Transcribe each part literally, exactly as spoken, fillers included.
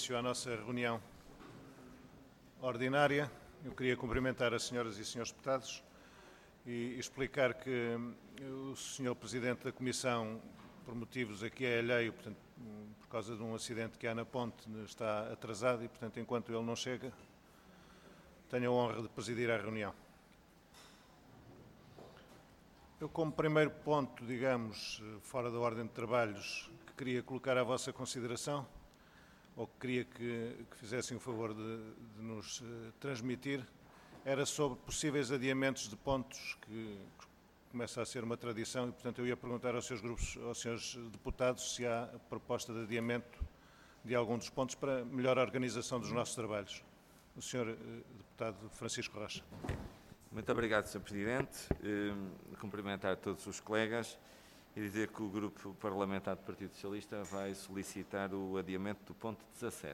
À nossa reunião ordinária, eu queria cumprimentar as senhoras e senhores deputados e explicar que o senhor Presidente da Comissão, por motivos aqui é alheio, portanto, por causa de um acidente que há na ponte, está atrasado e, portanto, enquanto ele não chega, tenho a honra de presidir a reunião. Eu, como primeiro ponto, digamos, fora da ordem de trabalhos, que queria colocar à vossa consideração, ou que queria que, que fizessem o favor de, de nos uh, transmitir, era sobre possíveis adiamentos de pontos, que, que começa a ser uma tradição, e, portanto, eu ia perguntar aos seus grupos, aos senhores deputados, se há proposta de adiamento de algum dos pontos para melhor organização dos nossos trabalhos. O senhor uh, deputado Francisco Rocha. Muito obrigado, senhor Presidente. Uh, cumprimentar todos os colegas e dizer que o Grupo Parlamentar do Partido Socialista vai solicitar o adiamento do ponto dezassete.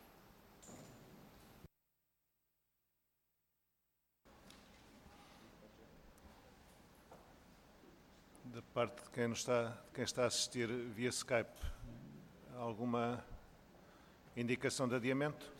Da parte de quem, nos está, de quem está a assistir via Skype, alguma indicação de adiamento?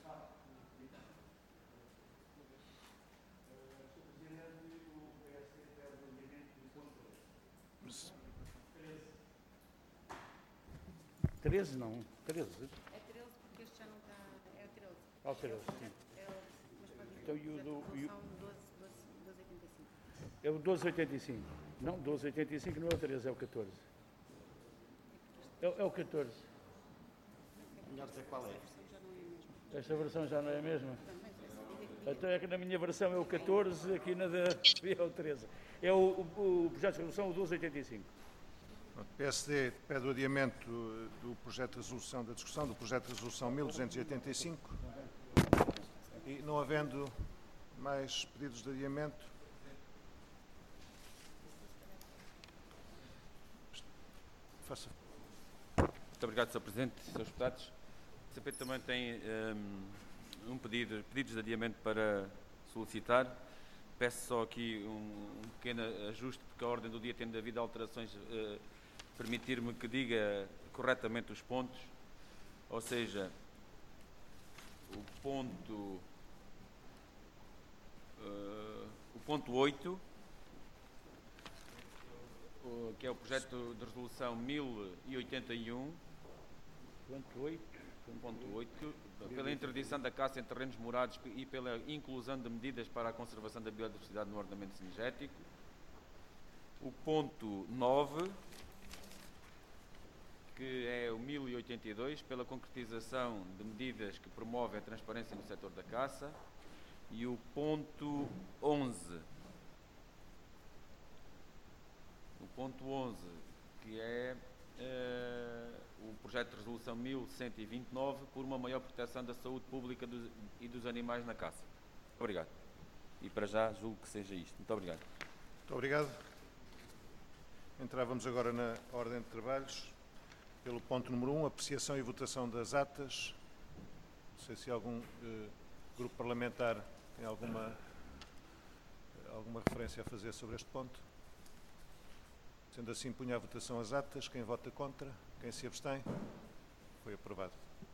treze não, treze. É treze porque este já não está, é o treze. Ah, o treze, sim. É o, mas pode dizer, Então, e o do- e o- são doze, doze, doze oitenta e cinco. É o doze oitenta e cinco. Não, doze oitenta e cinco não é o treze, é o catorze. É, o- é o catorze. Melhor dizer qual é. Esta versão já não é a mesma. Esta versão já não é a mesma. Também parece que diga que Então é que na minha versão é o catorze, aqui na da é o treze. É o, o, o projeto de resolução, o doze oitenta e cinco. O P S D pede o adiamento do projeto de resolução, da discussão do projeto de resolução mil duzentos e oitenta e cinco e, não havendo mais pedidos de adiamento, faça. Muito obrigado, senhor Presidente, senhores deputados. O C P também tem um, um pedido, pedidos de adiamento para solicitar. Peço só aqui um, um pequeno ajuste, porque a ordem do dia, tendo havido alterações, uh, permitir-me que diga corretamente os pontos, ou seja, o ponto, uh, o ponto oito, uh, que é o projeto de resolução mil e oitenta e um, Ponto oito. ponto oito, pela interdição da caça em terrenos morados e pela inclusão de medidas para a conservação da biodiversidade no ordenamento cinegético. O ponto nove, que é o mil e oitenta e dois, pela concretização de medidas que promovem a transparência no setor da caça. E o ponto onze, o ponto onze, que é uh, o projeto de resolução mil cento e vinte e nove, por uma maior proteção da saúde pública dos, e dos animais na caça. Obrigado. E para já julgo que seja isto. Muito obrigado. Muito obrigado. Entrávamos agora na ordem de trabalhos. Pelo ponto número um, apreciação e votação das atas. Não sei se algum eh, grupo parlamentar tem alguma, alguma referência a fazer sobre este ponto. Sendo assim, punha à votação as atas. Quem vota contra? Quem se abstém? Foi aprovado.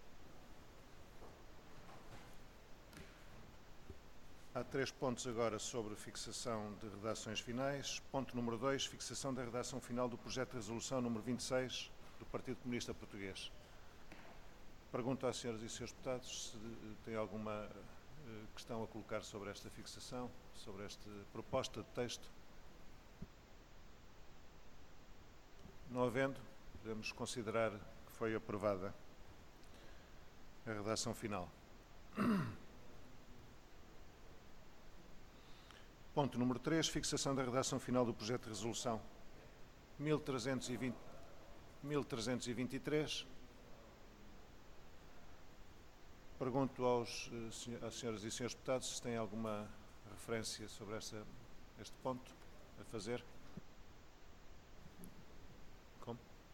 Há três pontos agora sobre fixação de redações finais. Ponto número dois, fixação da redação final do projeto de resolução número vinte e seis do Partido Comunista Português. Pergunto às senhoras e senhores deputados se têm alguma eh, questão a colocar sobre esta fixação, sobre esta proposta de texto. Não havendo, podemos considerar que foi aprovada a redação final. Ponto número três, fixação da redação final do projeto de resolução mil trezentos e vinte, mil trezentos e vinte e três. Pergunto aos, às senhoras e senhores deputados se têm alguma referência sobre esta, este ponto a fazer. Como?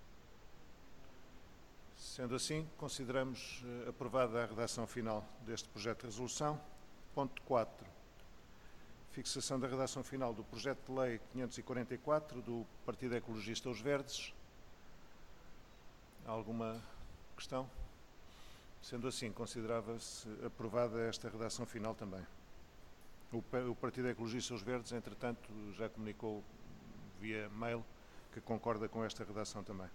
Sendo assim, consideramos uh, aprovada a redação final deste projeto de resolução. Ponto quatro. Fixação da redação final do projeto de lei quinhentos e quarenta e quatro do Partido Ecologista Os Verdes. Há alguma questão? Sendo assim, considerava-se aprovada esta redação final também. O, o Partido Ecologista Os Verdes, entretanto, já comunicou via mail que concorda com esta redação também.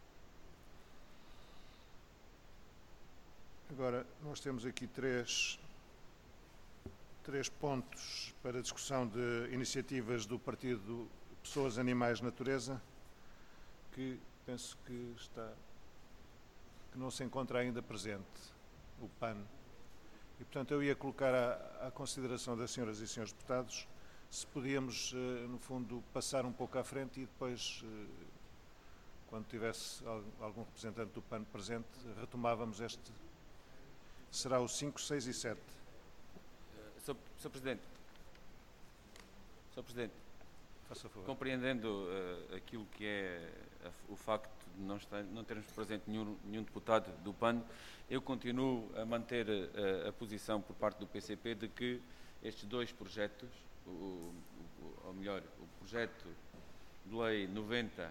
Agora, nós temos aqui três, três pontos para discussão de iniciativas do Partido Pessoas, Animais, Natureza, que penso que está, que não se encontra ainda presente, o P A N. E, portanto, eu ia colocar à, à consideração das senhoras e senhores deputados se podíamos, no fundo, passar um pouco à frente e depois, quando tivesse algum representante do P A N presente, retomávamos este. Será o cinco, seis e sete. Senhor Presidente, Senhor Presidente, faça favor. Compreendendo uh, aquilo que é a, o facto de não, estar, não termos presente nenhum, nenhum deputado do P A N, eu continuo a manter uh, a posição por parte do P C P de que estes dois projetos, o, o, ou melhor, o projeto de lei noventa,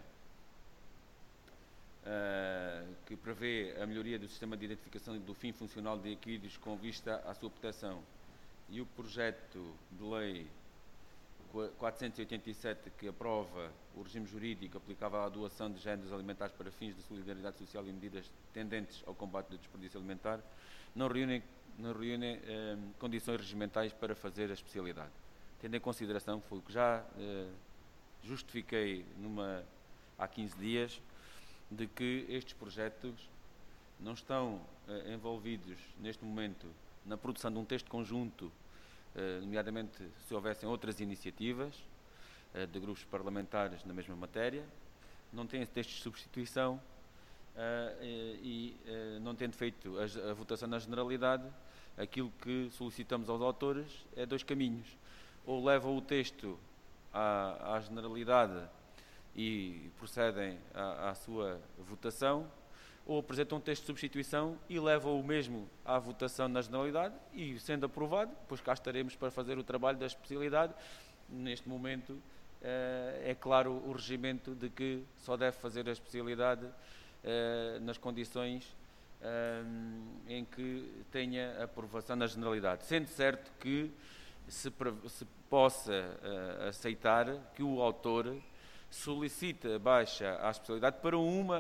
Uh, que prevê a melhoria do sistema de identificação do fim funcional de equídeos com vista à sua proteção, e o projeto de lei quatrocentos e oitenta e sete, que aprova o regime jurídico aplicável à doação de géneros alimentares para fins de solidariedade social e medidas tendentes ao combate do desperdício alimentar, não reúnem, não reúnem uh, condições regimentais para fazer a especialidade. Tendo em consideração, foi o que já uh, justifiquei numa, há quinze dias, de que estes projetos não estão uh, envolvidos, neste momento, na produção de um texto conjunto, uh, nomeadamente se houvessem outras iniciativas uh, de grupos parlamentares na mesma matéria, não têm textos de substituição uh, e, uh, não tendo feito a, a votação na generalidade, aquilo que solicitamos aos autores é dois caminhos. Ou levam o texto à, à generalidade e procedem à, à sua votação, ou apresentam um texto de substituição e levam o mesmo à votação na generalidade e, sendo aprovado, depois cá estaremos para fazer o trabalho da especialidade. Neste momento, eh, é claro o regimento de que só deve fazer a especialidade eh, nas condições eh, em que tenha aprovação na generalidade. Sendo certo que se, se possa eh, aceitar que o autor solicita baixa à especialidade para uma,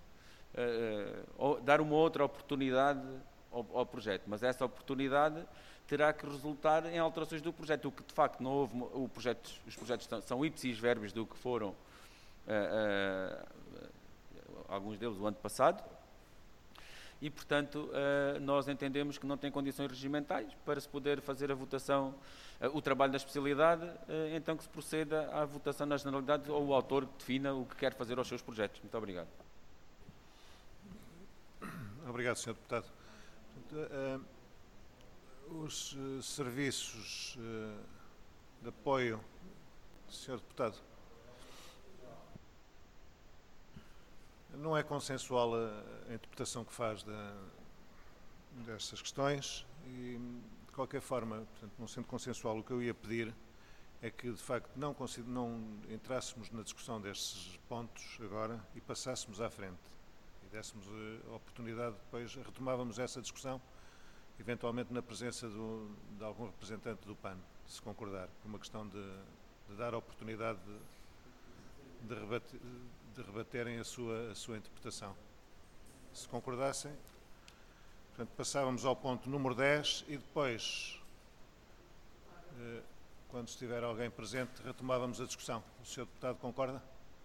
uh, dar uma outra oportunidade ao, ao projeto, mas essa oportunidade terá que resultar em alterações do projeto, o que de facto não houve, o projeto, os projetos são, são ipsis verbis do que foram uh, uh, alguns deles o ano passado, e portanto uh, nós entendemos que não tem condições regimentais para se poder fazer a votação, uh, o trabalho da especialidade, uh, então que se proceda à votação na generalidade ou o autor que defina o que quer fazer aos seus projetos. Muito obrigado. Obrigado, senhor Deputado. Uh, uh, os uh, serviços uh, de apoio, senhor Deputado, não é consensual a, a interpretação que faz da, destas questões e, de qualquer forma, portanto, não sendo consensual, o que eu ia pedir é que, de facto, não, não entrássemos na discussão destes pontos agora e passássemos à frente e dessemos a oportunidade, depois retomávamos essa discussão, eventualmente na presença do, de algum representante do P A N, se concordar, por uma questão de, de dar a oportunidade de, de rebater, de rebaterem a sua, a sua interpretação. Se concordassem, portanto, passávamos ao ponto número dez e depois, eh, quando estiver alguém presente, retomávamos a discussão. O senhor Deputado concorda?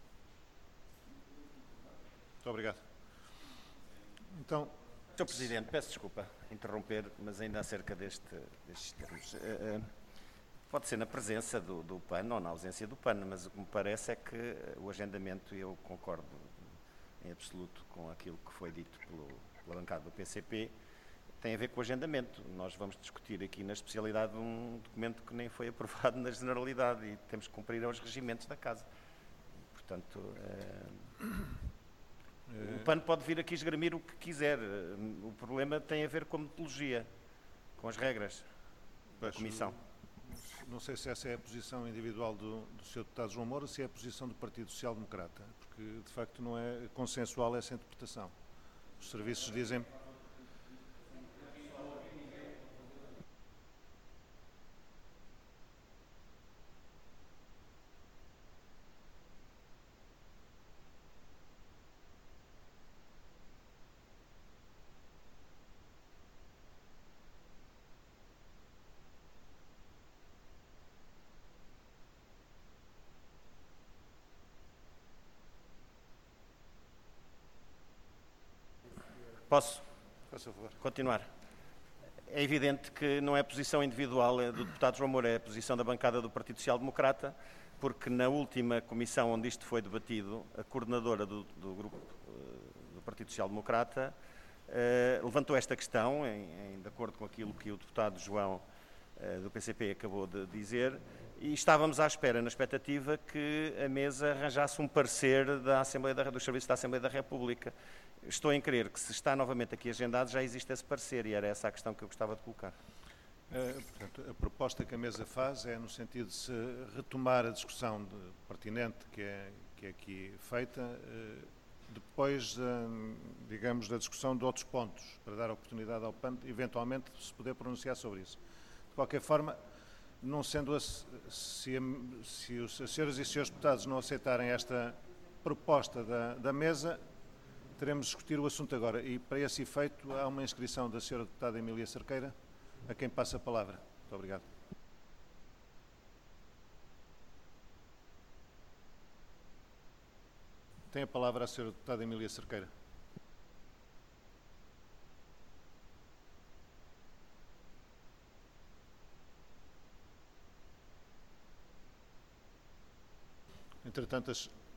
Muito obrigado. Então, senhor Presidente, peço desculpa interromper, mas ainda acerca deste, destes termos. Uh, uh, Pode ser na presença do, do P A N ou na ausência do P A N, mas o que me parece é que o agendamento, eu concordo em absoluto com aquilo que foi dito pelo, pela bancada do P C P, tem a ver com o agendamento. Nós vamos discutir aqui na especialidade um documento que nem foi aprovado na generalidade e temos que cumprir os regimentos da Casa. Portanto, é, o P A N pode vir aqui esgrimir o que quiser. O problema tem a ver com a metodologia, com as regras da Comissão. Não sei se essa é a posição individual do, do senhor Deputado João Moura ou se é a posição do Partido Social Democrata, porque de facto não é consensual essa interpretação. Os serviços dizem... Posso? Faça favor. Continuar. É evidente que não é posição individual do deputado João Moura, é a posição da bancada do Partido Social Democrata, porque na última comissão onde isto foi debatido, a coordenadora do, do grupo uh, do Partido Social Democrata uh, levantou esta questão, em, em, de acordo com aquilo que o deputado João uh, do P C P acabou de dizer, e estávamos à espera, na expectativa, que a mesa arranjasse um parecer da Assembleia da, dos Serviços da Assembleia da República. Estou em crer que, se está novamente aqui agendado, já existe esse parecer, e era essa a questão que eu gostava de colocar. Uh, portanto, a proposta que a mesa faz é no sentido de se retomar a discussão de, pertinente que é, que é aqui feita, uh, depois, uh, digamos, da discussão de outros pontos, para dar oportunidade ao P A N, eventualmente, se poder pronunciar sobre isso. De qualquer forma, não sendo a, se, se os as senhoras e senhores deputados não aceitarem esta proposta da, da mesa, teremos de discutir o assunto agora. E, para esse efeito, há uma inscrição da senhora deputada Emília Cerqueira, a quem passa a palavra. Muito obrigado. Tem a palavra a senhora deputada Emília Cerqueira. Entretanto,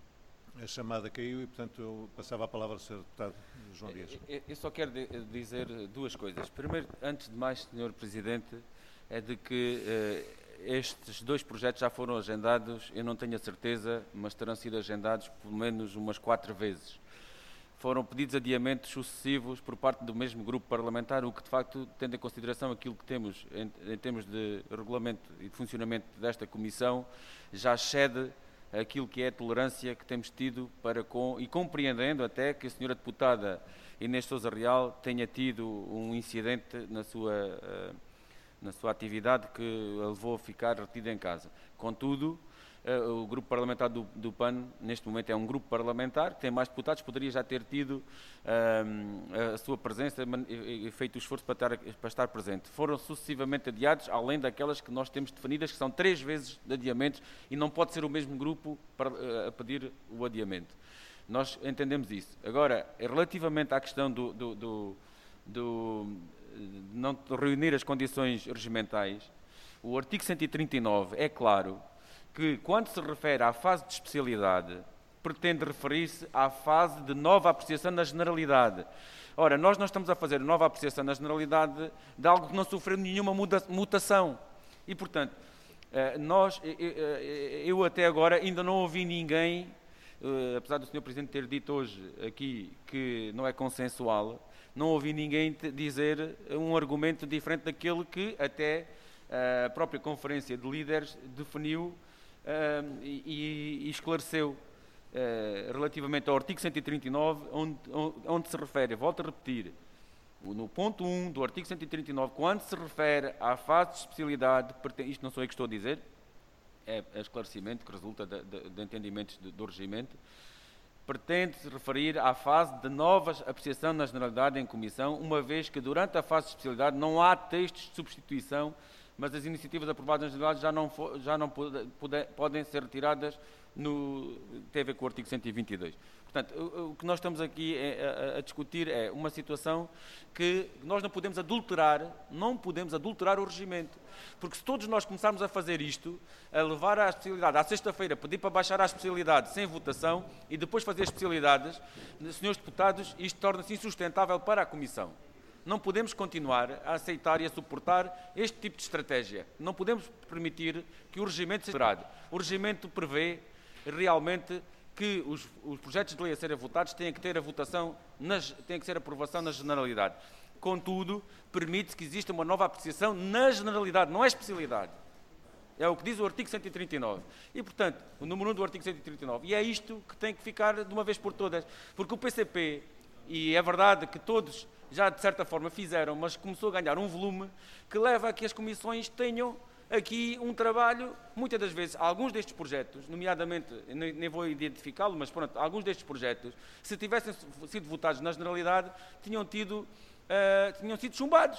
a chamada caiu e, portanto, eu passava a palavra ao senhor deputado João Dias. Eu só quero dizer duas coisas. Primeiro, antes de mais, senhor Presidente, é de que eh, estes dois projetos já foram agendados, eu não tenho a certeza, mas terão sido agendados pelo menos umas quatro vezes. Foram pedidos de adiamentos sucessivos por parte do mesmo grupo parlamentar, o que, de facto, tendo em consideração aquilo que temos em, em termos de regulamento e de funcionamento desta Comissão, já excede aquilo que é a tolerância que temos tido para com, e compreendendo até que a senhora deputada Inês Sousa Real tenha tido um incidente na sua, na sua atividade que a levou a ficar retida em casa. Contudo, o grupo parlamentar do, do P A N, neste momento é um grupo parlamentar, que tem mais deputados, poderia já ter tido um, a sua presença e feito o esforço para estar, para estar presente. Foram sucessivamente adiados, além daquelas que nós temos definidas, que são três vezes de adiamentos, e não pode ser o mesmo grupo para, a pedir o adiamento. Nós entendemos isso. Agora, relativamente à questão do, do, do, do de não reunir as condições regimentais, o artigo cento e trinta e nove é claro que, quando se refere à fase de especialidade, pretende referir-se à fase de nova apreciação na generalidade. Ora, nós não estamos a fazer nova apreciação na generalidade de algo que não sofreu nenhuma mutação. E, portanto, nós, eu até agora ainda não ouvi ninguém, apesar do senhor Presidente ter dito hoje aqui que não é consensual, não ouvi ninguém dizer um argumento diferente daquele que até a própria Conferência de Líderes definiu Uh, e, e esclareceu uh, relativamente ao artigo cento e trinta e nove, onde, onde se refere, volto a repetir, no ponto um do artigo cento e trinta e nove, quando se refere à fase de especialidade, isto não sou eu que estou a dizer, é, é esclarecimento que resulta de, de, de entendimentos do, do regimento, pretende-se referir à fase de nova apreciação na generalidade em comissão, uma vez que durante a fase de especialidade não há textos de substituição, mas as iniciativas aprovadas na generalidade já não, for, já não pode, pode, podem ser retiradas no tem a ver com o artigo cento e vinte e dois. Portanto, o, o que nós estamos aqui a, a, a discutir é uma situação que nós não podemos adulterar, não podemos adulterar o regimento, porque se todos nós começarmos a fazer isto, a levar a especialidade à sexta-feira, pedir para baixar a especialidade sem votação e depois fazer especialidades, senhores deputados, isto torna-se insustentável para a Comissão. Não podemos continuar a aceitar e a suportar este tipo de estratégia. Não podemos permitir que o regimento seja alterado. O regimento prevê realmente que os, os projetos de lei a serem votados têm que ter a votação, nas, têm que ser a aprovação na generalidade. Contudo, permite que exista uma nova apreciação na generalidade, não é especialidade. É o que diz o artigo cento e trinta e nove. E, portanto, o número um do artigo cento e trinta e nove. E é isto que tem que ficar de uma vez por todas. Porque o P C P, e é verdade que todos já de certa forma fizeram, mas começou a ganhar um volume que leva a que as comissões tenham aqui um trabalho, muitas das vezes, alguns destes projetos, nomeadamente, nem, nem vou identificá-lo, mas pronto, alguns destes projetos, se tivessem sido votados na generalidade, tinham, tido, uh, tinham sido chumbados.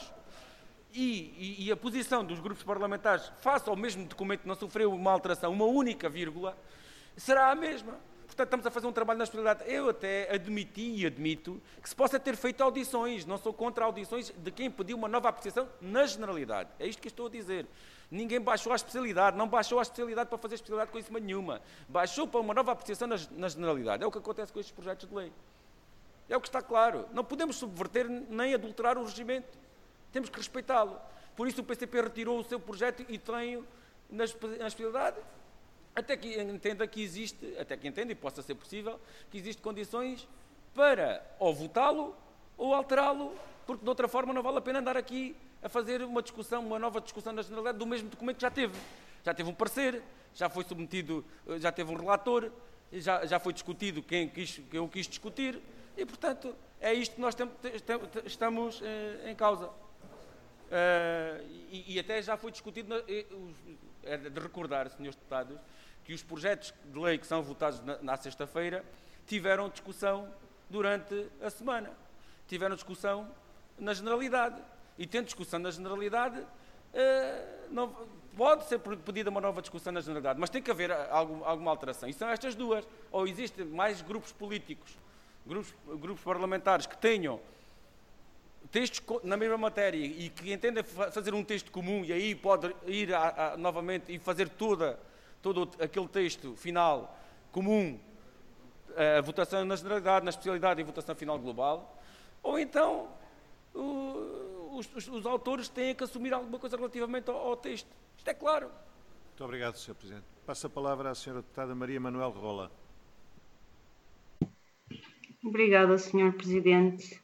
E, e, e a posição dos grupos parlamentares, face ao mesmo documento que não sofreu uma alteração, uma única vírgula, será a mesma. portanto, estamos a fazer um trabalho na especialidade. Eu até admiti e admito que se possa ter feito audições. Não sou contra audições de quem pediu uma nova apreciação na generalidade. É isto que estou a dizer. Ninguém baixou a especialidade, não baixou a especialidade para fazer especialidade com isso nenhuma. Baixou para uma nova apreciação na, na generalidade. É o que acontece com estes projetos de lei. É o que está claro. Não podemos subverter nem adulterar o regimento. Temos que respeitá-lo. Por isso o P C P retirou o seu projeto e tem na especialidade, até que entenda que existe, até que entenda e possa ser possível, que existem condições para ou votá-lo ou alterá-lo, porque de outra forma não vale a pena andar aqui a fazer uma discussão, uma nova discussão na generalidade do mesmo documento que já teve. Já teve um parecer, já foi submetido, já teve um relator, já, já foi discutido quem, quis, quem o quis discutir e, portanto, é isto que nós tem, tem, estamos eh, em causa. Uh, e, e até já foi discutido, na, e, os, é de recordar, senhores deputados, que os projetos de lei que são votados na, na sexta-feira tiveram discussão durante a semana. Tiveram discussão na generalidade. E tendo discussão na generalidade, uh, não, pode ser pedida uma nova discussão na generalidade, mas tem que haver algum, alguma alteração. E são estas duas. Ou existem mais grupos políticos, grupos, grupos parlamentares que tenham textos na mesma matéria e que entendem fazer um texto comum e aí pode ir a, a, novamente e fazer toda, todo aquele texto final comum, a votação na generalidade, na especialidade e votação final global, ou então o, os, os, os autores têm que assumir alguma coisa relativamente ao, ao texto. Isto é claro. Muito obrigado, senhor Presidente. Passo a palavra à senhora deputada Maria Manuel Rola. Obrigada, senhor Presidente.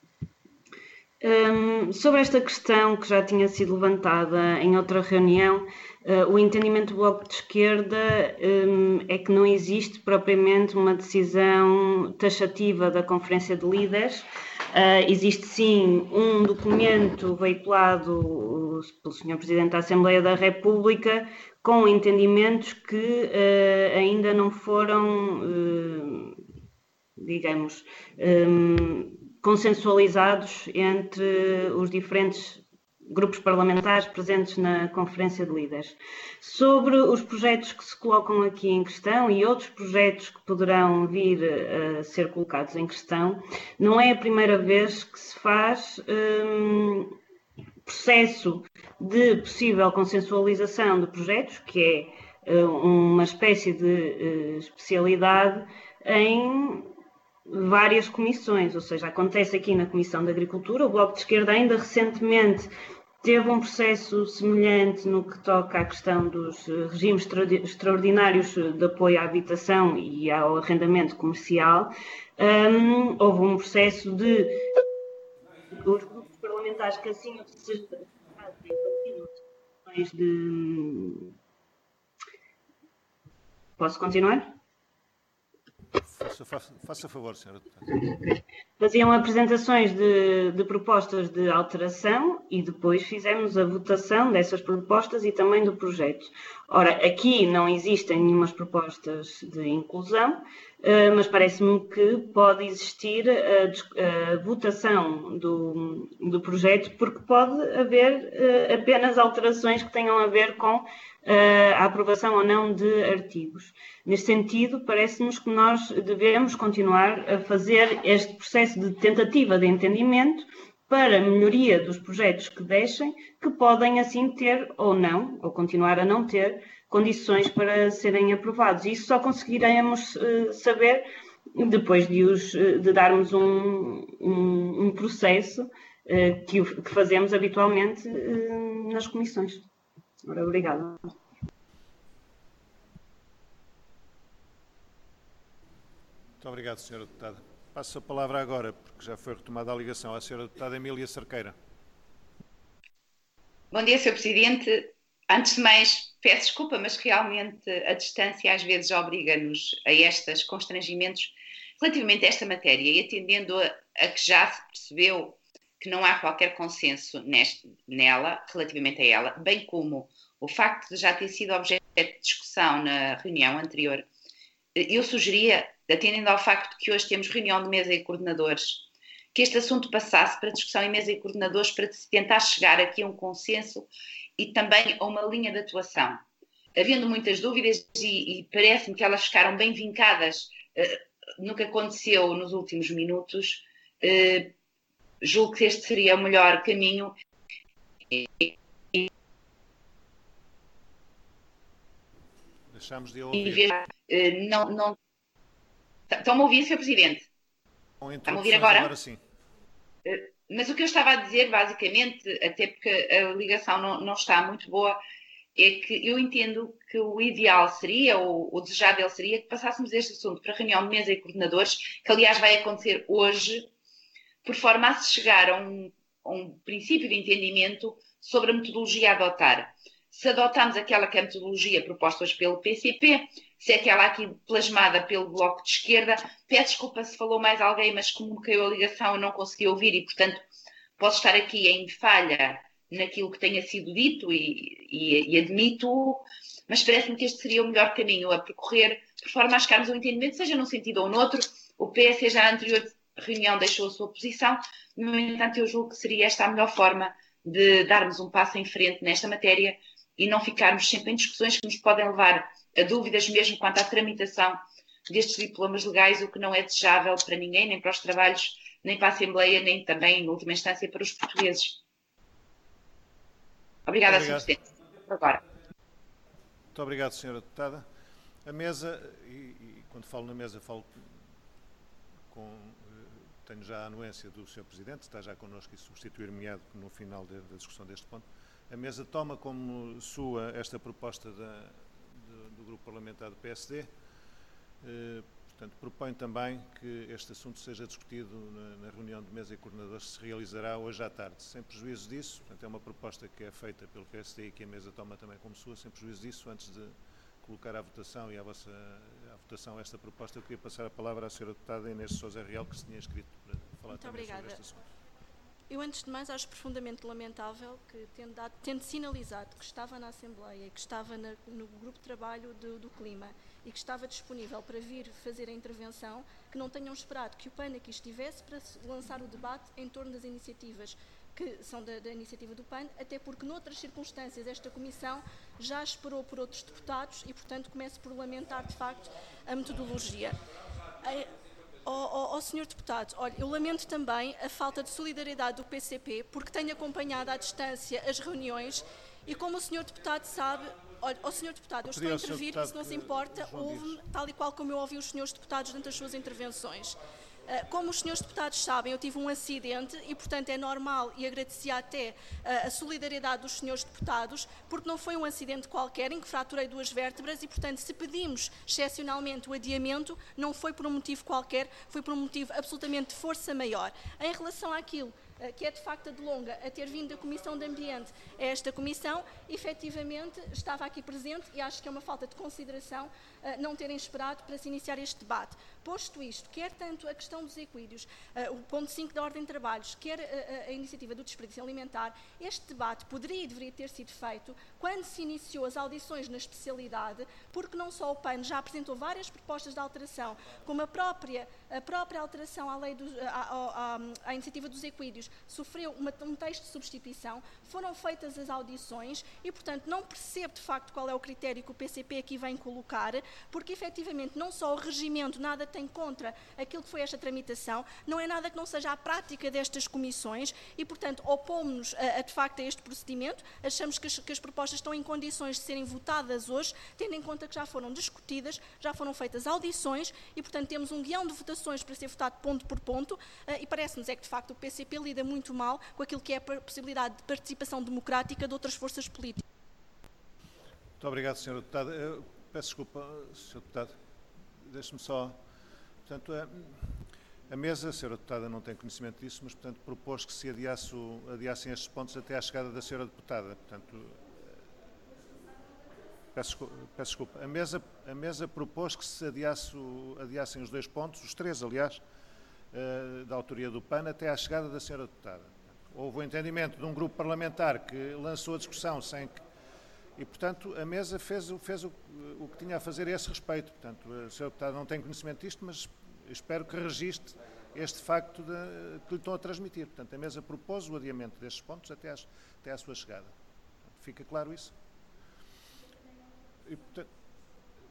Um, sobre esta questão que já tinha sido levantada em outra reunião, uh, o entendimento do Bloco de Esquerda um, é que não existe propriamente uma decisão taxativa da Conferência de Líderes. Uh, existe sim um documento veiculado pelo senhor Presidente da Assembleia da República com entendimentos que uh, ainda não foram, uh, digamos, um, consensualizados entre os diferentes grupos parlamentares presentes na Conferência de Líderes. Sobre os projetos que se colocam aqui em questão e outros projetos que poderão vir a ser colocados em questão, não é a primeira vez que se faz um, processo de possível consensualização de projetos, que é uh, uma espécie de uh, especialidade em várias comissões, ou seja, acontece aqui na Comissão de Agricultura. O Bloco de Esquerda ainda recentemente teve um processo semelhante no que toca à questão dos regimes extraordinários de apoio à habitação e ao arrendamento comercial. Um, houve um processo de os grupos parlamentares que assim de... Posso continuar? Faça, faça, faça favor, senhora deputada. Faziam apresentações de, de propostas de alteração e depois fizemos a votação dessas propostas e também do projeto. Ora, aqui não existem nenhumas propostas de inclusão, mas parece-me que pode existir a, a votação do, do projeto, porque pode haver apenas alterações que tenham a ver com a aprovação ou não de artigos. Neste sentido, parece-nos que nós devemos continuar a fazer este processo de tentativa de entendimento para a melhoria dos projetos que deixem, que podem assim ter ou não, ou continuar a não ter, condições para serem aprovados. Isso só conseguiremos uh, saber depois de, os, de darmos um, um, um processo uh, que, que fazemos habitualmente uh, nas comissões. Ora, obrigada. Muito obrigado, senhora deputada. Passo a palavra agora, porque já foi retomada a ligação, à senhora deputada Emília Cerqueira. Bom dia, senhor Presidente. Antes de mais, peço desculpa, mas realmente a distância às vezes obriga-nos a estes constrangimentos relativamente a esta matéria e atendendo a, a que já se percebeu que não há qualquer consenso neste, nela, relativamente a ela, bem como o facto de já ter sido objeto de discussão na reunião anterior, eu sugeria, atendendo ao facto de que hoje temos reunião de mesa e coordenadores, que este assunto passasse para discussão em mesa e coordenadores para tentar chegar aqui a um consenso e também a uma linha de atuação. Havendo muitas dúvidas e, e parece-me que elas ficaram bem vincadas no que aconteceu nos últimos minutos, julgo que este seria o melhor caminho. Deixamos de ouvir. Em vez, não, não... Estão-me a ouvir, senhor Presidente? Estão a ouvir agora? Agora sim. Mas o que eu estava a dizer, basicamente, até porque a ligação não, não está muito boa, é que eu entendo que o ideal seria, ou o desejável seria, que passássemos este assunto para a reunião de mesa e coordenadores, que aliás vai acontecer hoje, por forma a se chegar a um, a um princípio de entendimento sobre a metodologia a adotar. Se adotarmos aquela que é a metodologia proposta hoje pelo P C P, se é aquela aqui plasmada pelo Bloco de Esquerda, peço desculpa se falou mais alguém, mas como caiu a ligação eu não consegui ouvir e, portanto, posso estar aqui em falha naquilo que tenha sido dito e, e, e admito, mas parece-me que este seria o melhor caminho a percorrer, por forma a chegarmos a um entendimento, seja num sentido ou noutro. O P S já na anterior reunião deixou a sua posição, no entanto eu julgo que seria esta a melhor forma de darmos um passo em frente nesta matéria e não ficarmos sempre em discussões que nos podem levar a dúvidas mesmo quanto à tramitação destes diplomas legais, o que não é desejável para ninguém, nem para os trabalhos, nem para a Assembleia, nem também, em última instância, para os portugueses. Obrigada, senhor Presidente. Agora. Muito obrigado, senhora Deputada. A mesa, e, e quando falo na mesa, falo com... Tenho já a anuência do senhor Presidente, está já connosco e substituir-me no final de, da discussão deste ponto. A mesa toma como sua esta proposta da, do, do Grupo Parlamentar do P S D. Eh, portanto, propõe também que este assunto seja discutido na, na reunião de mesa e coordenadores que se realizará hoje à tarde. Sem prejuízo disso, portanto, é uma proposta que é feita pelo P S D e que a mesa toma também como sua. Sem prejuízo disso, antes de colocar à votação e à, vossa, à votação esta proposta, eu queria passar a palavra à senhora Deputada Inês de Sousa Real, que se tinha inscrito para falar Muito também obrigada. sobre este assunto. Eu, antes de mais, acho profundamente lamentável que, tendo, dado, tendo sinalizado que estava na Assembleia, que estava na, no grupo de trabalho do, do Clima e que estava disponível para vir fazer a intervenção, que não tenham esperado que o P A N aqui estivesse para lançar o debate em torno das iniciativas que são da, da iniciativa do P A N, até porque, noutras circunstâncias, esta Comissão já esperou por outros deputados e, portanto, começo por lamentar, de facto, a metodologia. Ao senhor Deputado, olha, eu lamento também a falta de solidariedade do P C P, porque tenho acompanhado à distância as reuniões e, como o senhor Deputado sabe, olha, ao senhor Deputado, eu estou a intervir e, se não se importa, ouve-me tal e qual como eu ouvi os senhores Deputados durante as suas intervenções. Como os senhores deputados sabem, eu tive um acidente e, portanto, é normal e agradecia até a solidariedade dos senhores deputados, porque não foi um acidente qualquer em que fraturei duas vértebras e, portanto, se pedimos excepcionalmente o adiamento, não foi por um motivo qualquer, foi por um motivo absolutamente de força maior. Em relação àquilo que é de facto a de longa a ter vindo da Comissão de Ambiente a esta Comissão, efetivamente estava aqui presente e acho que é uma falta de consideração uh, não terem esperado para se iniciar este debate. Posto isto, quer tanto a questão dos equídeos, uh, o ponto cinco da Ordem de Trabalhos, quer a, a iniciativa do desperdício alimentar, este debate poderia e deveria ter sido feito quando se iniciou as audições na especialidade, porque não só o P A N já apresentou várias propostas de alteração, como a própria, a própria alteração à, lei do, à, à, à iniciativa dos equídeos sofreu uma, um texto de substituição, foram feitas as audições e, portanto, não percebo de facto qual é o critério que o P C P aqui vem colocar, porque efetivamente não só o regimento nada tem contra aquilo que foi esta tramitação, não é nada que não seja a prática destas comissões e, portanto, opomos-nos a, a, de facto a este procedimento, achamos que as, que as propostas estão em condições de serem votadas hoje, tendo em conta que já foram discutidas, já foram feitas audições e, portanto, temos um guião de votações para ser votado ponto por ponto e parece-nos é que, de facto, o P C P lida muito mal com aquilo que é a possibilidade de participação democrática de outras forças políticas. Muito obrigado, senhora Deputada. Eu peço desculpa, senhor Deputado. Deixe-me só... Portanto, a, a mesa, a senhora Deputada não tem conhecimento disso, mas, portanto, propôs que se adiasse o, adiassem estes pontos até à chegada da senhora Deputada. Portanto, peço, peço desculpa. A mesa, a mesa propôs que se adiasse o, adiassem os dois pontos, os três, aliás, da autoria do P A N até à chegada da senhora Deputada. Houve o entendimento de um grupo parlamentar que lançou a discussão sem que... E, portanto, a mesa fez, fez o, o que tinha a fazer a esse respeito. Portanto, a senhora Deputada não tem conhecimento disto, mas espero que registre este facto de, que lhe estão a transmitir. Portanto, a mesa propôs o adiamento destes pontos até, às, até à sua chegada. Portanto, fica claro isso? E, portanto,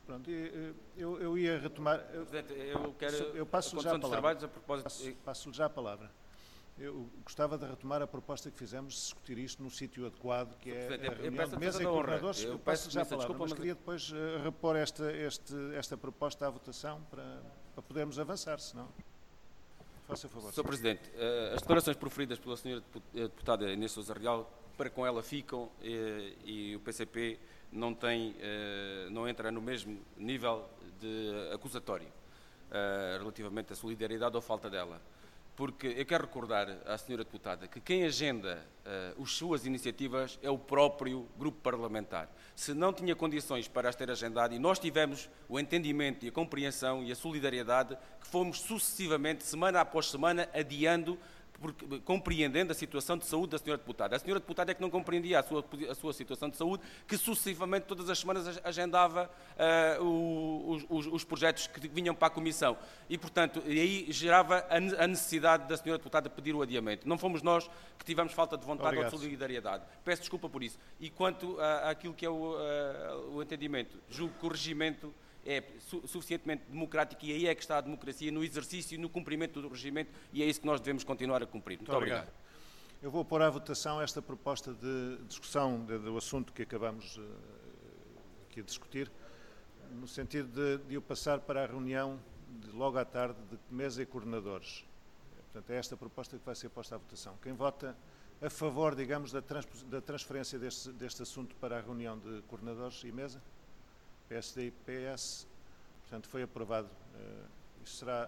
Pronto, eu, eu ia retomar... Eu, Presidente, eu quero eu passo a já a dos palavra. trabalhos a propósito... Passo, passo-lhe já a palavra. Eu gostava de retomar a proposta que fizemos de discutir isto no sítio adequado, que é a reunião de mesa e coordenadores. Eu passo já a palavra, desculpa, mas queria depois uh, repor esta, este, esta proposta à votação para, para podermos avançar, senão... Faça favor. senhor Presidente, uh, as declarações proferidas pela senhora deputada Inês Sousa Real, para com ela ficam e, e o P C P não, tem, uh, não entra no mesmo nível de acusatório uh, relativamente à solidariedade ou falta dela. Porque eu quero recordar à senhora deputada que quem agenda uh, as suas iniciativas é o próprio grupo parlamentar. Se não tinha condições para as ter agendado, e nós tivemos o entendimento e a compreensão e a solidariedade, que fomos sucessivamente, semana após semana, adiando, porque, compreendendo a situação de saúde da senhora deputada. A senhora deputada é que não compreendia a sua, a sua situação de saúde, que sucessivamente, todas as semanas, agendava uh, o, os, os projetos que vinham para a Comissão. E, portanto, aí gerava a necessidade da senhora deputada pedir o adiamento. Não fomos nós que tivemos falta de vontade Obrigado. Ou de solidariedade. Peço desculpa por isso. E quanto a, àquilo que é o, a, o entendimento, julgo que o regimento é su suficientemente democrático e aí é que está a democracia, no exercício e no cumprimento do regimento, e é isso que nós devemos continuar a cumprir. Muito, Muito obrigado. obrigado. Eu vou pôr à votação esta proposta de discussão de, do assunto que acabamos uh, aqui de discutir, no sentido de, de o passar para a reunião de logo à tarde de mesa e coordenadores. Portanto, é esta proposta que vai ser posta à votação. Quem vota a favor, digamos, da, trans da transferência deste, deste assunto para a reunião de coordenadores e mesa? P S D e P S, portanto, foi aprovado. Uh, isto será...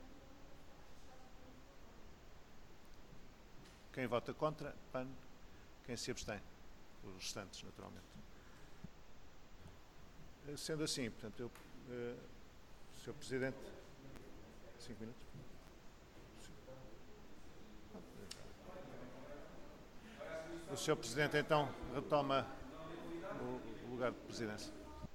Quem vota contra? P A N. Quem se abstém? Os restantes, naturalmente. Uh, sendo assim, portanto, eu... Uh, senhor Presidente... Cinco minutos. O senhor Presidente, então, retoma o lugar de presidência.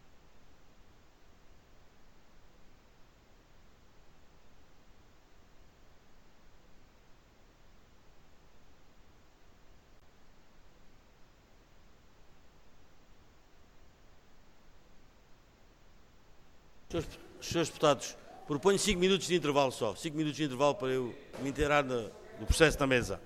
Senhores deputados, proponho cinco minutos de intervalo só. Cinco minutos de intervalo para eu me inteirar no, no processo da mesa.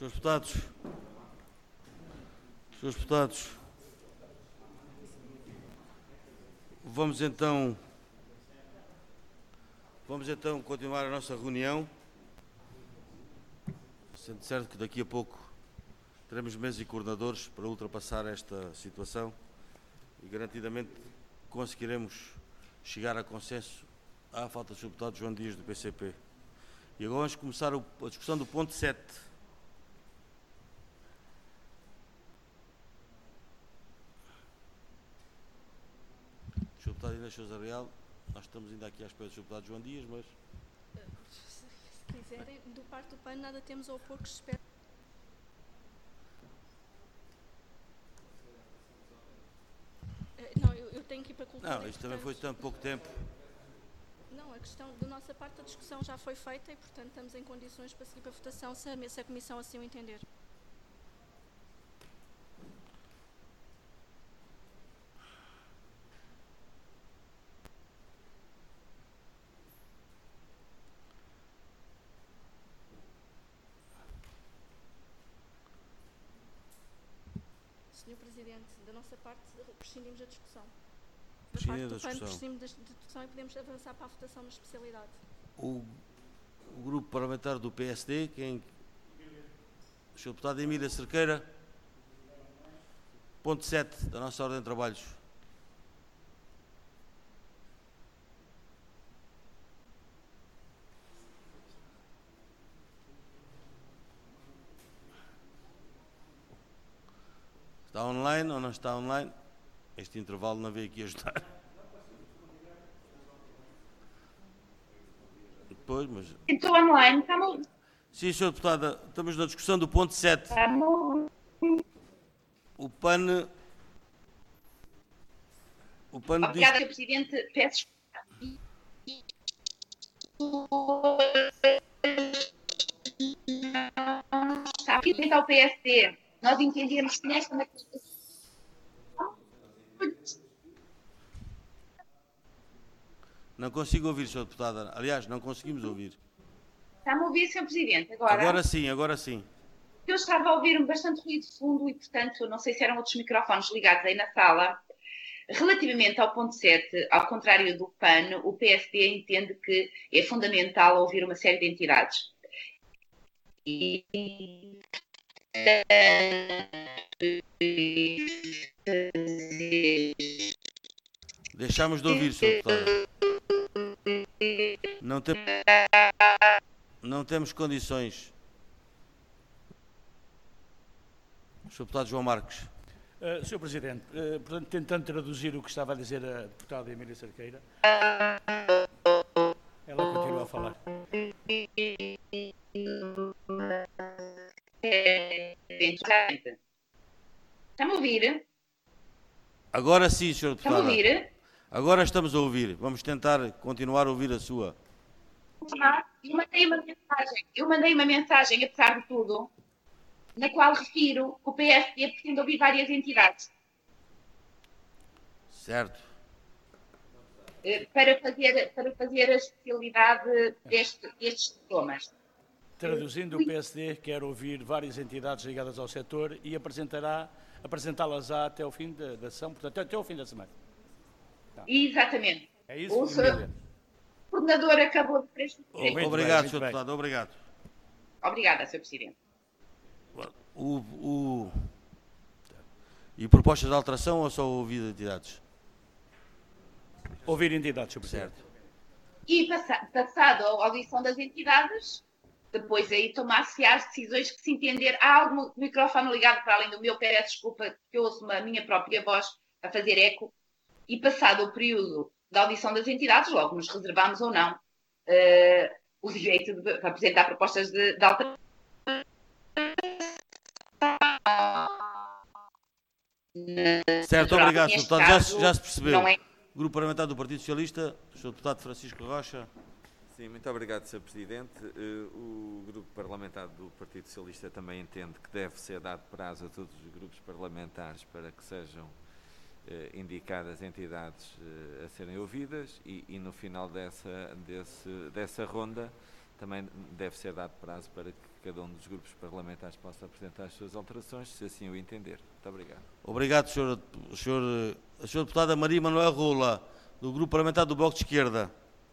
senhores Deputados, senhores Deputados, vamos então, vamos então continuar a nossa reunião, sendo certo que daqui a pouco teremos mesas e coordenadores para ultrapassar esta situação e garantidamente conseguiremos chegar a consenso à falta do senhor Deputado João Dias do P C P. E agora vamos começar a discussão do ponto sete. senhor Deputado Inês Sousa Real, nós estamos ainda aqui à espera do senhor Deputado João Dias, mas... Se quiserem, do parte do P A N nada temos a opor que se espera. Não, eu, eu tenho que ir para a cultura. Não, isto também foi tão pouco tempo. Não, a questão da nossa parte da discussão já foi feita e, portanto, estamos em condições para seguir para a votação se a, se a Comissão assim o entender. senhor Presidente, da nossa parte prescindimos da discussão. Da parte do P A N prescindimos da discussão e podemos avançar para a votação na especialidade. O, o grupo parlamentar do P S D, quem... O senhor Deputado Emília Cerqueira, ponto sete da nossa ordem de trabalhos. Está online ou não está online? Este intervalo não veio aqui ajudar. Depois, mas... Estou online, estamos... Sim, senhor Deputada, estamos na discussão do ponto sete. O P A N... O P A N Obrigada, diz... senhor Presidente. Peço Está aqui dentro ao P S D. Nós entendemos que nesta Não consigo ouvir, senhora Deputada. Aliás, não conseguimos ouvir. Está-me a ouvir, senhor Presidente, agora? Agora sim, agora sim. Eu estava a ouvir bastante ruído de fundo e, portanto, não sei se eram outros microfones ligados aí na sala. Relativamente ao ponto sete, ao contrário do P A N, o P S D entende que é fundamental ouvir uma série de entidades. E... Deixamos de ouvir, senhor Deputado. Não, tem... não temos condições. senhor Deputado João Marques. Uh, senhor Presidente, uh, portanto, tentando traduzir o que estava a dizer a deputada Emília Cerqueira, ela continua a falar. Está-me a ouvir? Agora sim, senhor Deputado. Está-me a ouvir? Agora estamos a ouvir. Vamos tentar continuar a ouvir a sua. Eu mandei uma mensagem, eu mandei uma mensagem, apesar de tudo, na qual refiro que o P S D pretende ouvir várias entidades. Certo. Para fazer, para fazer a especialidade deste, destes sintomas. Traduzindo, o P S D quer ouvir várias entidades ligadas ao setor e apresentará, apresentá-las até ao fim da, da sessão, portanto, até ao fim da semana. Tá. Exatamente. É isso? O senhor coordenador acabou de prestar. Obrigado, senhor Deputado. Obrigado. Obrigada, senhor Presidente. O, o... E propostas de alteração ou só ouvir entidades? Ouvir entidades, senhor Presidente. Certo. E passa, passado a audição das entidades, depois aí tomar-se as decisões que se entender. Há algum microfone ligado para além do meu, peço desculpa, que eu ouço a minha própria voz a fazer eco. E passado o período da audição das entidades, logo nos reservamos ou não uh, o direito de, de apresentar propostas de, de alteração. Certo, obrigado, senhor Deputado. Já, se- já se percebeu. Não é... Grupo Parlamentar do Partido Socialista, senhor Deputado Francisco Rocha. Sim, muito obrigado, senhor Presidente. Uh, o Grupo Parlamentar do Partido Socialista também entende que deve ser dado prazo a todos os grupos parlamentares para que sejam uh, indicadas entidades uh, a serem ouvidas e, e no final dessa, desse, dessa ronda também deve ser dado prazo para que cada um dos grupos parlamentares possa apresentar as suas alterações, se assim o entender. Muito obrigado. Obrigado, senhor, senhor, a senhora deputada Maria Manuel Rola, do Grupo Parlamentar do Bloco de Esquerda.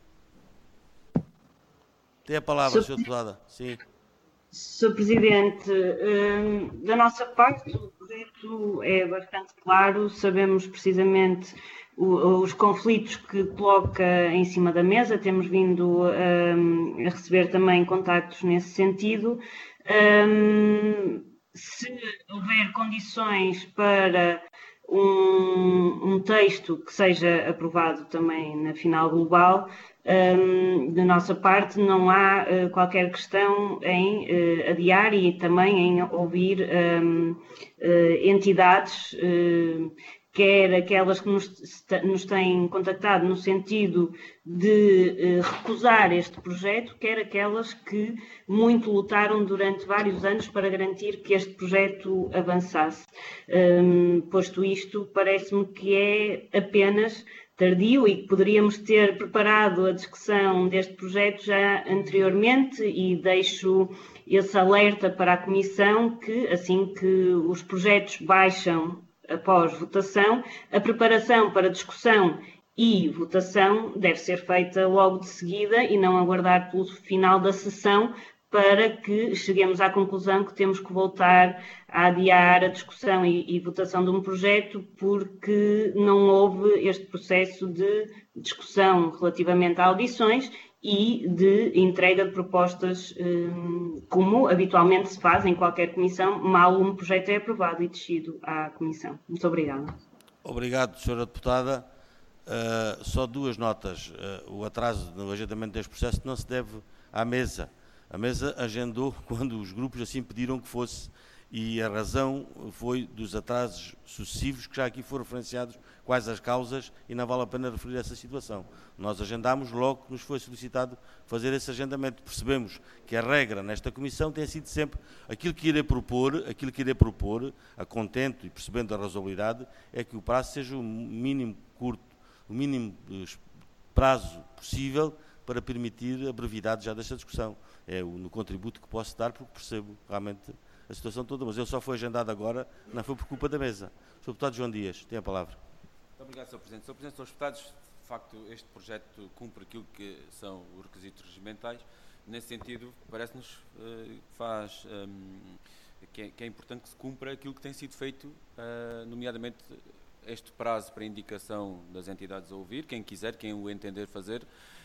Tem a palavra, senhora deputada. Sim. senhor Presidente, da nossa parte o projeto é bastante claro, sabemos precisamente os conflitos que coloca em cima da mesa, temos vindo um, a receber também contactos nesse sentido. Um, se houver condições para um, um texto que seja aprovado também na final global, um, da nossa parte não há uh, qualquer questão em uh, adiar e também em ouvir um, uh, entidades uh, quer aquelas que nos, nos têm contactado no sentido de eh, recusar este projeto, quer aquelas que muito lutaram durante vários anos para garantir que este projeto avançasse. Um, posto isto, parece-me que é apenas tardio e que poderíamos ter preparado a discussão deste projeto já anteriormente, e deixo esse alerta para a Comissão que, assim que os projetos baixam após votação, a preparação para discussão e votação deve ser feita logo de seguida e não aguardar pelo final da sessão para que cheguemos à conclusão que temos que voltar a adiar a discussão e, e votação de um projeto porque não houve este processo de discussão relativamente a audições e de entrega de propostas, um, como habitualmente se faz em qualquer comissão, mal um projeto é aprovado e descido à comissão. Muito obrigada. Obrigado, senhora deputada. Uh, só duas notas. Uh, o atraso no agendamento deste processo não se deve à mesa. A mesa agendou quando os grupos assim pediram que fosse, e a razão foi dos atrasos sucessivos que já aqui foram referenciados, quais as causas, e não vale a pena referir essa situação. Nós agendámos logo que nos foi solicitado fazer esse agendamento. Percebemos que a regra nesta comissão tem sido sempre aquilo que irei propor, aquilo que irei propor, a contento e percebendo a razoabilidade, é que o prazo seja o mínimo curto, o mínimo prazo possível para permitir a brevidade já desta discussão. É o no contributo que posso dar, porque percebo realmente a situação toda, mas ele só foi agendado agora, não foi por culpa da mesa. senhor Deputado João Dias, tem a palavra. Muito obrigado, senhor Presidente. senhor Presidente, senhores Deputados, de facto, este projeto cumpre aquilo que são os requisitos regimentais. Nesse sentido, parece-nos uh, faz, um, que, é, que é importante que se cumpra aquilo que tem sido feito, uh, nomeadamente este prazo para indicação das entidades a ouvir, quem quiser, quem o entender fazer.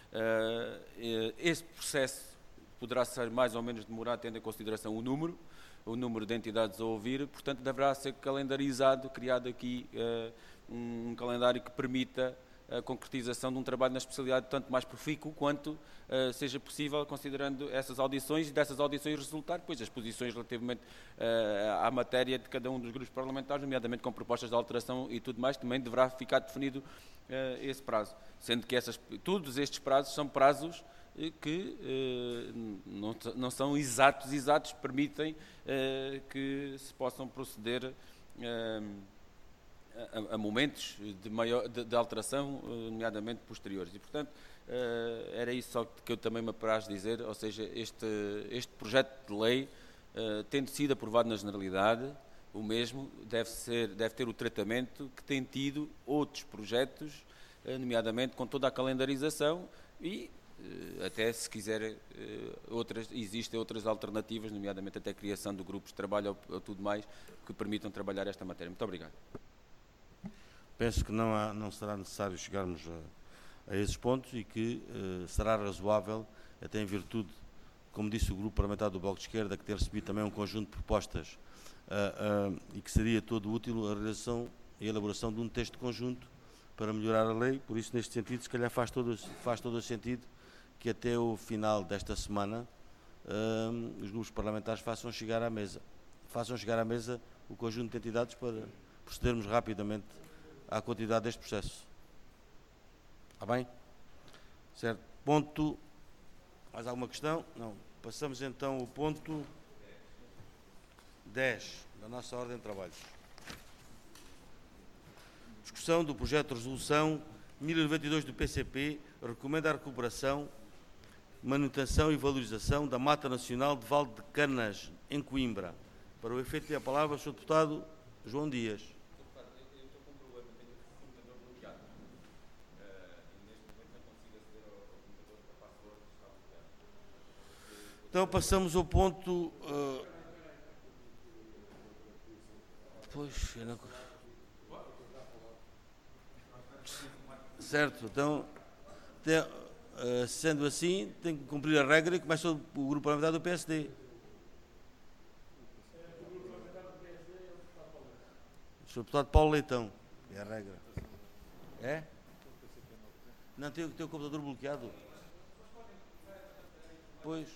Uh, esse processo poderá ser mais ou menos demorado, tendo em consideração o número, o número de entidades a ouvir, portanto deverá ser calendarizado, criado aqui uh, um, um calendário que permita a concretização de um trabalho na especialidade tanto mais profícuo quanto uh, seja possível, considerando essas audições e dessas audições resultar depois as posições relativamente uh, à matéria de cada um dos grupos parlamentares, nomeadamente com propostas de alteração e tudo mais, também deverá ficar definido uh, esse prazo, sendo que essas, todos estes prazos são prazos uh, que uh, não, não são exatos, exatos, permitem uh, que se possam proceder uh, A, a momentos de, maior, de, de alteração, nomeadamente posteriores. E, portanto, uh, era isso só que eu também me apraz dizer, ou seja, este, este projeto de lei, uh, tendo sido aprovado na generalidade, o mesmo deve, ser, deve ter o tratamento que tem tido outros projetos, uh, nomeadamente com toda a calendarização e, uh, até se quiser, uh, outras, existem outras alternativas, nomeadamente até a criação de grupos de trabalho ou, ou tudo mais, que permitam trabalhar esta matéria. Muito obrigado. Penso que não, há, não será necessário chegarmos a, a esses pontos e que eh, será razoável, até em virtude, como disse o Grupo Parlamentar do Bloco de Esquerda, que ter recebido também um conjunto de propostas uh, uh, e que seria todo útil a realização e a elaboração de um texto conjunto para melhorar a lei. Por isso, neste sentido, se calhar faz todo, faz todo o sentido que até o final desta semana uh, os grupos parlamentares façam chegar à mesa, façam chegar à mesa o conjunto de entidades para procedermos rapidamente à quantidade deste processo. Está bem? Certo. Ponto. Mais alguma questão? Não. Passamos então ao ponto dez da nossa ordem de trabalhos. Discussão do projeto de resolução mil e noventa e dois do P C P recomenda a recuperação manutenção e valorização da Mata Nacional de Val de Canas, em Coimbra. Para o efeito, tem a palavra o senhor Deputado João Dias. Então, passamos ao ponto... Uh, pois, eu não... Certo, então, tem, uh, sendo assim, tem que cumprir a regra e começa o, o grupo parlamentar do P S D. O senhor Deputado Paulo Leitão. É a regra. É? Não, tem, tem o computador bloqueado. Pois...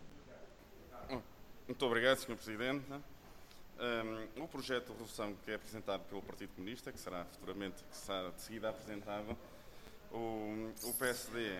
Muito obrigado, senhor Presidente. Um, o projeto de resolução que é apresentado pelo Partido Comunista, que será futuramente, que será de seguida apresentado, o, o P S D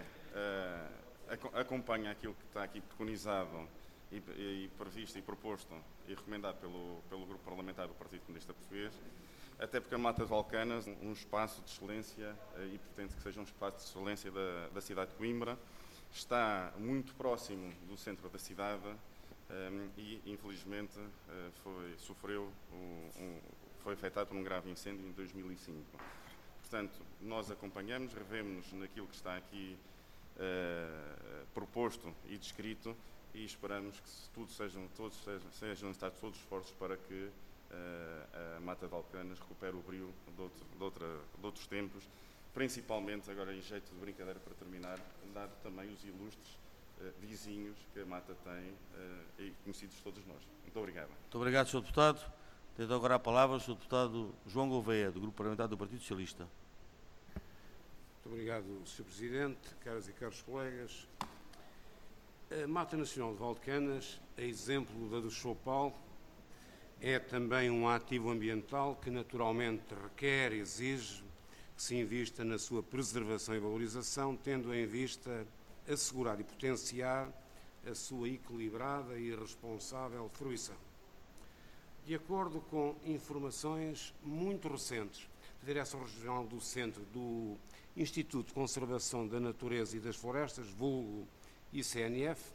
uh, acompanha aquilo que está aqui preconizado e, e previsto e proposto e recomendado pelo, pelo Grupo Parlamentar do Partido Comunista Português, até porque a Mata de Valcanas é um espaço de excelência uh, e pretende que seja um espaço de excelência da, da cidade de Coimbra, está muito próximo do centro da cidade. Um, e, infelizmente, uh, foi, sofreu, um, um, foi afetado por um grave incêndio em dois mil e cinco. Portanto, nós acompanhamos, revemos naquilo que está aqui uh, proposto e descrito e esperamos que tudo sejam, todos sejam, sejam necessários todos os esforços para que uh, a Mata de Valcanas recupere o brilho de, outro, de, outra, de outros tempos, principalmente, agora em jeito de brincadeira para terminar, dado também os ilustres Uh, vizinhos que a Mata tem uh, e conhecidos de todos nós. Muito obrigado. Muito obrigado, senhor Deputado. Tendo agora a palavra o senhor Deputado João Gouveia, do Grupo Parlamentar do Partido Socialista. Muito obrigado, senhor Presidente, caras e caros colegas. A Mata Nacional de Val de Canas, a exemplo da do Choupal, é também um ativo ambiental que naturalmente requer e exige que se invista na sua preservação e valorização, tendo em vista assegurar e potenciar a sua equilibrada e responsável fruição. De acordo com informações muito recentes da Direção Regional do Centro do Instituto de Conservação da Natureza e das Florestas, vulgo I C N F,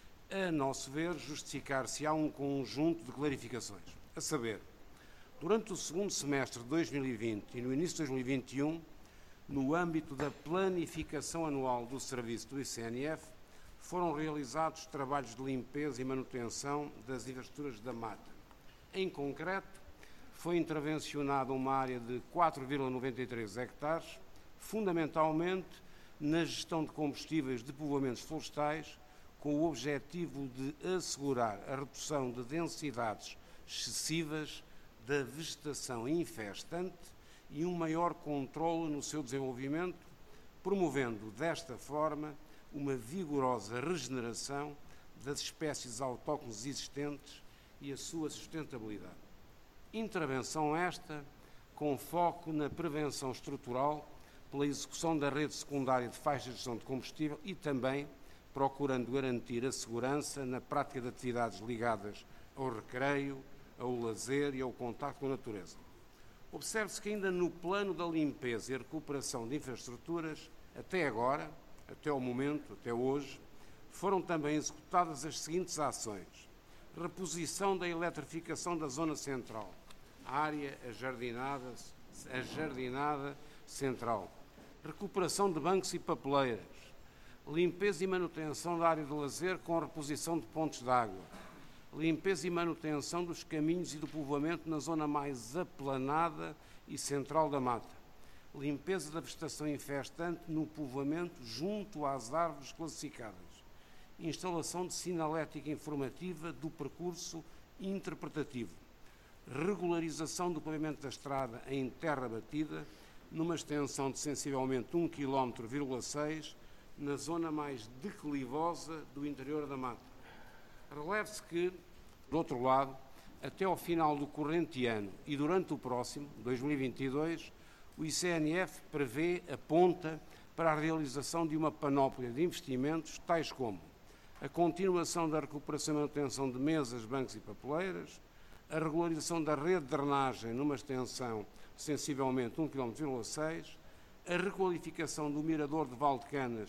a nosso ver, justificar-se-á um conjunto de clarificações. A saber, durante o segundo semestre de dois mil e vinte e no início de dois mil e vinte e um, no âmbito da planificação anual do serviço do I C N F, foram realizados trabalhos de limpeza e manutenção das infraestruturas da mata. Em concreto, foi intervencionada uma área de quatro vírgula noventa e três hectares, fundamentalmente na gestão de combustíveis de povoamentos florestais, com o objetivo de assegurar a redução de densidades excessivas da vegetação infestante e um maior controle no seu desenvolvimento, promovendo desta forma uma vigorosa regeneração das espécies autóctones existentes e a sua sustentabilidade. Intervenção esta com foco na prevenção estrutural pela execução da rede secundária de faixas de gestão de combustível e também procurando garantir a segurança na prática de atividades ligadas ao recreio, ao lazer e ao contacto com a natureza. Observe-se que ainda no plano da limpeza e recuperação de infraestruturas, até agora, até ao momento, até hoje, foram também executadas as seguintes ações. Reposição da eletrificação da zona central, área ajardinada, ajardinada central. Recuperação de bancos e papeleiras. Limpeza e manutenção da área de lazer com reposição de pontos de água. Limpeza e manutenção dos caminhos e do povoamento na zona mais aplanada e central da mata. Limpeza da vegetação infestante no povoamento junto às árvores classificadas. Instalação de sinalética informativa do percurso interpretativo. Regularização do pavimento da estrada em terra batida, numa extensão de sensivelmente um vírgula seis quilómetros na zona mais declivosa do interior da mata. Releve-se que, por outro lado, até ao final do corrente ano e durante o próximo, dois mil e vinte e dois, o I C N F prevê, aponta para a realização de uma panóplia de investimentos, tais como a continuação da recuperação e manutenção de mesas, bancos e papeleiras, a regularização da rede de drenagem numa extensão de sensivelmente um vírgula seis quilómetros, a requalificação do mirador de Val de Canas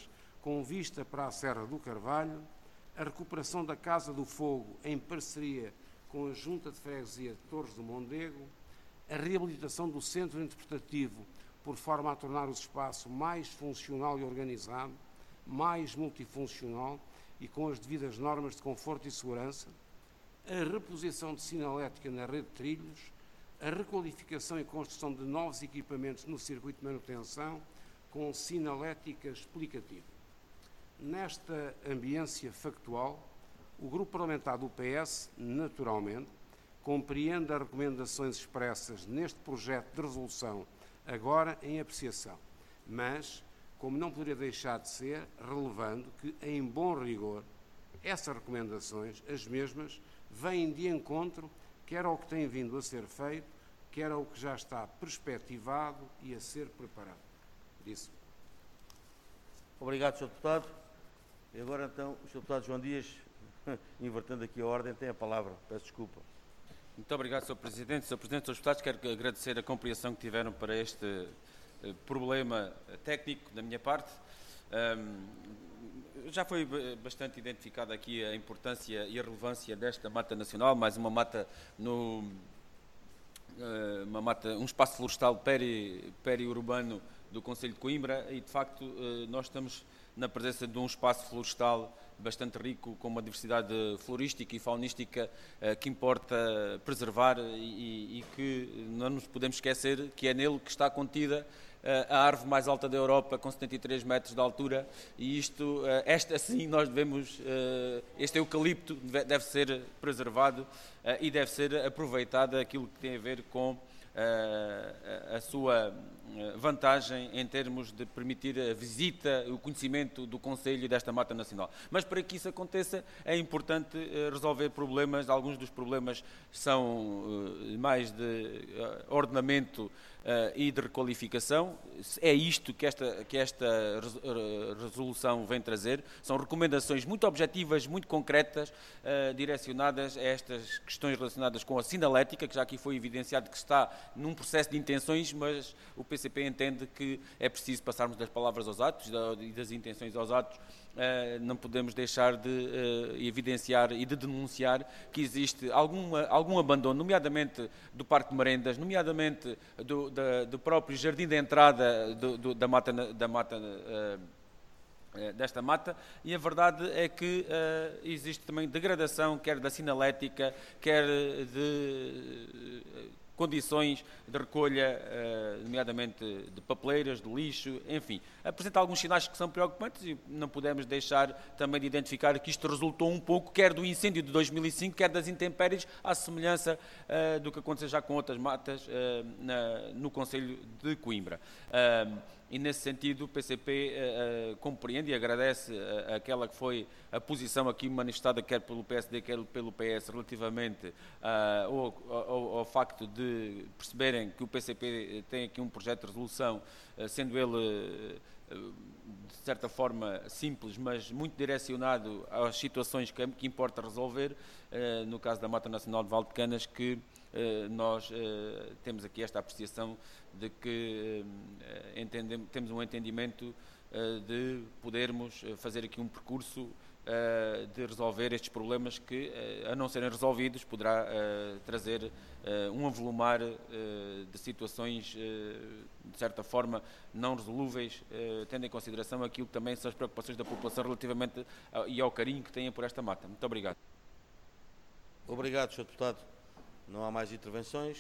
com vista para a Serra do Carvalho, a recuperação da Casa do Fogo em parceria com a Junta de Freguesia de Torres do Mondego, a reabilitação do Centro Interpretativo por forma a tornar o espaço mais funcional e organizado, mais multifuncional e com as devidas normas de conforto e segurança, a reposição de sinalética na rede de trilhos, a requalificação e construção de novos equipamentos no circuito de manutenção com sinalética explicativa. Nesta ambiência factual, o Grupo Parlamentar do P S, naturalmente, compreende as recomendações expressas neste projeto de resolução agora em apreciação, mas, como não poderia deixar de ser, relevando que, em bom rigor, essas recomendações, as mesmas, vêm de encontro quer ao que tem vindo a ser feito, quer ao que já está perspectivado e a ser preparado. Disse. Obrigado, senhor Deputado. E agora, então, o senhor Deputado João Dias, invertendo aqui a ordem, tem a palavra. Peço desculpa. Muito obrigado, senhor Presidente. senhor Presidente, senhores Deputados, quero agradecer a compreensão que tiveram para este uh, problema técnico da minha parte. Um, já foi bastante identificada aqui a importância e a relevância desta mata nacional, mais uma mata no... Uh, uma mata, um espaço florestal peri, periurbano do Concelho de Coimbra e, de facto, uh, nós estamos na presença de um espaço florestal bastante rico, com uma diversidade florística e faunística uh, que importa preservar e, e que não nos podemos esquecer que é nele que está contida uh, a árvore mais alta da Europa, com setenta e três metros de altura, e isto, uh, esta sim, nós devemos, uh, este eucalipto deve, deve ser preservado uh, e deve ser aproveitado aquilo que tem a ver com Uh, a sua vantagem em termos de permitir a visita, o conhecimento do Concelho e desta mata nacional. Mas para que isso aconteça é importante uh, resolver problemas. Alguns dos problemas são uh, mais de uh, ordenamento uh, e de requalificação. É isto que esta, que esta resolução vem trazer. São recomendações muito objetivas, muito concretas, uh, direcionadas a estas questões relacionadas com a sinalética, que já aqui foi evidenciado que está num processo de intenções, mas o P C P entende que é preciso passarmos das palavras aos atos e das intenções aos atos. Uh, não podemos deixar de uh, evidenciar e de denunciar que existe alguma, algum abandono, nomeadamente do Parque de Merendas, nomeadamente do, da, do próprio jardim de entrada do, do, da mata, da mata uh, desta mata, e a verdade é que uh, existe também degradação, quer da sinalética, quer de uh, condições de recolha, nomeadamente de papeleiras, de lixo, enfim. Apresenta alguns sinais que são preocupantes e não podemos deixar também de identificar que isto resultou um pouco, quer do incêndio de dois mil e cinco, quer das intempéries, à semelhança uh, do que aconteceu já com outras matas uh, na, no Concelho de Coimbra. Uh, E, nesse sentido, o P C P uh, uh, compreende e agradece uh, aquela que foi a posição aqui manifestada, quer pelo P S D, quer pelo P S, relativamente uh, ao, ao, ao facto de perceberem que o P C P tem aqui um projeto de resolução, uh, sendo ele, uh, de certa forma, simples, mas muito direcionado às situações que, que importa resolver, uh, no caso da Mata Nacional de Valdecanas, que Uh, nós uh, temos aqui esta apreciação de que uh, entendemos, temos um entendimento uh, de podermos fazer aqui um percurso uh, de resolver estes problemas que, uh, a não serem resolvidos, poderá uh, trazer uh, um avolumar uh, de situações, uh, de certa forma, não resolúveis, uh, tendo em consideração aquilo que também são as preocupações da população relativamente ao, e ao carinho que têm por esta mata. Muito obrigado. Obrigado, senhor Deputado. Não há mais intervenções.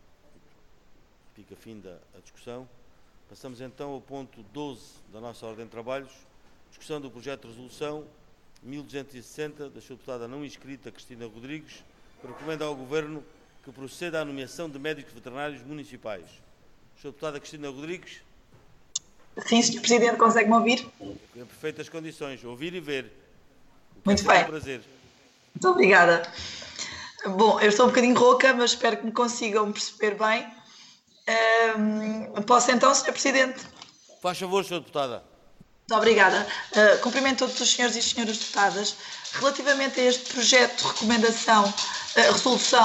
Fica fim da a discussão. Passamos então ao ponto doze da nossa ordem de trabalhos. Discussão do projeto de resolução mil duzentos e sessenta da senhora deputada não inscrita Cristina Rodrigues, que recomenda ao Governo que proceda à nomeação de médicos veterinários municipais. senhora deputada Cristina Rodrigues. Sim, senhor Presidente, consegue-me ouvir? Em perfeitas condições, ouvir e ver. Muito bem. É um prazer. Muito obrigada. Bom, eu estou um bocadinho rouca, mas espero que me consigam perceber bem. Um, posso então, senhor Presidente? Faz favor, senhora deputada. Muito obrigada. Uh, cumprimento todos os senhores e senhoras deputadas. Relativamente a este projeto de recomendação, uh, resolução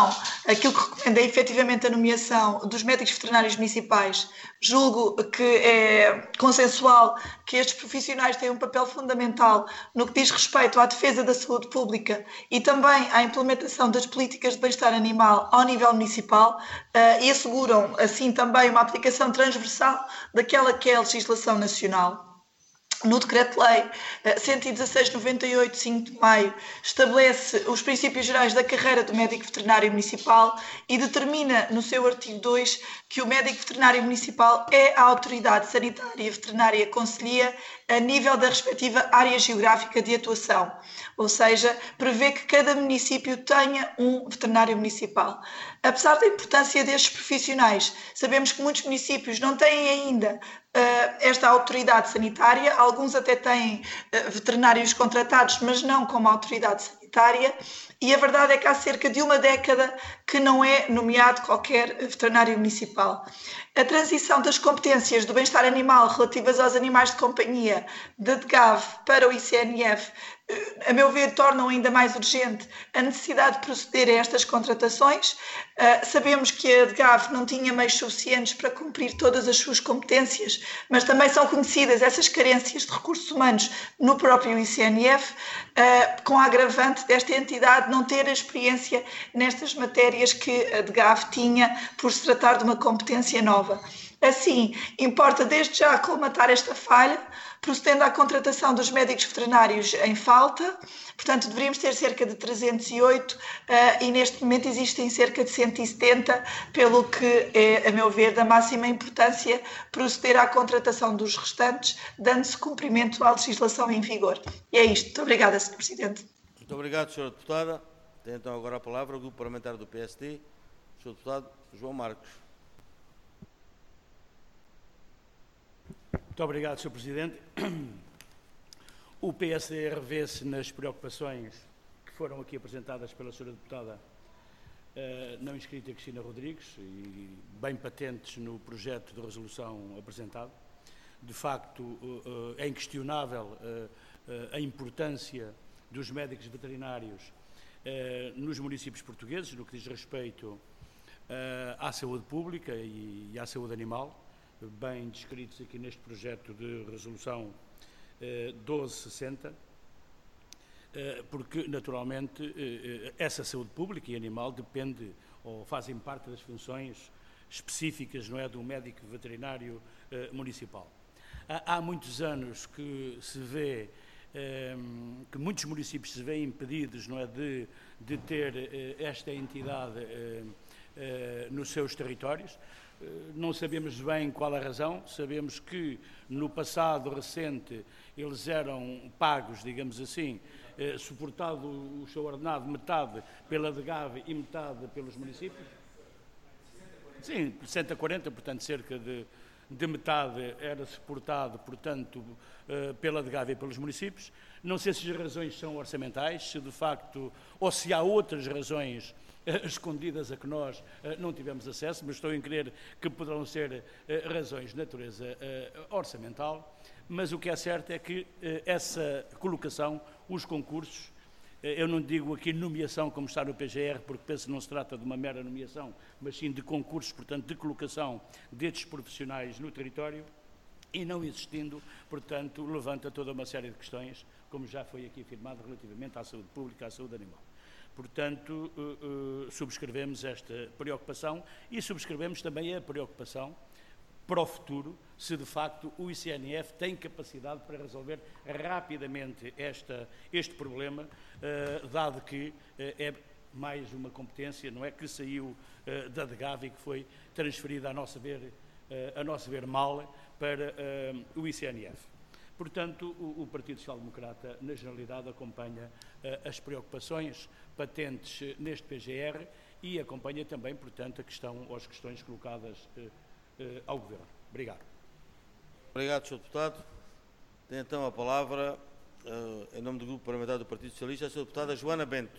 aquilo que recomenda é efetivamente a nomeação dos médicos veterinários municipais. Julgo que é consensual que estes profissionais têm um papel fundamental no que diz respeito à defesa da saúde pública e também à implementação das políticas de bem-estar animal ao nível municipal uh, e asseguram assim também uma aplicação transversal daquela que é a legislação nacional. No Decreto-Lei cento e dezasseis barra noventa e oito, cinco de maio, estabelece os princípios gerais da carreira do médico veterinário municipal e determina no seu artigo dois que o médico veterinário municipal é a autoridade sanitária veterinária concelhia a nível da respectiva área geográfica de atuação, ou seja, prevê que cada município tenha um veterinário municipal. Apesar da importância destes profissionais, sabemos que muitos municípios não têm ainda uh, esta autoridade sanitária, alguns até têm uh, veterinários contratados, mas não como autoridade sanitária, e a verdade é que há cerca de uma década que não é nomeado qualquer veterinário municipal. A transição das competências do bem-estar animal relativas aos animais de companhia da D G A V para o I C N F, a meu ver, tornam ainda mais urgente a necessidade de proceder a estas contratações. Uh, sabemos que a D G A V não tinha meios suficientes para cumprir todas as suas competências, mas também são conhecidas essas carências de recursos humanos no próprio I C N F, uh, com a agravante desta entidade não ter a experiência nestas matérias que a D G A V tinha por se tratar de uma competência nova. Assim, importa desde já colmatar esta falha, procedendo à contratação dos médicos veterinários em falta. Portanto, deveríamos ter cerca de trezentos e oito uh, e neste momento existem cerca de cento e setenta, pelo que é, a meu ver, da máxima importância proceder à contratação dos restantes, dando-se cumprimento à legislação em vigor. E é isto. Muito obrigada, senhor Presidente. Muito obrigado, senhora Deputada. Tem então agora a palavra o Grupo Parlamentar do P S D, o senhor Deputado João Marcos. Muito obrigado, senhor Presidente. O P S D revê-se nas preocupações que foram aqui apresentadas pela senhora Deputada uh, não inscrita Cristina Rodrigues e bem patentes no projeto de resolução apresentado. De facto, uh, uh, é inquestionável uh, uh, a importância dos médicos veterinários uh, nos municípios portugueses, no que diz respeito uh, à saúde pública e, e à saúde animal, bem descritos aqui neste projeto de resolução eh, doze sessenta, eh, porque, naturalmente, eh, essa saúde pública e animal depende ou fazem parte das funções específicas, não é, do médico veterinário eh, municipal. Há, há muitos anos que se vê, eh, que muitos municípios se veem impedidos, não é, de, de ter eh, esta entidade eh, eh, nos seus territórios. Não sabemos bem qual a razão, sabemos que no passado recente eles eram pagos, digamos assim, eh, suportado o seu ordenado metade pela D G A V e metade pelos municípios. Sim, sessenta a quarenta, portanto cerca de, de metade era suportado, portanto, eh, pela D G A V e pelos municípios. Não sei se as razões são orçamentais, se de facto, ou se há outras razões escondidas a que nós uh, não tivemos acesso, mas estou a crer que poderão ser uh, razões de natureza uh, orçamental, mas o que é certo é que uh, essa colocação, os concursos, uh, eu não digo aqui nomeação como está no P G R, porque penso que não se trata de uma mera nomeação, mas sim de concursos, portanto, de colocação destes profissionais no território, e não existindo, portanto, levanta toda uma série de questões, como já foi aqui afirmado, relativamente à saúde pública, à saúde animal. Portanto, uh, uh, subscrevemos esta preocupação e subscrevemos também a preocupação para o futuro, se de facto o I C N F tem capacidade para resolver rapidamente esta, este problema, uh, dado que uh, é mais uma competência, não é, que saiu uh, da D G A V e que foi transferida, a nosso ver, uh, a nosso ver mal, para uh, o I C N F. Portanto, o, o Partido Social Democrata, na generalidade, acompanha uh, as preocupações patentes uh, neste P G R e acompanha também, portanto, a questão ou as questões colocadas uh, uh, ao Governo. Obrigado. Obrigado, senhor Deputado. Tem então a palavra, uh, em nome do Grupo Parlamentar do Partido Socialista, a senhora Deputada Joana Bento.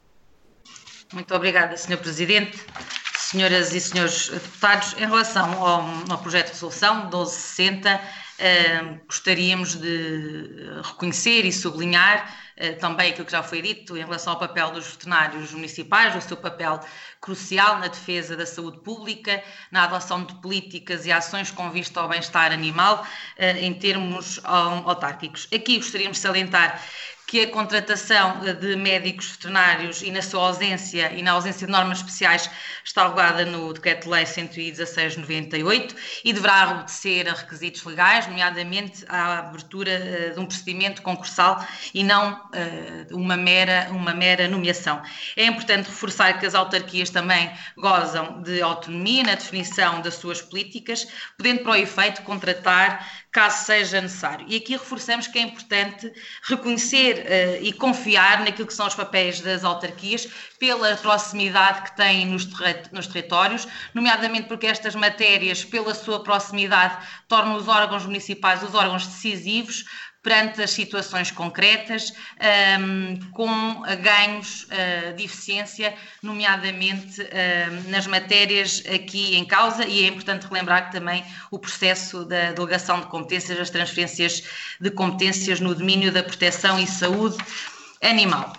Muito obrigada, senhor Presidente. Senhoras e senhores deputados, em relação ao, ao projeto de resolução doze sessenta, gostaríamos de reconhecer e sublinhar também aquilo que já foi dito em relação ao papel dos veterinários municipais, o seu papel crucial na defesa da saúde pública, na adoção de políticas e ações com vista ao bem-estar animal em termos autárquicos. Aqui gostaríamos de salientar que a contratação de médicos veterinários e na sua ausência e na ausência de normas especiais está regulada no Decreto-Lei cento e dezasseis barra noventa e oito e deverá obedecer a requisitos legais, nomeadamente à abertura uh, de um procedimento concursal e não uh, uma, mera, uma mera nomeação. É importante reforçar que as autarquias também gozam de autonomia na definição das suas políticas, podendo para o efeito contratar caso seja necessário. E aqui reforçamos que é importante reconhecer uh, e confiar naquilo que são os papéis das autarquias pela proximidade que têm nos, terri nos territórios, nomeadamente porque estas matérias, pela sua proximidade, tornam os órgãos municipais os órgãos decisivos perante as situações concretas, um, com ganhos uh, de eficiência, nomeadamente uh, nas matérias aqui em causa, e é importante relembrar que também o processo da delegação de competências, as transferências de competências no domínio da proteção e saúde animal.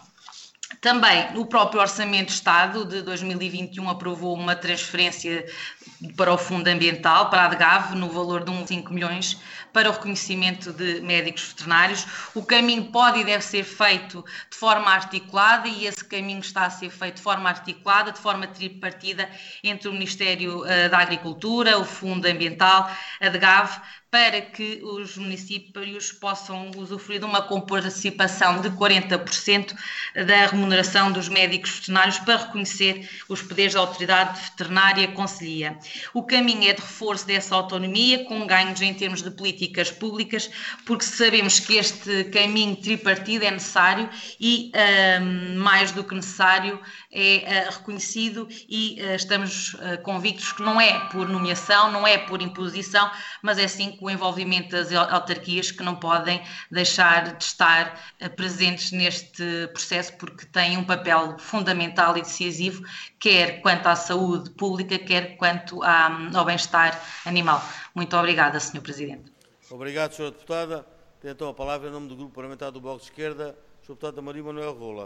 Também o próprio Orçamento de Estado de dois mil e vinte e um aprovou uma transferência para o Fundo Ambiental, para a ADGAV, no valor de uns cinco milhões, para o reconhecimento de médicos veterinários. O caminho pode e deve ser feito de forma articulada e esse caminho está a ser feito de forma articulada, de forma tripartida entre o Ministério uh, da Agricultura, o Fundo Ambiental, a ADGAV, para que os municípios possam usufruir de uma comparticipação de quarenta por cento da remuneração dos médicos veterinários para reconhecer os poderes da autoridade veterinária conselhia. O caminho é de reforço dessa autonomia, com ganhos em termos de políticas públicas, porque sabemos que este caminho tripartido é necessário e, um, mais do que necessário, é uh, reconhecido e uh, estamos uh, convictos que não é por nomeação, não é por imposição, mas é sim o envolvimento das autarquias que não podem deixar de estar uh, presentes neste processo, porque têm um papel fundamental e decisivo, quer quanto à saúde pública, quer quanto à, ao bem-estar animal. Muito obrigada, senhor Presidente. Obrigado, senhora Deputada. Tem então a palavra em nome do Grupo Parlamentar do Bloco de Esquerda, a senhora Deputada Maria Manuel Rola.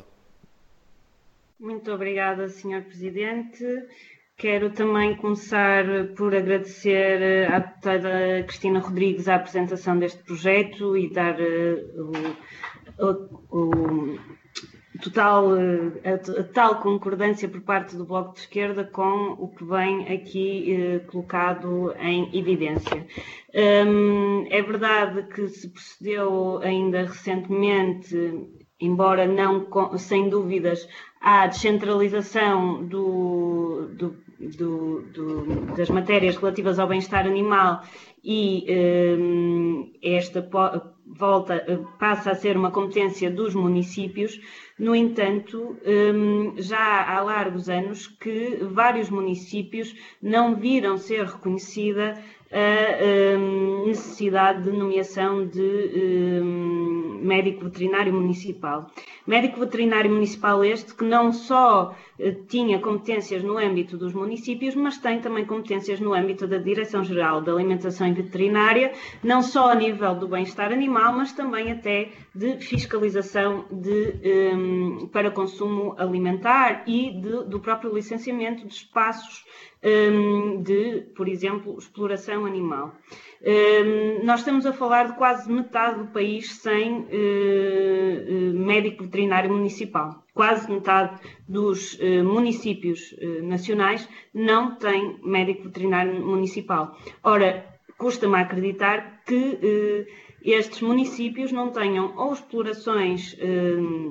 Muito obrigada, senhor Presidente. Quero também começar por agradecer à deputada Cristina Rodrigues a apresentação deste projeto e dar uh, o, o, o total, a, a tal concordância por parte do Bloco de Esquerda com o que vem aqui uh, colocado em evidência. Um, é verdade que se procedeu ainda recentemente, embora não sem dúvidas, à descentralização do, do, do, do, das matérias relativas ao bem-estar animal e um, esta volta, passa a ser uma competência dos municípios. No entanto, um, já há largos anos que vários municípios não viram ser reconhecida a um, necessidade de nomeação de um, médico veterinário municipal. Médico veterinário municipal este que não só uh, tinha competências no âmbito dos municípios, mas tem também competências no âmbito da Direção-Geral da Alimentação e Veterinária, não só a nível do bem-estar animal, mas também até de fiscalização de, um, para consumo alimentar e de, do próprio licenciamento de espaços um, de, por exemplo, exploração animal. Um, nós estamos a falar de quase metade do país sem uh, uh, médico veterinário municipal. Quase metade dos uh, municípios uh, nacionais não tem médico veterinário municipal. Ora, custa-me acreditar que uh, estes municípios não tenham ou explorações uh,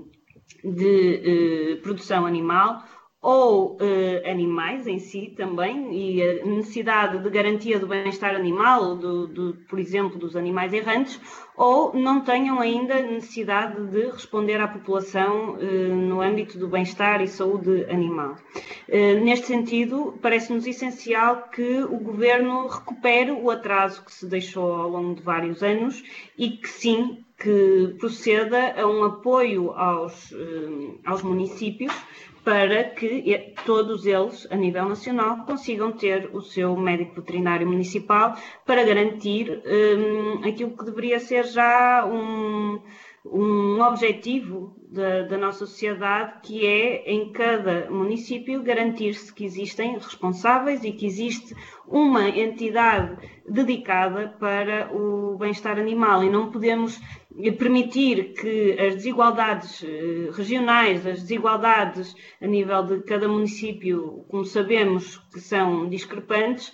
de uh, produção animal ou uh, animais em si também, e a necessidade de garantia do bem-estar animal, do, do, por exemplo, dos animais errantes, ou não tenham ainda necessidade de responder à população uh, no âmbito do bem-estar e saúde animal. Uh, neste sentido, parece-nos essencial que o Governo recupere o atraso que se deixou ao longo de vários anos e que sim, que proceda a um apoio aos, uh, aos municípios para que todos eles, a nível nacional, consigam ter o seu médico veterinário municipal para garantir um, aquilo que deveria ser já um, um objetivo da, da nossa sociedade, que é, em cada município, garantir-se que existem responsáveis e que existe uma entidade dedicada para o bem-estar animal, e não podemos permitir que as desigualdades regionais, as desigualdades a nível de cada município, como sabemos que são discrepantes,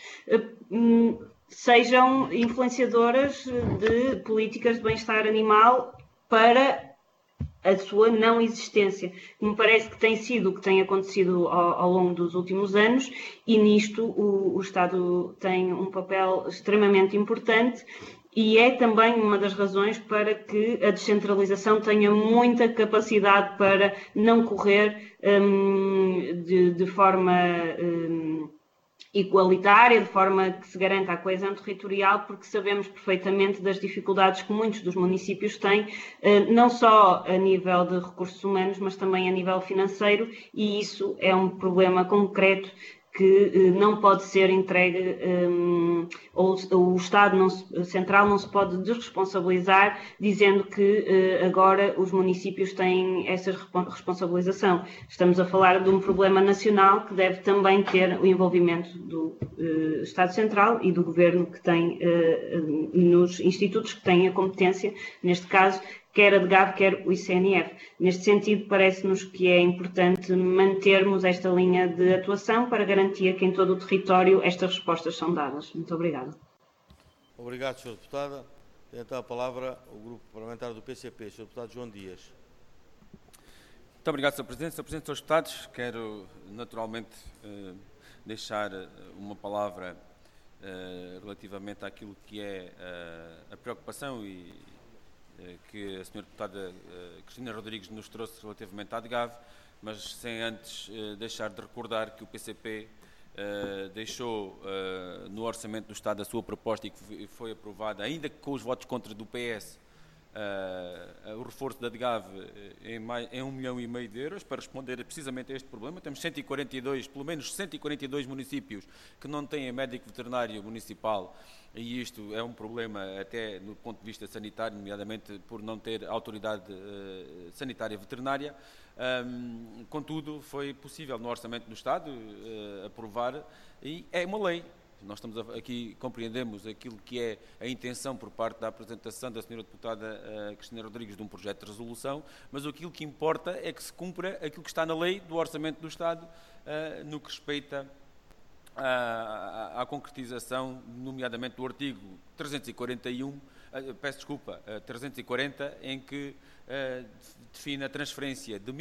sejam influenciadoras de políticas de bem-estar animal para a sua não existência. Me parece que tem sido o que tem acontecido ao, ao longo dos últimos anos, e nisto o, o Estado tem um papel extremamente importante, e é também uma das razões para que a descentralização tenha muita capacidade para não correr um, de, de forma um, igualitária, de forma que se garanta a coesão territorial, porque sabemos perfeitamente das dificuldades que muitos dos municípios têm, não só a nível de recursos humanos, mas também a nível financeiro, e isso é um problema concreto que não pode ser entregue, um, ou o Estado não se, Central não se pode desresponsabilizar dizendo que uh, agora os municípios têm essa responsabilização. Estamos a falar de um problema nacional que deve também ter o envolvimento do uh, Estado Central e do Governo, que tem, uh, nos institutos que têm a competência, neste caso, quer a DGAV, quer o I C N F. Neste sentido, parece-nos que é importante mantermos esta linha de atuação para garantir que em todo o território estas respostas são dadas. Muito obrigada. Obrigado, senhora Deputada. Tem então a palavra o Grupo Parlamentar do P C P, senhor Deputado João Dias. Muito obrigado, senhor Presidente. senhor Presidente, senhores Deputados, quero naturalmente eh, deixar uma palavra eh, relativamente àquilo que é eh, a preocupação e que a senhora Deputada uh, Cristina Rodrigues nos trouxe relativamente à DGAV, mas sem antes uh, deixar de recordar que o P C P uh, deixou uh, no Orçamento do Estado a sua proposta e que foi aprovada, ainda que com os votos contra do P S, uh, o reforço da DGAV em, mais, em um milhão e meio de euros para responder precisamente a este problema. Temos cento e quarenta e dois, pelo menos cento e quarenta e dois municípios que não têm médico veterinário municipal, e isto é um problema até no ponto de vista sanitário, nomeadamente por não ter autoridade uh, sanitária veterinária. Um, contudo, foi possível no Orçamento do Estado uh, aprovar, e é uma lei. Nós estamos aqui, compreendemos aquilo que é a intenção por parte da apresentação da senhora Deputada uh, Cristina Rodrigues de um projeto de resolução, mas aquilo que importa é que se cumpra aquilo que está na lei do Orçamento do Estado uh, no que respeita À, à concretização, nomeadamente do artigo trezentos e quarenta e um, peço desculpa, trezentos e quarenta, em que uh, define a transferência de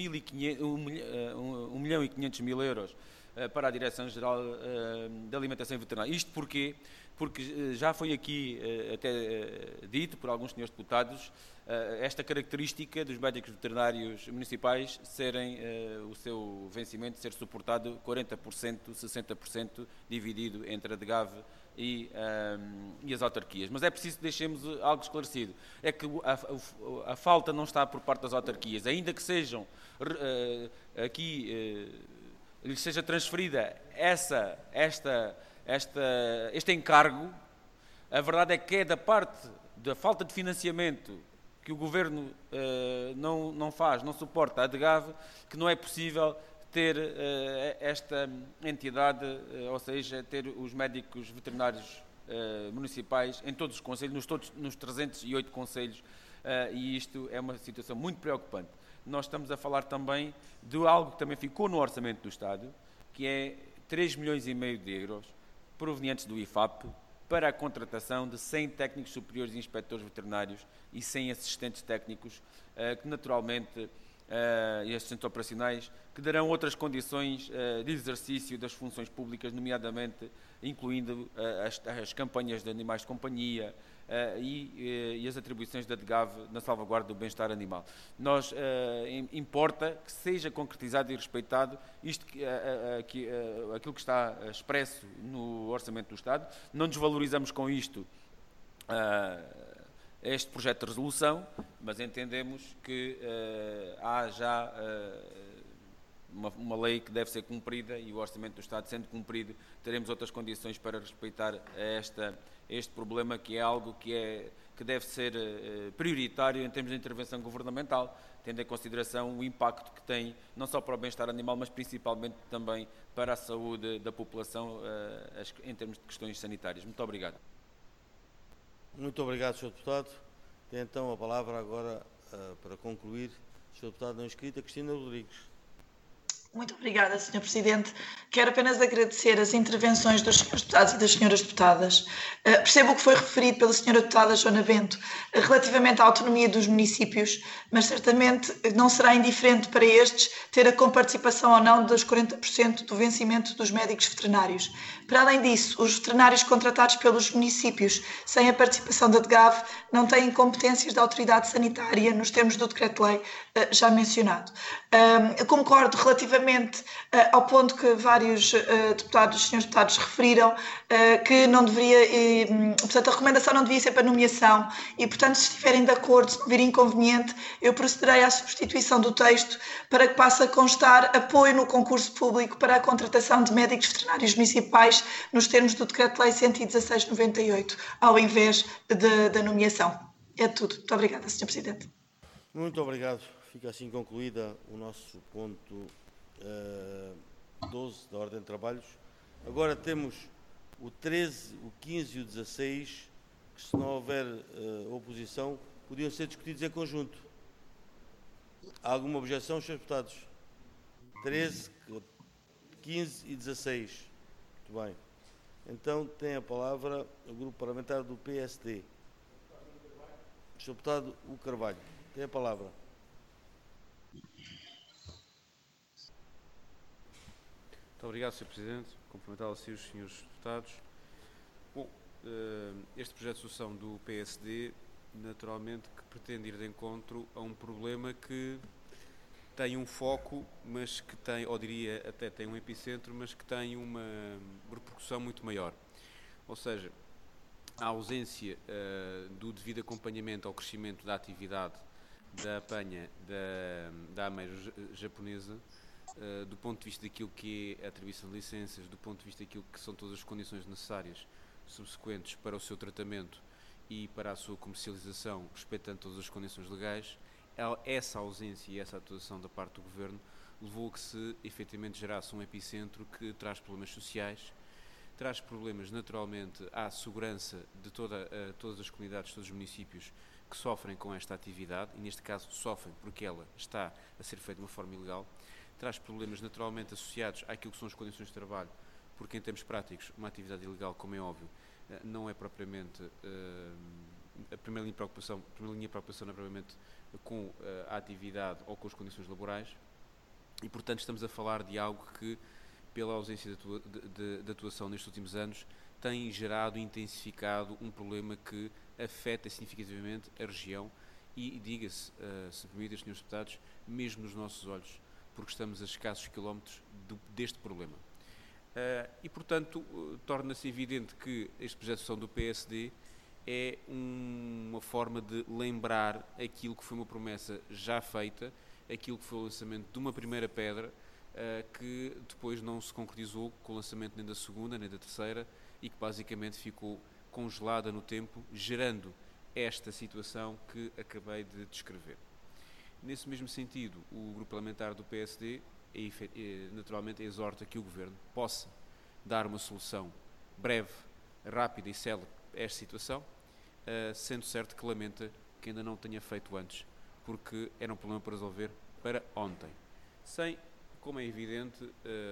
um milhão e quinhentos mil euros uh, para a Direção-Geral uh, da Alimentação e Veterinária. Isto porquê? Porque uh, já foi aqui uh, até uh, dito por alguns senhores deputados uh, esta característica dos médicos veterinários municipais serem uh, o seu vencimento ser suportado quarenta por cento, sessenta por cento dividido entre a DGAV e, um, e as autarquias. Mas é preciso que deixemos algo esclarecido. É que a, a, a falta não está por parte das autarquias, ainda que sejam uh, aqui uh, lhe seja transferida essa, esta, esta, este encargo, a verdade é que é da parte da falta de financiamento que o Governo uh, não, não faz, não suporta a DGAV, que não é possível ter uh, esta entidade, uh, ou seja, ter os médicos veterinários uh, municipais em todos os concelhos, nos, todos, nos trezentos e oito concelhos, uh, e isto é uma situação muito preocupante. Nós estamos a falar também de algo que também ficou no Orçamento do Estado, que é três milhões e meio de euros provenientes do I F A P para a contratação de cem técnicos superiores e inspectores veterinários e cem assistentes técnicos, uh, que naturalmente, uh, e assistentes operacionais, que darão outras condições uh, de exercício das funções públicas, nomeadamente incluindo uh, as, as campanhas de animais de companhia uh, e, uh, e as atribuições da DGAV na salvaguarda do bem-estar animal. Nós, uh, importa que seja concretizado e respeitado isto, uh, uh, que, uh, aquilo que está expresso no Orçamento do Estado. Não desvalorizamos com isto uh, este projeto de resolução, mas entendemos que uh, há já uh, uma, uma lei que deve ser cumprida e o Orçamento do Estado sendo cumprido, teremos outras condições para respeitar esta, este problema, que é algo que, é, que deve ser uh, prioritário em termos de intervenção governamental, tendo em consideração o impacto que tem, não só para o bem-estar animal, mas principalmente também para a saúde da população uh, as, em termos de questões sanitárias. Muito obrigado. Muito obrigado, senhor Deputado. Tem então a palavra agora uh, para concluir o senhor Deputado não inscrita, Cristina Rodrigues. Muito obrigada, senhor Presidente. Quero apenas agradecer as intervenções dos senhores deputados e das senhoras deputadas. Uh, percebo o que foi referido pela senhora deputada Joana Bento uh, relativamente à autonomia dos municípios, mas certamente não será indiferente para estes ter a comparticipação ou não dos quarenta por cento do vencimento dos médicos veterinários. Para além disso, os veterinários contratados pelos municípios sem a participação da D G A V não têm competências da autoridade sanitária nos termos do decreto-lei uh, já mencionado. Uh, concordo relativamente Uh, ao ponto que vários uh, deputados, senhores deputados referiram, uh, que não deveria, uh, portanto a recomendação não devia ser para nomeação e, portanto, se estiverem de acordo, se não vir inconveniente, eu procederei à substituição do texto para que passe a constar apoio no concurso público para a contratação de médicos veterinários municipais nos termos do decreto-lei cento e dezasseis barra noventa e oito, ao invés de, da nomeação. É tudo. Muito obrigada, senhor Presidente. Muito obrigado. Fica assim concluída o nosso ponto Uh, doze da Ordem de Trabalhos. Agora temos o treze, o quinze e o dezasseis, que se não houver uh, oposição, podiam ser discutidos em conjunto. Há alguma objeção, senhores deputados? treze, quinze e dezasseis. Muito bem. Então tem a palavra o Grupo Parlamentar do P S D. O senhor deputado Hugo Carvalho, tem a palavra. Muito obrigado, senhor Presidente. Cumprimentá-lo assim os senhores deputados. Bom, este projeto de solução do P S D, naturalmente, que pretende ir de encontro a um problema que tem um foco, mas que tem, ou diria até tem um epicentro, mas que tem uma repercussão muito maior. Ou seja, a ausência uh, do devido acompanhamento ao crescimento da atividade da apanha da, da ameira japonesa, Uh, do ponto de vista daquilo que é a atribuição de licenças, do ponto de vista daquilo que são todas as condições necessárias subsequentes para o seu tratamento e para a sua comercialização, respeitando todas as condições legais, essa ausência e essa atuação da parte do Governo levou a que se efetivamente gerasse um epicentro que traz problemas sociais, traz problemas naturalmente à segurança de toda, uh, todas as comunidades, todos os municípios que sofrem com esta atividade, e neste caso sofrem porque ela está a ser feita de uma forma ilegal, traz problemas naturalmente associados àquilo que são as condições de trabalho, porque em termos práticos uma atividade ilegal, como é óbvio, não é propriamente uh, a primeira linha de preocupação, a primeira linha de preocupação não é propriamente com uh, a atividade ou com as condições laborais, e portanto estamos a falar de algo que, pela ausência de, atua de, de, de atuação nestes últimos anos, tem gerado e intensificado um problema que afeta significativamente a região e, diga-se, uh, se me permitem, senhores deputados, mesmo nos nossos olhos, porque estamos a escassos quilómetros do, deste problema. Uh, e, portanto, uh, torna-se evidente que este projeto de solução do P S D é um, uma forma de lembrar aquilo que foi uma promessa já feita, aquilo que foi o lançamento de uma primeira pedra, uh, que depois não se concretizou com o lançamento nem da segunda, nem da terceira, e que basicamente ficou congelada no tempo, gerando esta situação que acabei de descrever. Nesse mesmo sentido, o Grupo Parlamentar do P S D naturalmente exorta que o Governo possa dar uma solução breve, rápida e célere a esta situação, sendo certo que lamenta que ainda não tenha feito antes, porque era um problema para resolver para ontem. Sem, como é evidente,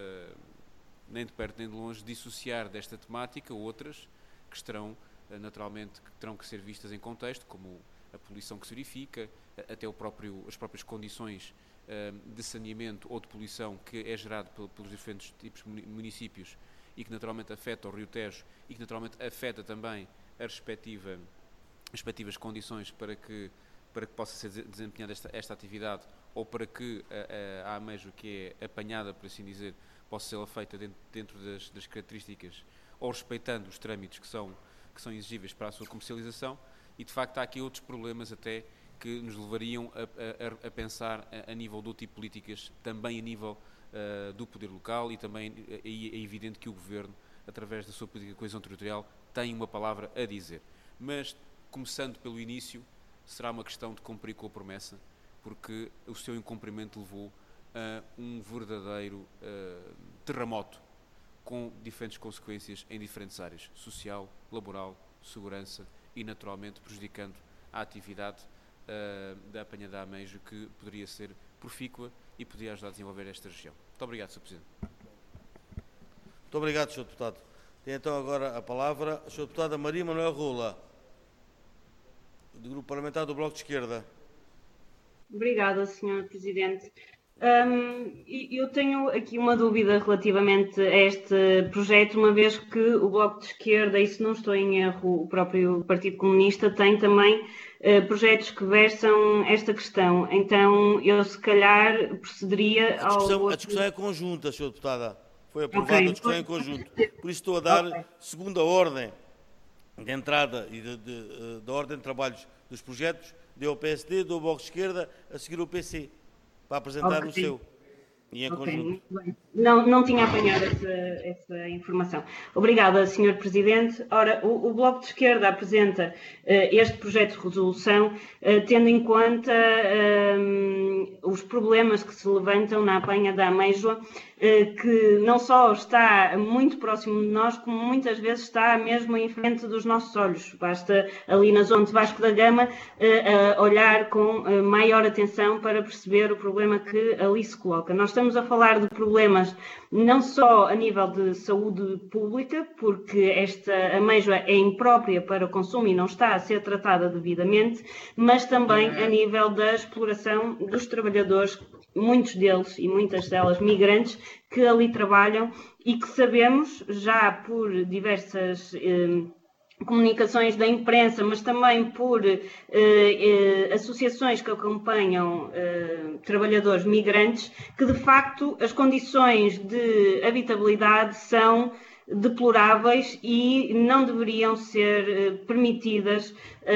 nem de perto nem de longe, dissociar desta temática outras que estarão, naturalmente, que terão que ser vistas em contexto, como a poluição que se verifica, até o próprio, as próprias condições uh, de saneamento ou de poluição que é gerado pel, pelos diferentes tipos de municípios e que naturalmente afeta o Rio Tejo e que naturalmente afeta também a respectiva, as respectivas condições para que, para que possa ser desempenhada esta, esta atividade ou para que a, a, a amejo que é apanhada, por assim dizer, possa ser feita dentro, dentro das, das características ou respeitando os trâmites que são, que são exigíveis para a sua comercialização. E, de facto, há aqui outros problemas até que nos levariam a, a, a pensar a, a nível do tipo de políticas, também a nível uh, do poder local e também é, é evidente que o Governo, através da sua política de coesão territorial, tem uma palavra a dizer. Mas, começando pelo início, será uma questão de cumprir com a promessa, porque o seu incumprimento levou a um verdadeiro uh, terremoto, com diferentes consequências em diferentes áreas, social, laboral, segurança e, naturalmente, prejudicando a atividade uh, da apanha da Amejo, que poderia ser profícua e poderia ajudar a desenvolver esta região. Muito obrigado, senhor Presidente. Muito obrigado, senhor Deputado. Tem então agora a palavra a senhora Deputada Maria Manuel Rola, do Grupo Parlamentar do Bloco de Esquerda. Obrigada, senhor Presidente. Um, eu tenho aqui uma dúvida relativamente a este projeto, uma vez que o Bloco de Esquerda, e se não estou em erro, o próprio Partido Comunista, tem também uh, projetos que versam esta questão. Então, eu se calhar procederia a discussão, ao... A discussão é conjunta, senhora Deputada. Foi aprovada okay. a discussão em conjunto. Por isso estou a dar okay. segunda ordem de entrada e de, de, de, de ordem de trabalhos dos projetos, deu ao P S D, deu ao Bloco de Esquerda, a seguir ao P C, para apresentar okay. o seu. E em okay. conjunto. Não, não tinha apanhado essa, essa informação. Obrigada, senhor Presidente. Ora, o, o Bloco de Esquerda apresenta uh, este projeto de resolução uh, tendo em conta uh, os problemas que se levantam na apanha da amêijoa, uh, que não só está muito próximo de nós, como muitas vezes está mesmo em frente dos nossos olhos. Basta ali na zona de Vasco da Gama uh, uh, olhar com uh, maior atenção para perceber o problema que ali se coloca. Nós estamos a falar de problemas não só a nível de saúde pública, porque esta amêijoa é imprópria para o consumo e não está a ser tratada devidamente, mas também a nível da exploração dos trabalhadores, muitos deles e muitas delas migrantes, que ali trabalham e que sabemos já por diversas eh, comunicações da imprensa, mas também por eh, eh, associações que acompanham eh, trabalhadores migrantes, que de facto as condições de habitabilidade são deploráveis e não deveriam ser eh, permitidas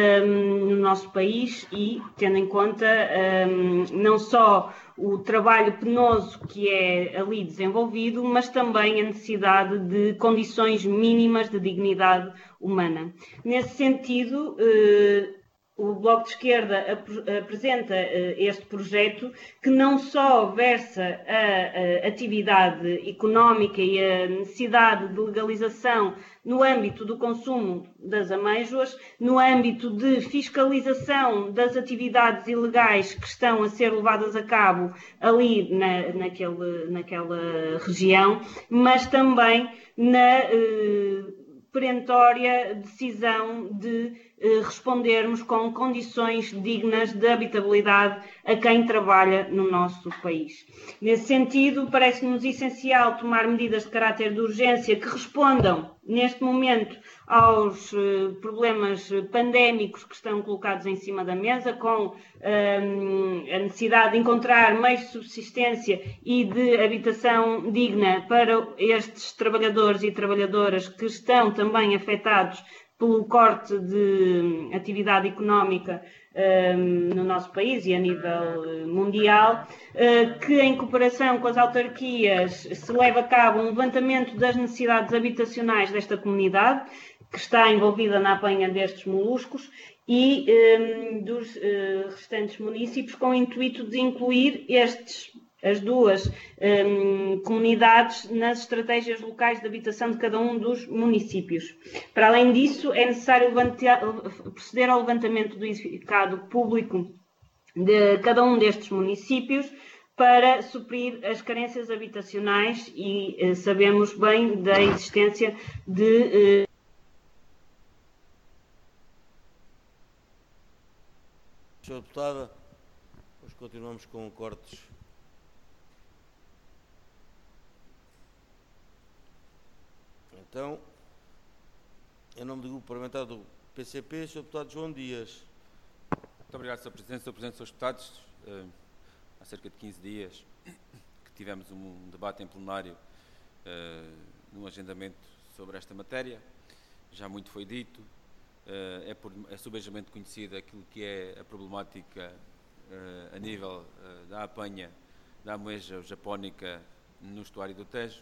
um, no nosso país, e tendo em conta um, não só o trabalho penoso que é ali desenvolvido, mas também a necessidade de condições mínimas de dignidade humana. Nesse sentido, eh, o Bloco de Esquerda ap apresenta uh, este projeto, que não só versa a, a atividade económica e a necessidade de legalização no âmbito do consumo das amêijoas, no âmbito de fiscalização das atividades ilegais que estão a ser levadas a cabo ali na, naquele, naquela região, mas também na uh, perentória decisão de eh, respondermos com condições dignas de habitabilidade a quem trabalha no nosso país. Nesse sentido, parece-nos essencial tomar medidas de caráter de urgência que respondam, neste momento, aos eh, problemas pandémicos que estão colocados em cima da mesa, com eh, a necessidade de encontrar meios de subsistência e de habitação digna para estes trabalhadores e trabalhadoras que estão também afetados pelo corte de atividade económica um, no nosso país e a nível mundial, uh, que em cooperação com as autarquias se leva a cabo um levantamento das necessidades habitacionais desta comunidade, que está envolvida na apanha destes moluscos, e um, dos uh, restantes municípios, com o intuito de incluir estes as duas um, comunidades nas estratégias locais de habitação de cada um dos municípios. Para além disso, é necessário levantar, proceder ao levantamento do edificado público de cada um destes municípios para suprir as carências habitacionais, e eh, sabemos bem da existência de... Eh... Senhora Deputada, nós continuamos com cortes. Então, em nome do Grupo Parlamentar do P C P, senhor Deputado João Dias. Muito obrigado, senhor Presidente. senhor Presidente, senhores Deputados, uh, há cerca de quinze dias que tivemos um debate em plenário uh, num agendamento sobre esta matéria. Já muito foi dito, uh, é, por, é subejamente conhecida aquilo que é a problemática uh, a nível uh, da apanha da amêijoa japónica no estuário do Tejo.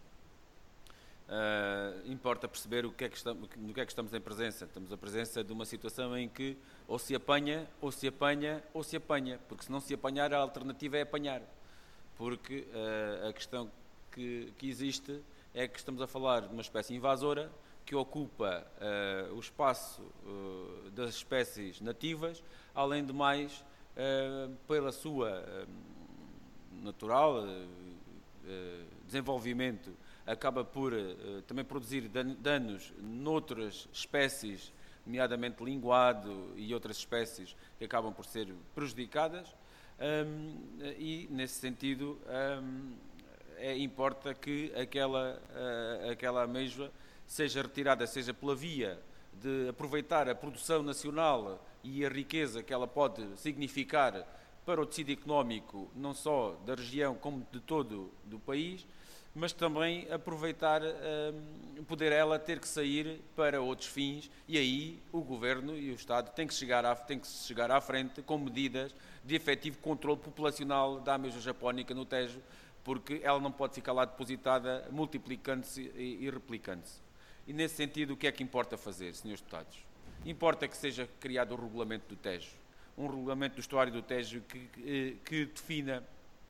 Uh, importa perceber o que é que estamos, no que é que estamos em presença. Estamos em presença de uma situação em que ou se apanha, ou se apanha, ou se apanha, porque se não se apanhar, a alternativa é apanhar. Porque uh, a questão que, que existe é que estamos a falar de uma espécie invasora que ocupa uh, o espaço uh, das espécies nativas, além de mais, uh, pela sua uh, natural uh, uh, desenvolvimento, acaba por uh, também produzir dan danos noutras espécies, nomeadamente linguado e outras espécies que acabam por ser prejudicadas, um, e nesse sentido um, é, importa que aquela, uh, aquela ameijoa seja retirada, seja pela via de aproveitar a produção nacional e a riqueza que ela pode significar para o tecido económico, não só da região como de todo do país, mas também aproveitar, um, poder ela ter que sair para outros fins, e aí o Governo e o Estado têm que chegar à, têm que chegar à frente com medidas de efetivo controle populacional da ameijoa japónica no Tejo, porque ela não pode ficar lá depositada, multiplicando-se e, e replicando-se. E nesse sentido, o que é que importa fazer, senhores deputados? Importa que seja criado o regulamento do Tejo, um regulamento do estuário do Tejo que, que, que defina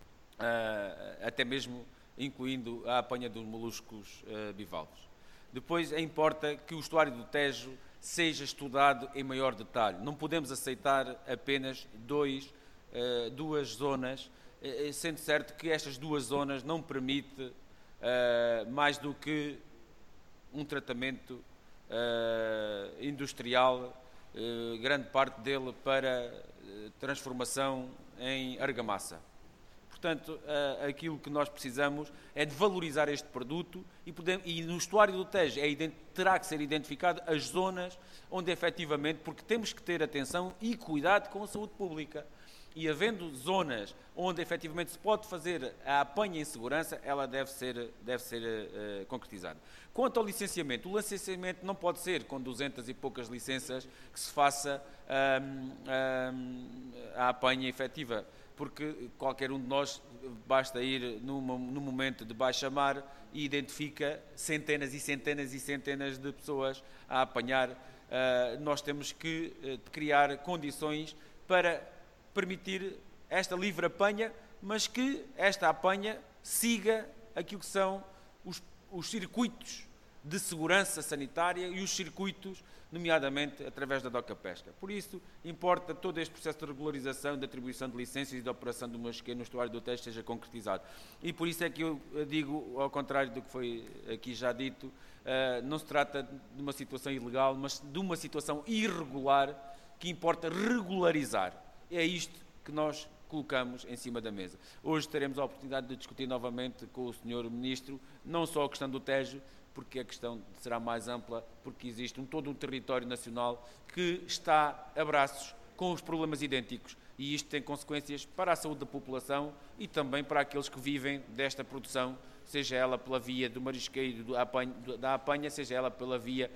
uh, até mesmo incluindo a apanha dos moluscos uh, bivalves. Depois, importa que o estuário do Tejo seja estudado em maior detalhe. Não podemos aceitar apenas dois, uh, duas zonas, uh, sendo certo que estas duas zonas não permitem uh, mais do que um tratamento uh, industrial, uh, grande parte dele para uh, transformação em argamassa. Portanto, uh, aquilo que nós precisamos é de valorizar este produto e, podemos, e no estuário do Tejo é, terá que ser identificado as zonas onde efetivamente, porque temos que ter atenção e cuidado com a saúde pública. E havendo zonas onde efetivamente se pode fazer a apanha em segurança, ela deve ser, deve ser uh, concretizada. Quanto ao licenciamento, o licenciamento não pode ser com duzentas e poucas licenças que se faça um, um, a apanha efetiva, porque qualquer um de nós basta ir numa, num momento de baixa mar e identifica centenas e centenas e centenas de pessoas a apanhar. Uh, nós temos que uh, criar condições para permitir esta livre apanha, mas que esta apanha siga aquilo que são os, os circuitos de segurança sanitária e os circuitos, nomeadamente através da DOCA Pesca. Por isso, importa todo este processo de regularização, de atribuição de licenças e de operação de uma isqueira no estuário do Tejo seja concretizado. E por isso é que eu digo, ao contrário do que foi aqui já dito, uh, não se trata de uma situação ilegal, mas de uma situação irregular que importa regularizar. É isto que nós colocamos em cima da mesa. Hoje teremos a oportunidade de discutir novamente com o senhor Ministro, não só a questão do Tejo, porque a questão será mais ampla, porque existe um, todo um território nacional que está a braços com os problemas idênticos, e isto tem consequências para a saúde da população e também para aqueles que vivem desta produção, seja ela pela via do marisqueiro do apanha, da apanha, seja ela pela via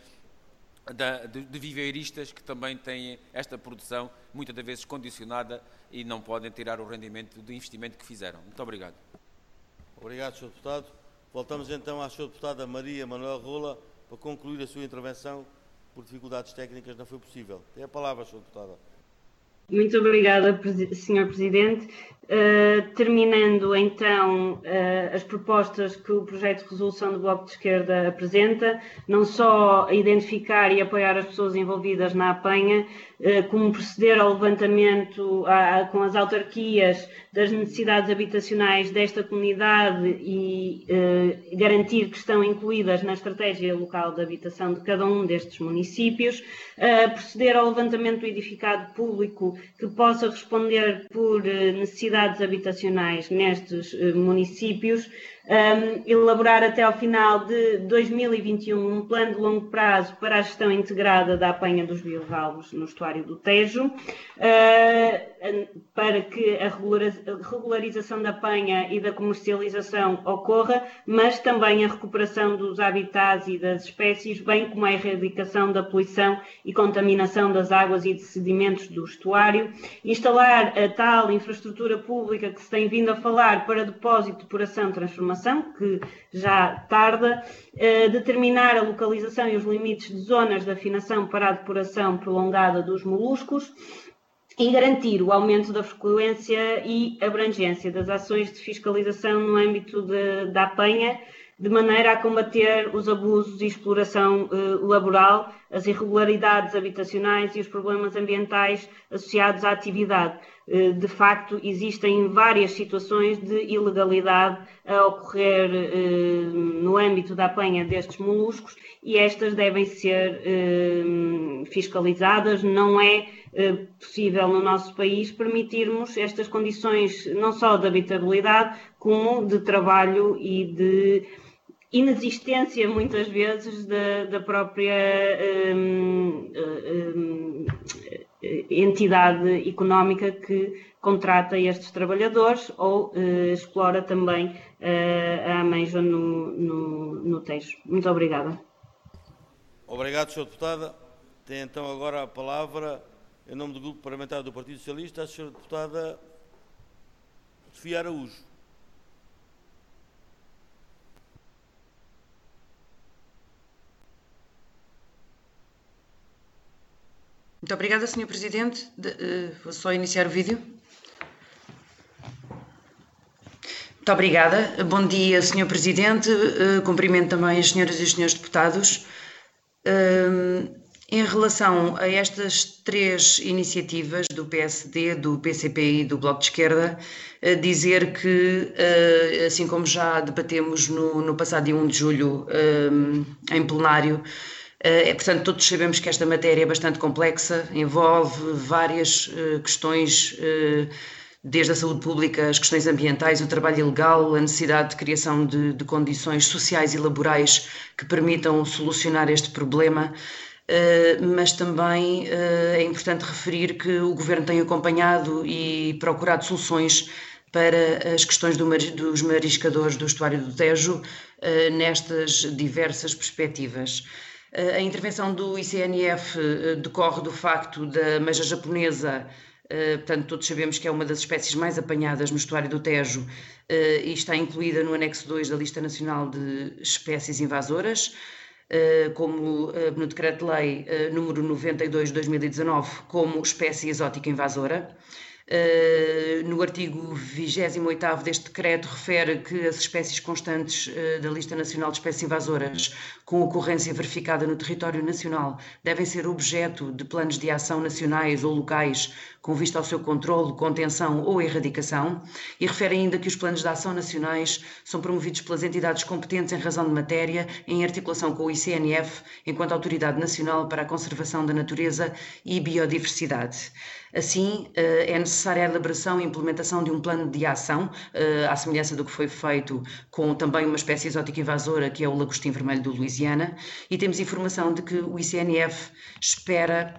Da, de, de viveiristas que também têm esta produção, muitas das vezes condicionada, e não podem tirar o rendimento do investimento que fizeram. Muito obrigado. Obrigado, senhor Deputado. Voltamos então à senhora Deputada Maria Manuel Rola para concluir a sua intervenção. Por dificuldades técnicas não foi possível. Tem a palavra, senhora Deputada. Muito obrigada, senhor Presidente. Uh, terminando então uh, as propostas que o projeto de resolução do Bloco de Esquerda apresenta, não só identificar e apoiar as pessoas envolvidas na apanha, uh, como proceder ao levantamento a, a, com as autarquias das necessidades habitacionais desta comunidade e uh, garantir que estão incluídas na estratégia local de habitação de cada um destes municípios, uh, proceder ao levantamento do edificado público que possa responder por uh, necessidades habitacionais nestes uh, municípios, um, elaborar até ao final de dois mil e vinte e um um plano de longo prazo para a gestão integrada da apanha dos bivalves no estuário do Tejo, uh, para que a regularização da apanha e da comercialização ocorra, mas também a recuperação dos habitats e das espécies, bem como a erradicação da poluição e contaminação das águas e de sedimentos do estuário, instalar a tal infraestrutura pública que se tem vindo a falar para depósito, depuração, transformação informação, que já tarda, uh, determinar a localização e os limites de zonas de afinação para a depuração prolongada dos moluscos e garantir o aumento da frequência e abrangência das ações de fiscalização no âmbito de, da apanha, de maneira a combater os abusos e exploração uh, laboral, as irregularidades habitacionais e os problemas ambientais associados à atividade. Uh, de facto, existem várias situações de ilegalidade a ocorrer uh, no âmbito da apanha destes moluscos e estas devem ser uh, fiscalizadas. Não é uh, possível no nosso país permitirmos estas condições não só de habitabilidade, como de trabalho e de inexistência, muitas vezes, da, da própria um, um, entidade económica que contrata estes trabalhadores ou uh, explora também uh, a ameixa no, no, no Tejo. Muito obrigada. Obrigado, senhora Deputada. Tem então agora a palavra, em nome do Grupo Parlamentar do Partido Socialista, a senhora Deputada Sofia Araújo. Muito obrigada, senhor Presidente. De, uh, vou só iniciar o vídeo. Muito obrigada. Bom dia, senhor Presidente. Uh, cumprimento também as senhoras e os senhores deputados. Uh, em relação a estas três iniciativas do P S D, do P C P e do Bloco de Esquerda, uh, dizer que, uh, assim como já debatemos no, no passado dia um de julho uh, em plenário, É, portanto, todos sabemos que esta matéria é bastante complexa, envolve várias uh, questões, uh, desde a saúde pública, as questões ambientais, o trabalho ilegal, a necessidade de criação de, de condições sociais e laborais que permitam solucionar este problema, uh, mas também uh, é importante referir que o Governo tem acompanhado e procurado soluções para as questões do mar, dos mariscadores do estuário do Tejo uh, nestas diversas perspectivas. A intervenção do I C N F decorre do facto da ameixa japonesa, portanto todos sabemos que é uma das espécies mais apanhadas no estuário do Tejo e está incluída no anexo dois da lista nacional de espécies invasoras, como no decreto-lei número noventa e dois de dois mil e dezanove, como espécie exótica invasora. Uh, no artigo vigésimo oitavo deste decreto refere que as espécies constantes uh, da lista nacional de espécies invasoras com ocorrência verificada no território nacional devem ser objeto de planos de ação nacionais ou locais com vista ao seu controlo, contenção ou erradicação, e refere ainda que os planos de ação nacionais são promovidos pelas entidades competentes em razão de matéria, em articulação com o I C N F, enquanto Autoridade Nacional para a Conservação da Natureza e Biodiversidade. Assim, é necessária a elaboração e implementação de um plano de ação, à semelhança do que foi feito com também uma espécie exótica invasora, que é o lagostim vermelho do Louisiana, e temos informação de que o I C N F espera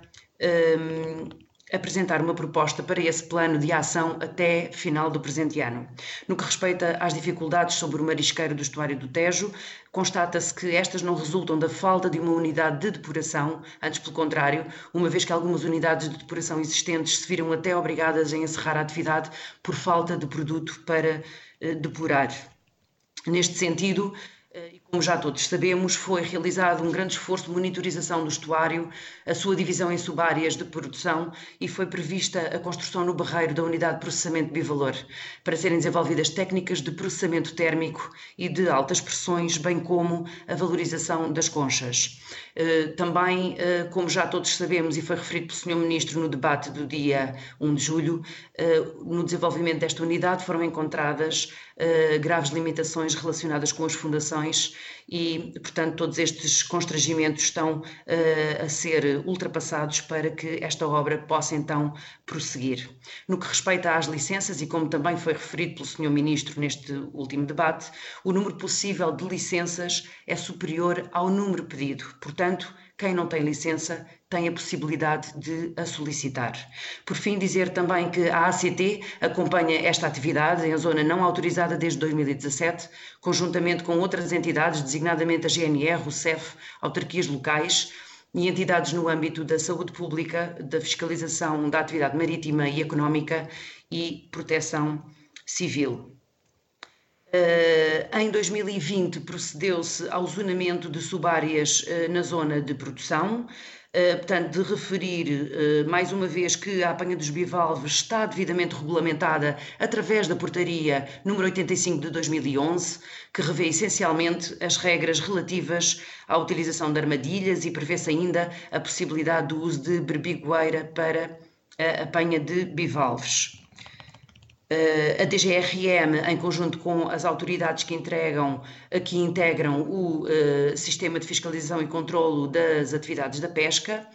um, apresentar uma proposta para esse plano de ação até final do presente ano. No que respeita às dificuldades sobre o marisqueiro do estuário do Tejo, constata-se que estas não resultam da falta de uma unidade de depuração, antes pelo contrário, uma vez que algumas unidades de depuração existentes se viram até obrigadas a encerrar a atividade por falta de produto para uh, depurar. Neste sentido, e como já todos sabemos, foi realizado um grande esforço de monitorização do estuário, a sua divisão em subáreas de produção e foi prevista a construção no barreiro da unidade de processamento bivalor, para serem desenvolvidas técnicas de processamento térmico e de altas pressões, bem como a valorização das conchas. Também, como já todos sabemos e foi referido pelo senhor Ministro no debate do dia um de julho, no desenvolvimento desta unidade foram encontradas graves limitações relacionadas com as fundações e, portanto, todos estes constrangimentos estão uh, a ser ultrapassados para que esta obra possa então prosseguir. No que respeita às licenças, e como também foi referido pelo senhor Ministro neste último debate, o número possível de licenças é superior ao número pedido. Portanto, quem não tem licença tem a possibilidade de a solicitar. Por fim, dizer também que a A C T acompanha esta atividade em zona não autorizada desde dois mil e dezassete, conjuntamente com outras entidades, designadamente a G N R, o C E F, autarquias locais e entidades no âmbito da saúde pública, da fiscalização da atividade marítima e económica e proteção civil. Em dois mil e vinte procedeu-se ao zonamento de subáreas na zona de produção. Uh, portanto, de referir uh, mais uma vez que a apanha dos bivalves está devidamente regulamentada através da portaria número oitenta e cinco de dois mil e onze, que revê essencialmente as regras relativas à utilização de armadilhas e prevê-se ainda a possibilidade do uso de berbigueira para a apanha de bivalves. Uh, a D G R M, em conjunto com as autoridades que, entregam, que integram o uh, Sistema de Fiscalização e Controlo das Atividades da Pesca,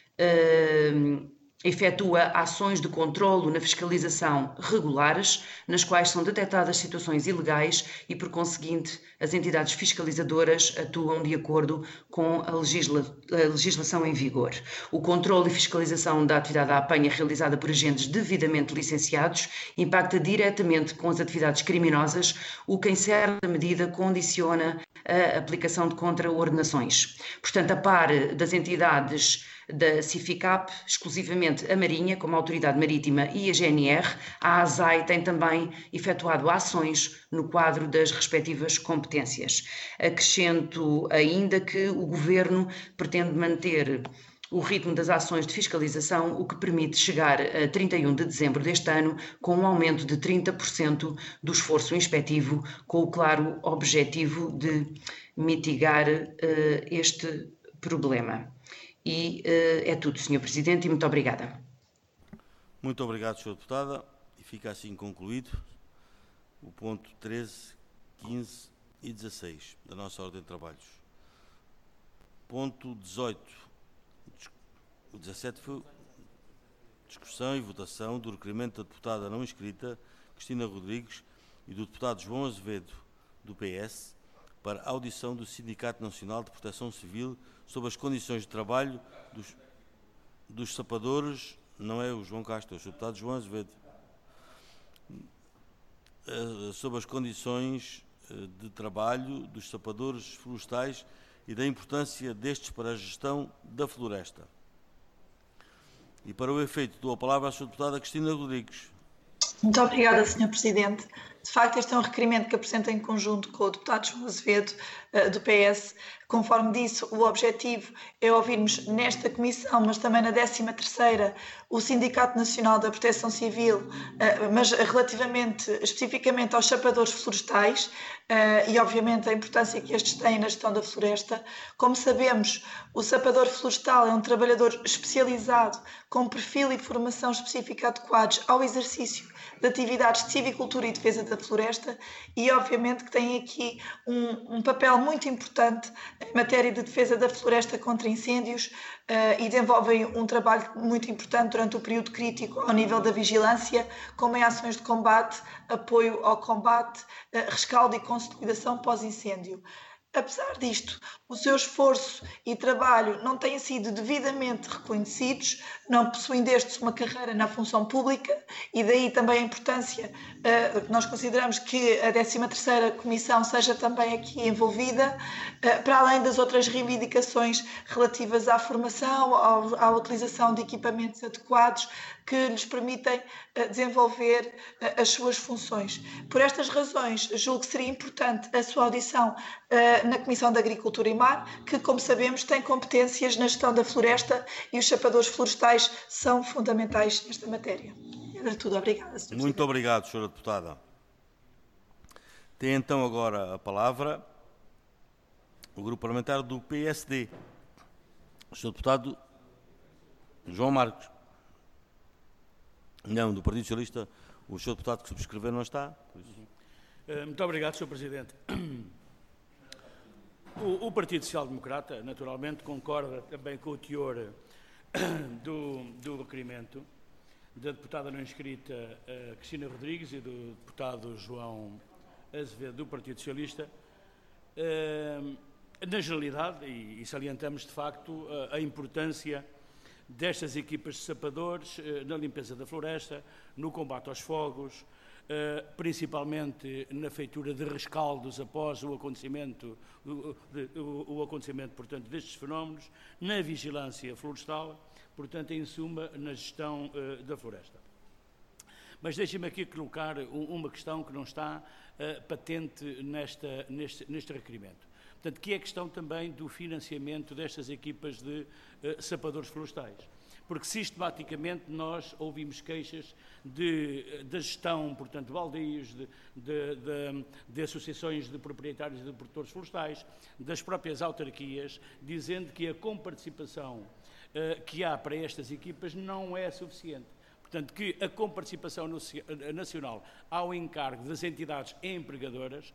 uh, efetua ações de controlo na fiscalização regulares, nas quais são detectadas situações ilegais e, por conseguinte, as entidades fiscalizadoras atuam de acordo com a, legisla a legislação em vigor. O controlo e fiscalização da atividade da apanha realizada por agentes devidamente licenciados impacta diretamente com as atividades criminosas, o que em certa medida condiciona a aplicação de contraordenações. Portanto, a par das entidades da CIFICAP, exclusivamente a Marinha, como Autoridade Marítima, e a G N R, a ASAI tem também efetuado ações no quadro das respectivas competências. Acrescento ainda que o Governo pretende manter o ritmo das ações de fiscalização, o que permite chegar a trinta e um de dezembro deste ano com um aumento de trinta por cento do esforço inspectivo, com o claro objetivo de mitigar uh, este problema. E uh, é tudo, senhor Presidente, e muito obrigada. Muito obrigado, senhora Deputada. E fica assim concluído o ponto treze, quinze e dezasseis da nossa ordem de trabalhos. Ponto dezoito. O dezassete foi discussão e votação do requerimento da deputada não inscrita Cristina Rodrigues e do deputado João Azevedo, do P S, para a audição do Sindicato Nacional de Proteção Civil sobre as condições de trabalho dos, dos sapadores, não é o João Castro, é o deputado João Azevedo, sobre as condições de trabalho dos sapadores florestais e da importância destes para a gestão da floresta. E para o efeito, dou a palavra à senhora deputada Cristina Rodrigues. Muito obrigada, senhor Presidente. De facto, este é um requerimento que apresento em conjunto com o deputado João Azevedo, do P S. Conforme disse, o objetivo é ouvirmos nesta comissão, mas também na décima terceira, o Sindicato Nacional da Proteção Civil, mas relativamente, especificamente aos chapadores florestais e, obviamente, a importância que estes têm na gestão da floresta. Como sabemos, o sapador florestal é um trabalhador especializado com perfil e formação específica adequados ao exercício de atividades de civicultura e defesa da floresta e, obviamente, que tem aqui um, um papel muito importante em matéria de defesa da floresta contra incêndios uh, e desenvolvem um trabalho muito importante durante o período crítico ao nível da vigilância, como em ações de combate, apoio ao combate, uh, rescaldo e consolidação pós-incêndio. Apesar disto, o seu esforço e trabalho não têm sido devidamente reconhecidos, não possuindo estes uma carreira na função pública, e daí também a importância, uh, nós consideramos que a décima terceira Comissão seja também aqui envolvida, uh, para além das outras reivindicações relativas à formação, ao, à utilização de equipamentos adequados, que lhes permitem uh, desenvolver uh, as suas funções. Por estas razões, julgo que seria importante a sua audição uh, na Comissão de Agricultura e Mar, que, como sabemos, tem competências na gestão da floresta e os chapadores florestais são fundamentais nesta matéria. Era tudo. Obrigada, senhor Presidente. Muito obrigado, senhora Deputada. Tem então agora a palavra o Grupo Parlamentar do P S D, o senhor Deputado João Marcos. Não, do Partido Socialista, o senhor Deputado que subscreveu não está. Muito obrigado, senhor Presidente. O, o Partido Social Democrata, naturalmente, concorda também com o teor do, do requerimento da deputada não inscrita uh, Cristina Rodrigues e do deputado João Azevedo, do Partido Socialista, uh, na generalidade, e, e salientamos de facto uh, a importância destas equipas de sapadores uh, na limpeza da floresta, no combate aos fogos, Uh, principalmente na feitura de rescaldos após o acontecimento, o, o, o acontecimento, portanto, destes fenómenos, na vigilância florestal, portanto, em suma, na gestão uh, da floresta. Mas deixem-me aqui colocar um, uma questão que não está uh, patente nesta, neste, neste requerimento. Portanto, que é a questão também do financiamento destas equipas de uh, sapadores florestais. Porque sistematicamente nós ouvimos queixas de, da gestão, portanto, de baldios, de, de, de, de associações de proprietários e de produtores florestais, das próprias autarquias, dizendo que a comparticipação uh, que há para estas equipas não é suficiente. Portanto, que a comparticipação no, nacional ao encargo das entidades empregadoras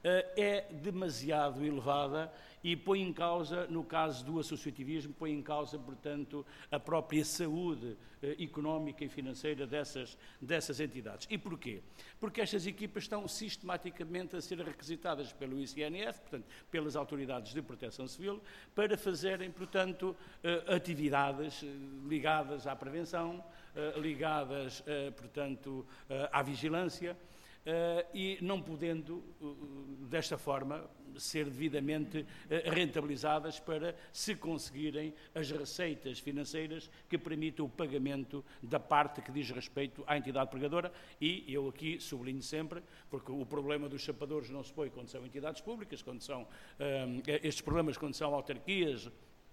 é demasiado elevada e põe em causa, no caso do associativismo, põe em causa, portanto, a própria saúde eh, económica e financeira dessas, dessas entidades. E porquê? Porque estas equipas estão sistematicamente a ser requisitadas pelo I C N F, portanto, pelas autoridades de proteção civil, para fazerem, portanto, eh, atividades ligadas à prevenção, eh, ligadas, eh, portanto, eh, à vigilância, Uh, e não podendo, uh, desta forma, ser devidamente uh, rentabilizadas para se conseguirem as receitas financeiras que permitam o pagamento da parte que diz respeito à entidade pregadora. E eu aqui sublinho sempre, porque o problema dos chapadores não se põe quando são entidades públicas, quando são uh, estes problemas quando são autarquias,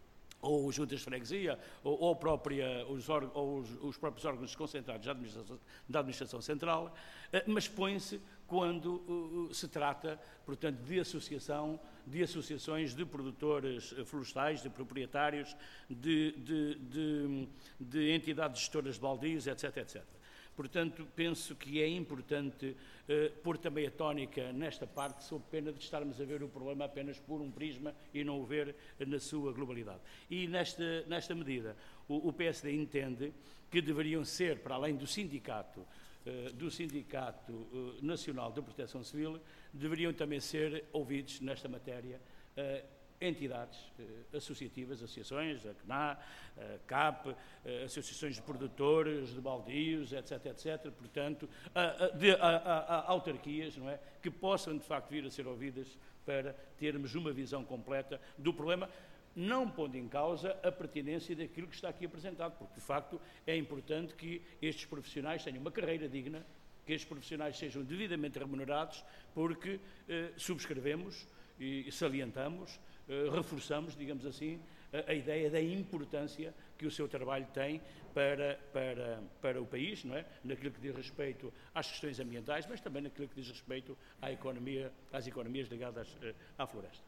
ou juntas de freguesia, ou, ou, própria, os, ou os, os próprios órgãos concentrados da administração, da administração central, mas põe-se quando uh, se trata, portanto, de associação, de associações de produtores florestais, de proprietários, de, de, de, de entidades gestoras de baldios, etc, etcétera. Portanto, penso que é importante uh, pôr também a tónica nesta parte, sob pena de estarmos a ver o problema apenas por um prisma e não o ver na sua globalidade. E nesta, nesta medida, o, o P S D entende que deveriam ser, para além do sindicato, uh, do Sindicato uh, Nacional de Proteção Civil, deveriam também ser ouvidos nesta matéria uh, entidades eh, associativas, associações, a C N A, a C A P, eh, associações de produtores, de baldios, etc, etcétera, portanto, a, a, de, a, a, a autarquias, não é, que possam, de facto, vir a ser ouvidas para termos uma visão completa do problema, não pondo em causa a pertinência daquilo que está aqui apresentado, porque, de facto, é importante que estes profissionais tenham uma carreira digna, que estes profissionais sejam devidamente remunerados, porque eh, subscrevemos e salientamos, Uh, reforçamos, digamos assim, a, a ideia da importância que o seu trabalho tem para, para, para o país, não é? Naquilo que diz respeito às questões ambientais, mas também naquilo que diz respeito à economia, às economias ligadas uh, à floresta.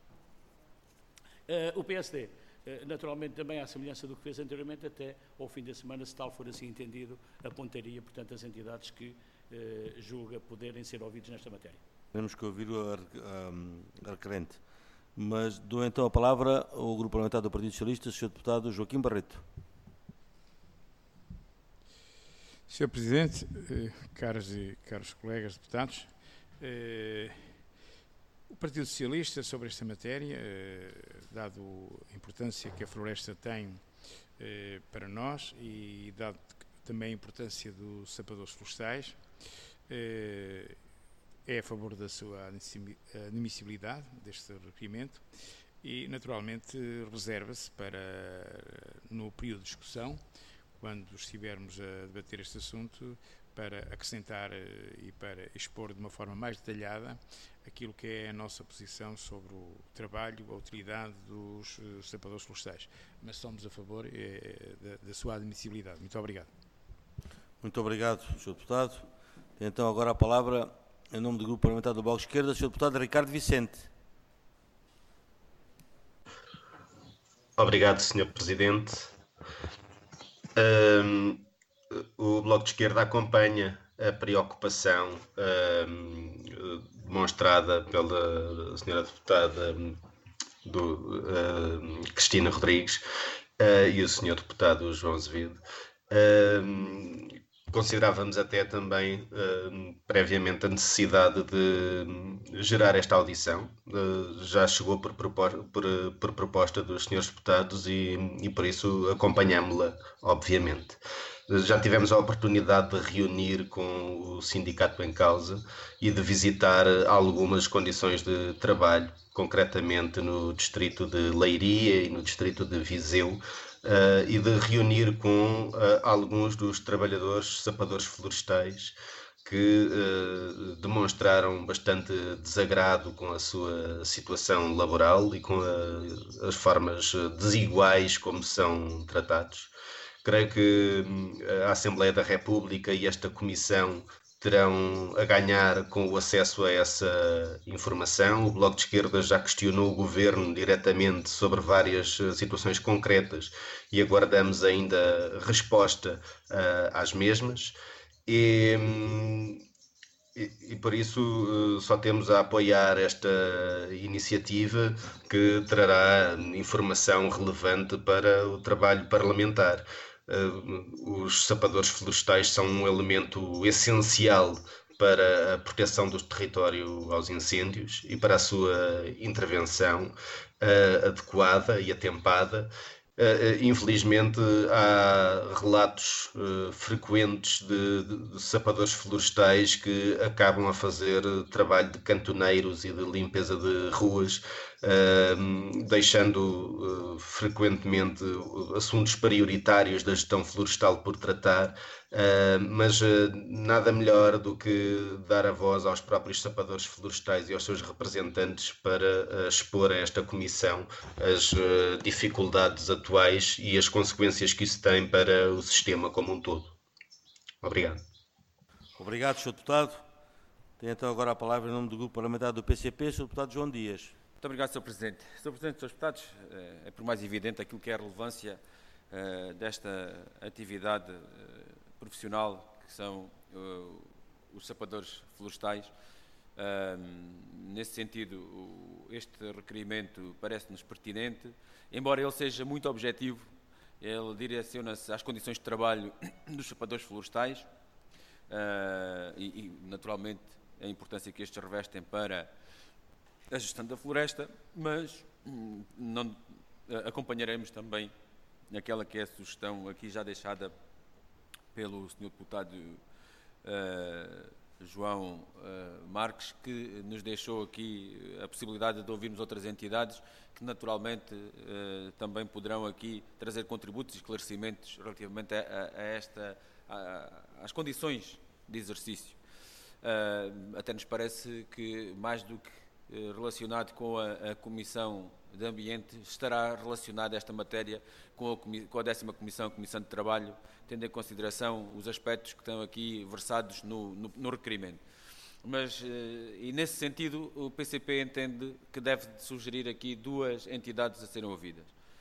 Uh, o P S D, uh, naturalmente, também à semelhança do que fez anteriormente, até ao fim da semana, se tal for assim entendido, apontaria, portanto, as entidades que uh, julga poderem ser ouvidos nesta matéria. Temos que ouvir o a, a, a requerente. Mas dou então a palavra ao Grupo Parlamentar do Partido Socialista, senhor Deputado Joaquim Barreto. senhor Presidente, eh, caros e caros colegas deputados, eh, o Partido Socialista, sobre esta matéria, eh, dado a importância que a floresta tem eh, para nós e dado também a importância dos sapadores florestais, eh, é a favor da sua admissibilidade deste requerimento e, naturalmente, reserva-se para, no período de discussão, quando estivermos a debater este assunto, para acrescentar e para expor de uma forma mais detalhada aquilo que é a nossa posição sobre o trabalho, a utilidade dos sapadores florestais. Mas somos a favor é, da, da sua admissibilidade. Muito obrigado. Muito obrigado, senhor Deputado. Tem então agora a palavra, em nome do Grupo Parlamentar do Bloco de Esquerda, senhor Deputado Ricardo Vicente. Obrigado, senhor Presidente. Um, o Bloco de Esquerda acompanha a preocupação um, demonstrada pela senhora Deputada do, um, Cristina Rodrigues uh, e o senhor Deputado João Azevedo. Um, Considerávamos até também, uh, previamente, a necessidade de gerar esta audição. Uh, já chegou por, por, por proposta dos senhores deputados e, e por isso, acompanhámo-la, obviamente. Uh, já tivemos a oportunidade de reunir com o sindicato em causa e de visitar algumas condições de trabalho, concretamente no distrito de Leiria e no distrito de Viseu, Uh, e de reunir com uh, alguns dos trabalhadores sapadores florestais que uh, demonstraram bastante desagrado com a sua situação laboral e com a, as formas desiguais como são tratados. Creio que a Assembleia da República e esta Comissão terão a ganhar com o acesso a essa informação. O Bloco de Esquerda já questionou o Governo diretamente sobre várias situações concretas e aguardamos ainda resposta uh, às mesmas. E, e, e por isso só temos a apoiar esta iniciativa que trará informação relevante para o trabalho parlamentar. Uh, os sapadores florestais são um elemento essencial para a proteção do território aos incêndios e para a sua intervenção uh, adequada e atempada. Uh, infelizmente há relatos uh, frequentes de, de, de sapadores florestais que acabam a fazer trabalho de cantoneiros e de limpeza de ruas, uh, deixando uh, frequentemente assuntos prioritários da gestão florestal por tratar, uh, mas uh, nada melhor do que dar a voz aos próprios sapadores florestais e aos seus representantes para uh, expor a esta comissão as uh, dificuldades atuais atuais e as consequências que isso tem para o sistema como um todo. Obrigado. Obrigado, senhor Deputado. Tem então agora a palavra em nome do Grupo Parlamentar do P C P, senhor Deputado João Dias. Muito obrigado, senhor Presidente. senhor Presidente, senhores Deputados, é por mais evidente aquilo que é a relevância uh, desta atividade uh, profissional que são uh, os sapadores florestais. Uh, nesse sentido, o, este requerimento parece-nos pertinente, embora ele seja muito objetivo. Ele direciona-se às condições de trabalho dos sapadores florestais uh, e, e, naturalmente, a importância que estes revestem para a gestão da floresta, mas hum, não, acompanharemos também aquela que é a sugestão aqui já deixada pelo senhor Deputado uh, João uh, Marques, que nos deixou aqui a possibilidade de ouvirmos outras entidades que naturalmente uh, também poderão aqui trazer contributos e esclarecimentos relativamente a, a, a esta, a, às condições de exercício. Uh, até nos parece que mais do que uh, relacionado com a, a Comissão de Ambiente, estará relacionada esta matéria com a, com a décima Comissão, a Comissão de Trabalho, tendo em consideração os aspectos que estão aqui versados no, no, no requerimento. Mas, e nesse sentido, o P C P entende que deve sugerir aqui duas entidades a serem ouvidas.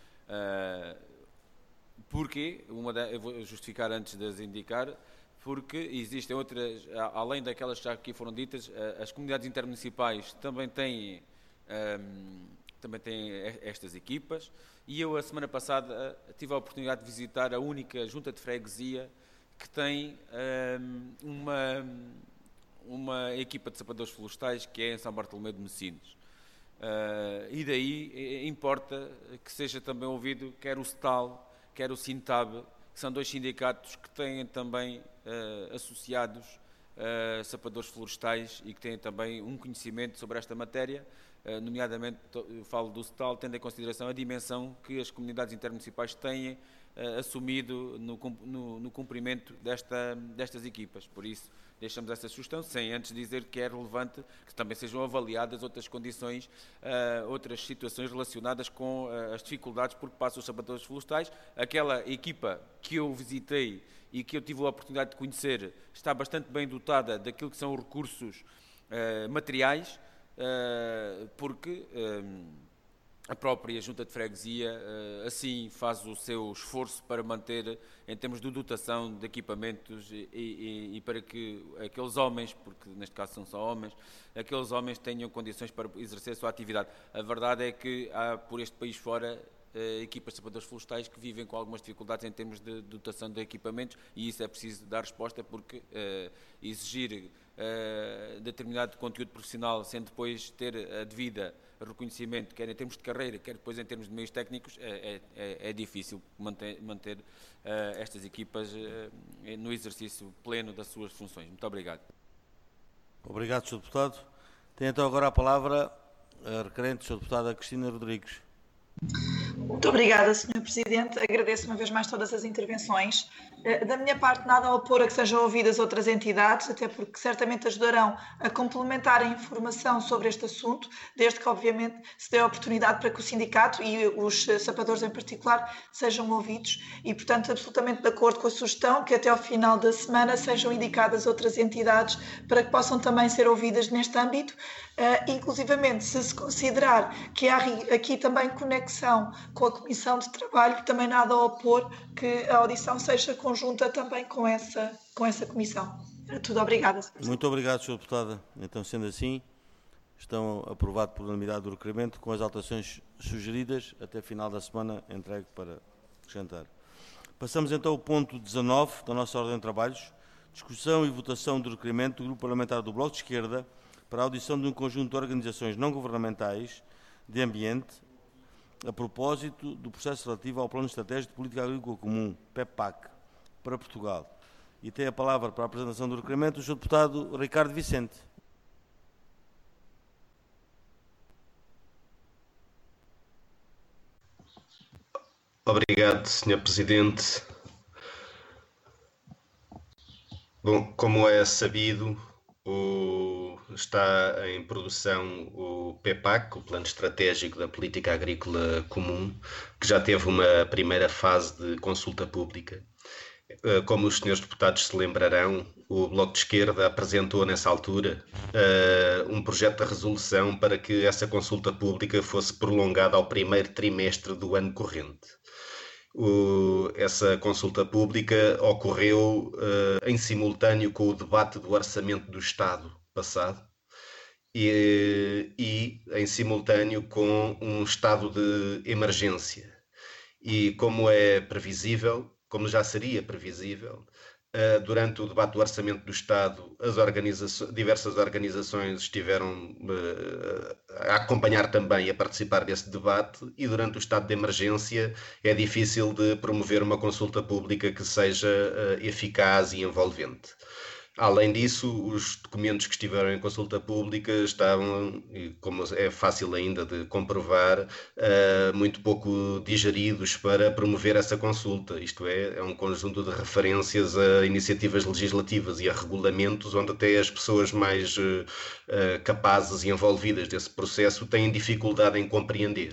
Uh, porquê? Uma de, eu vou justificar antes de as indicar, porque existem outras, além daquelas que já aqui foram ditas, as comunidades intermunicipais também têm, um, também têm estas equipas, e eu, a semana passada, tive a oportunidade de visitar a única junta de freguesia que tem um, uma, uma equipa de sapadores florestais, que é em São Bartolomeu de Messinos. Uh, e daí importa que seja também ouvido quer o S T A L, quer o SINTAB, que são dois sindicatos que têm também uh, associados uh, sapadores florestais e que têm também um conhecimento sobre esta matéria, uh, nomeadamente, eu falo do S T A L, tendo em consideração a dimensão que as comunidades intermunicipais têm uh, assumido no, no, no cumprimento desta, destas equipas. Por isso, deixamos essa sugestão, sem antes dizer que é relevante que também sejam avaliadas outras condições, uh, outras situações relacionadas com uh, as dificuldades por que passam os sapadores florestais. Aquela equipa que eu visitei e que eu tive a oportunidade de conhecer está bastante bem dotada daquilo que são os recursos uh, materiais, uh, porque uh, a própria Junta de Freguesia uh, assim faz o seu esforço para manter, em termos de dotação de equipamentos e, e, e para que aqueles homens, porque neste caso são só homens, aqueles homens tenham condições para exercer a sua atividade. A verdade é que há por este país fora uh, equipas de sapadores florestais que vivem com algumas dificuldades em termos de dotação de equipamentos, e isso é preciso dar resposta, porque uh, exigir uh, determinado conteúdo profissional sem depois ter a devida reconhecimento, quer em termos de carreira, quer depois em termos de meios técnicos, é, é, é difícil manter, manter uh, estas equipas uh, no exercício pleno das suas funções. Muito obrigado. Obrigado, senhor Deputado. Tem então agora a palavra a requerente, senhor Deputada Cristina Rodrigues. Muito obrigada, senhor Presidente. Agradeço uma vez mais todas as intervenções. Da minha parte, nada a opor a que sejam ouvidas outras entidades, até porque certamente ajudarão a complementar a informação sobre este assunto, desde que, obviamente, se dê a oportunidade para que o sindicato e os sapadores em particular sejam ouvidos e, portanto, absolutamente de acordo com a sugestão que até ao final da semana sejam indicadas outras entidades para que possam também ser ouvidas neste âmbito, uh, inclusivamente se se considerar que há aqui também conexão com a Comissão de Trabalho, também nada a opor que a audição seja conjunta também com essa, com essa comissão. Era tudo. Obrigada. Muito obrigado, senhora Deputada. Então, sendo assim, estão aprovado por unanimidade o requerimento com as alterações sugeridas até final da semana entregue para acrescentar. Passamos então ao ponto dezanove da nossa ordem de trabalhos, discussão e votação do requerimento do Grupo Parlamentar do Bloco de Esquerda para a audição de um conjunto de organizações não governamentais de ambiente a propósito do processo relativo ao Plano Estratégico de Política Agrícola Comum, P E P A C, para Portugal. E tem a palavra para a apresentação do requerimento o senhor Deputado Ricardo Vicente. Obrigado, senhor Presidente. Bom, como é sabido, o, está em produção o P E P A C, o Plano Estratégico da Política Agrícola Comum, que já teve uma primeira fase de consulta pública. Como os senhores deputados se lembrarão, o Bloco de Esquerda apresentou nessa altura uh, um projeto de resolução para que essa consulta pública fosse prolongada ao primeiro trimestre do ano corrente. O, essa consulta pública ocorreu uh, em simultâneo com o debate do Orçamento do Estado passado e, e em simultâneo com um estado de emergência. E como é previsível, como já seria previsível, uh, durante o debate do Orçamento do Estado, as organizações, diversas organizações estiveram uh, a acompanhar também e a participar desse debate, e durante o estado de emergência é difícil de promover uma consulta pública que seja uh, eficaz e envolvente. Além disso, os documentos que estiveram em consulta pública estavam, como é fácil ainda de comprovar, uh, muito pouco digeridos para promover essa consulta. Isto é, é um conjunto de referências a iniciativas legislativas e a regulamentos onde até as pessoas mais uh, uh, capazes e envolvidas desse processo têm dificuldade em compreender.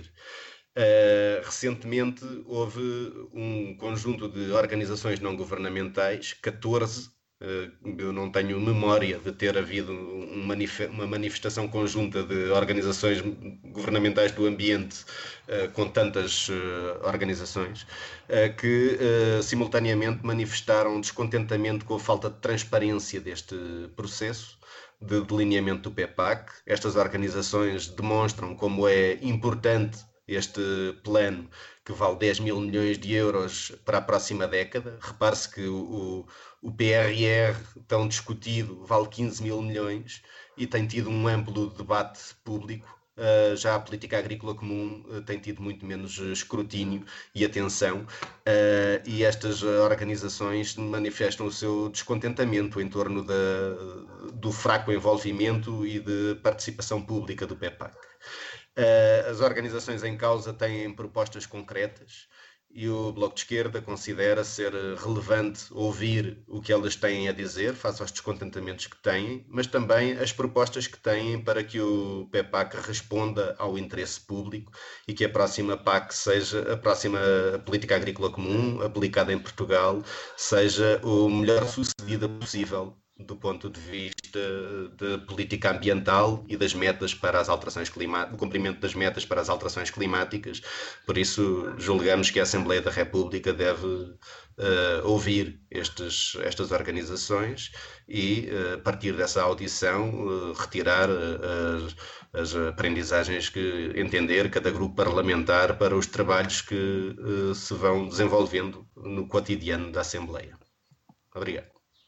Uh, recentemente houve um conjunto de organizações não governamentais, catorze. Eu não tenho memória de ter havido uma manifestação conjunta de organizações governamentais do ambiente com tantas organizações que simultaneamente manifestaram descontentamento com a falta de transparência deste processo de delineamento do P E P A C. Estas organizações demonstram como é importante este plano, que vale dez mil milhões de euros para a próxima década. Repare-se que o, o P R R, tão discutido, vale quinze mil milhões e tem tido um amplo debate público. Uh, já a política agrícola comum uh, tem tido muito menos uh, escrutínio e atenção, uh, e estas uh, organizações manifestam o seu descontentamento em torno da, do fraco envolvimento e de participação pública do P E P A C. Uh, as organizações em causa têm propostas concretas e o Bloco de Esquerda considera ser relevante ouvir o que elas têm a dizer face aos descontentamentos que têm, mas também as propostas que têm para que o P E P A C responda ao interesse público e que a próxima P A C seja, a próxima Política Agrícola Comum aplicada em Portugal, seja o melhor sucedida possível do ponto de vista da política ambiental e das metas para as alterações climáticas, do cumprimento das metas para as alterações climáticas. Por isso, julgamos que a Assembleia da República deve uh, ouvir estes, estas organizações e, uh, a partir dessa audição, uh, retirar uh, as, as aprendizagens que entender cada grupo parlamentar para os trabalhos que uh, se vão desenvolvendo no cotidiano da Assembleia. Obrigado.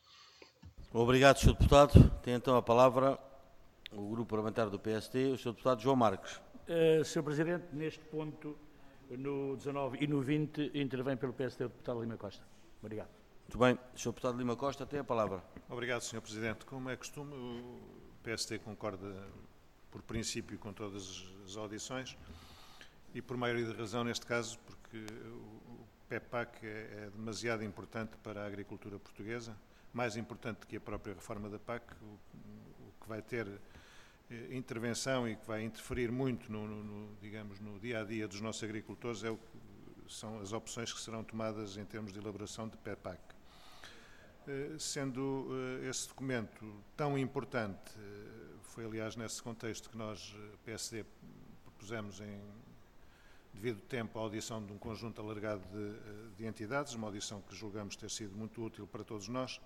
Obrigado, senhor Deputado. Tem então a palavra o Grupo Parlamentar do P S D, o senhor Deputado João Marques. Uh, senhor Presidente, neste ponto, no dezanove e no vinte, intervém pelo P S D o Deputado Lima Costa. Obrigado. Muito bem. senhor Deputado Lima Costa tem a palavra. Obrigado, senhor Presidente. Como é costume, o P S D concorda por princípio com todas as audições. e por maioria de razão neste caso, porque o P E P A C é, é demasiado importante para a agricultura portuguesa, mais importante que a própria reforma da P A C, o, o que vai ter eh, intervenção e que vai interferir muito no, no, no, digamos, no dia a dia dos nossos agricultores é o que são as opções que serão tomadas em termos de elaboração de P E P A C. Eh, sendo eh, esse documento tão importante, eh, foi aliás nesse contexto que nós, P S D, propusemos em devido tempo a audição de um conjunto alargado de, de entidades, uma audição que julgamos ter sido muito útil para todos nós,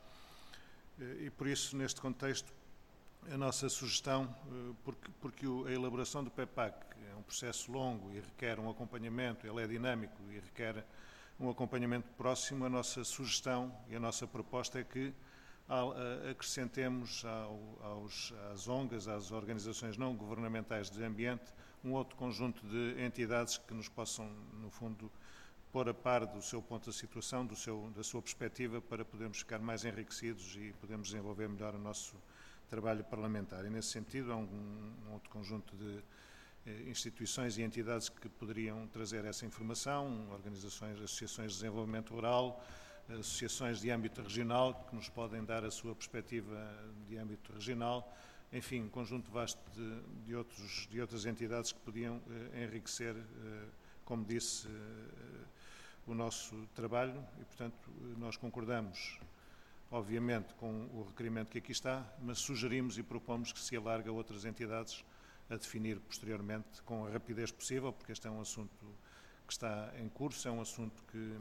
e por isso, neste contexto, a nossa sugestão, porque, porque a elaboração do P E P A C é um processo longo e requer um acompanhamento, ele é dinâmico e requer um acompanhamento próximo, a nossa sugestão e a nossa proposta é que acrescentemos ao, aos, às O N Gs, às organizações não governamentais de ambiente, um outro conjunto de entidades que nos possam, no fundo, pôr a par do seu ponto de situação, do seu, da sua perspectiva, para podermos ficar mais enriquecidos e podermos desenvolver melhor o nosso trabalho parlamentar. E, nesse sentido, há um, um outro conjunto de eh, instituições e entidades que poderiam trazer essa informação, organizações, associações de desenvolvimento rural, associações de âmbito regional, que nos podem dar a sua perspectiva de âmbito regional, enfim, um conjunto vasto de, de, outros, de outras entidades que podiam eh, enriquecer, eh, como disse, eh, o nosso trabalho e, portanto, nós concordamos, obviamente, com o requerimento que aqui está, mas sugerimos e propomos que se alargue a outras entidades a definir posteriormente com a rapidez possível, porque este é um assunto que está em curso, é um assunto que,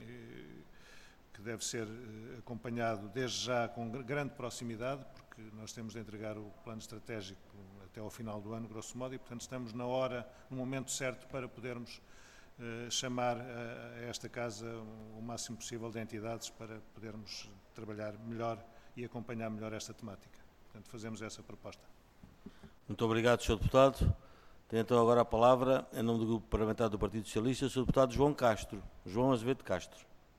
que deve ser acompanhado desde já com grande proximidade, porque nós temos de entregar o plano estratégico até ao final do ano, grosso modo, e, portanto, estamos na hora, no momento certo, para podermos uh, chamar a, a esta Casa o máximo possível de entidades para podermos trabalhar melhor e acompanhar melhor esta temática. Portanto, fazemos essa proposta. Muito obrigado, senhor Deputado. Tem então agora a palavra, em nome do Grupo Parlamentar do Partido Socialista, o senhor Deputado João Castro. João Azevedo Castro.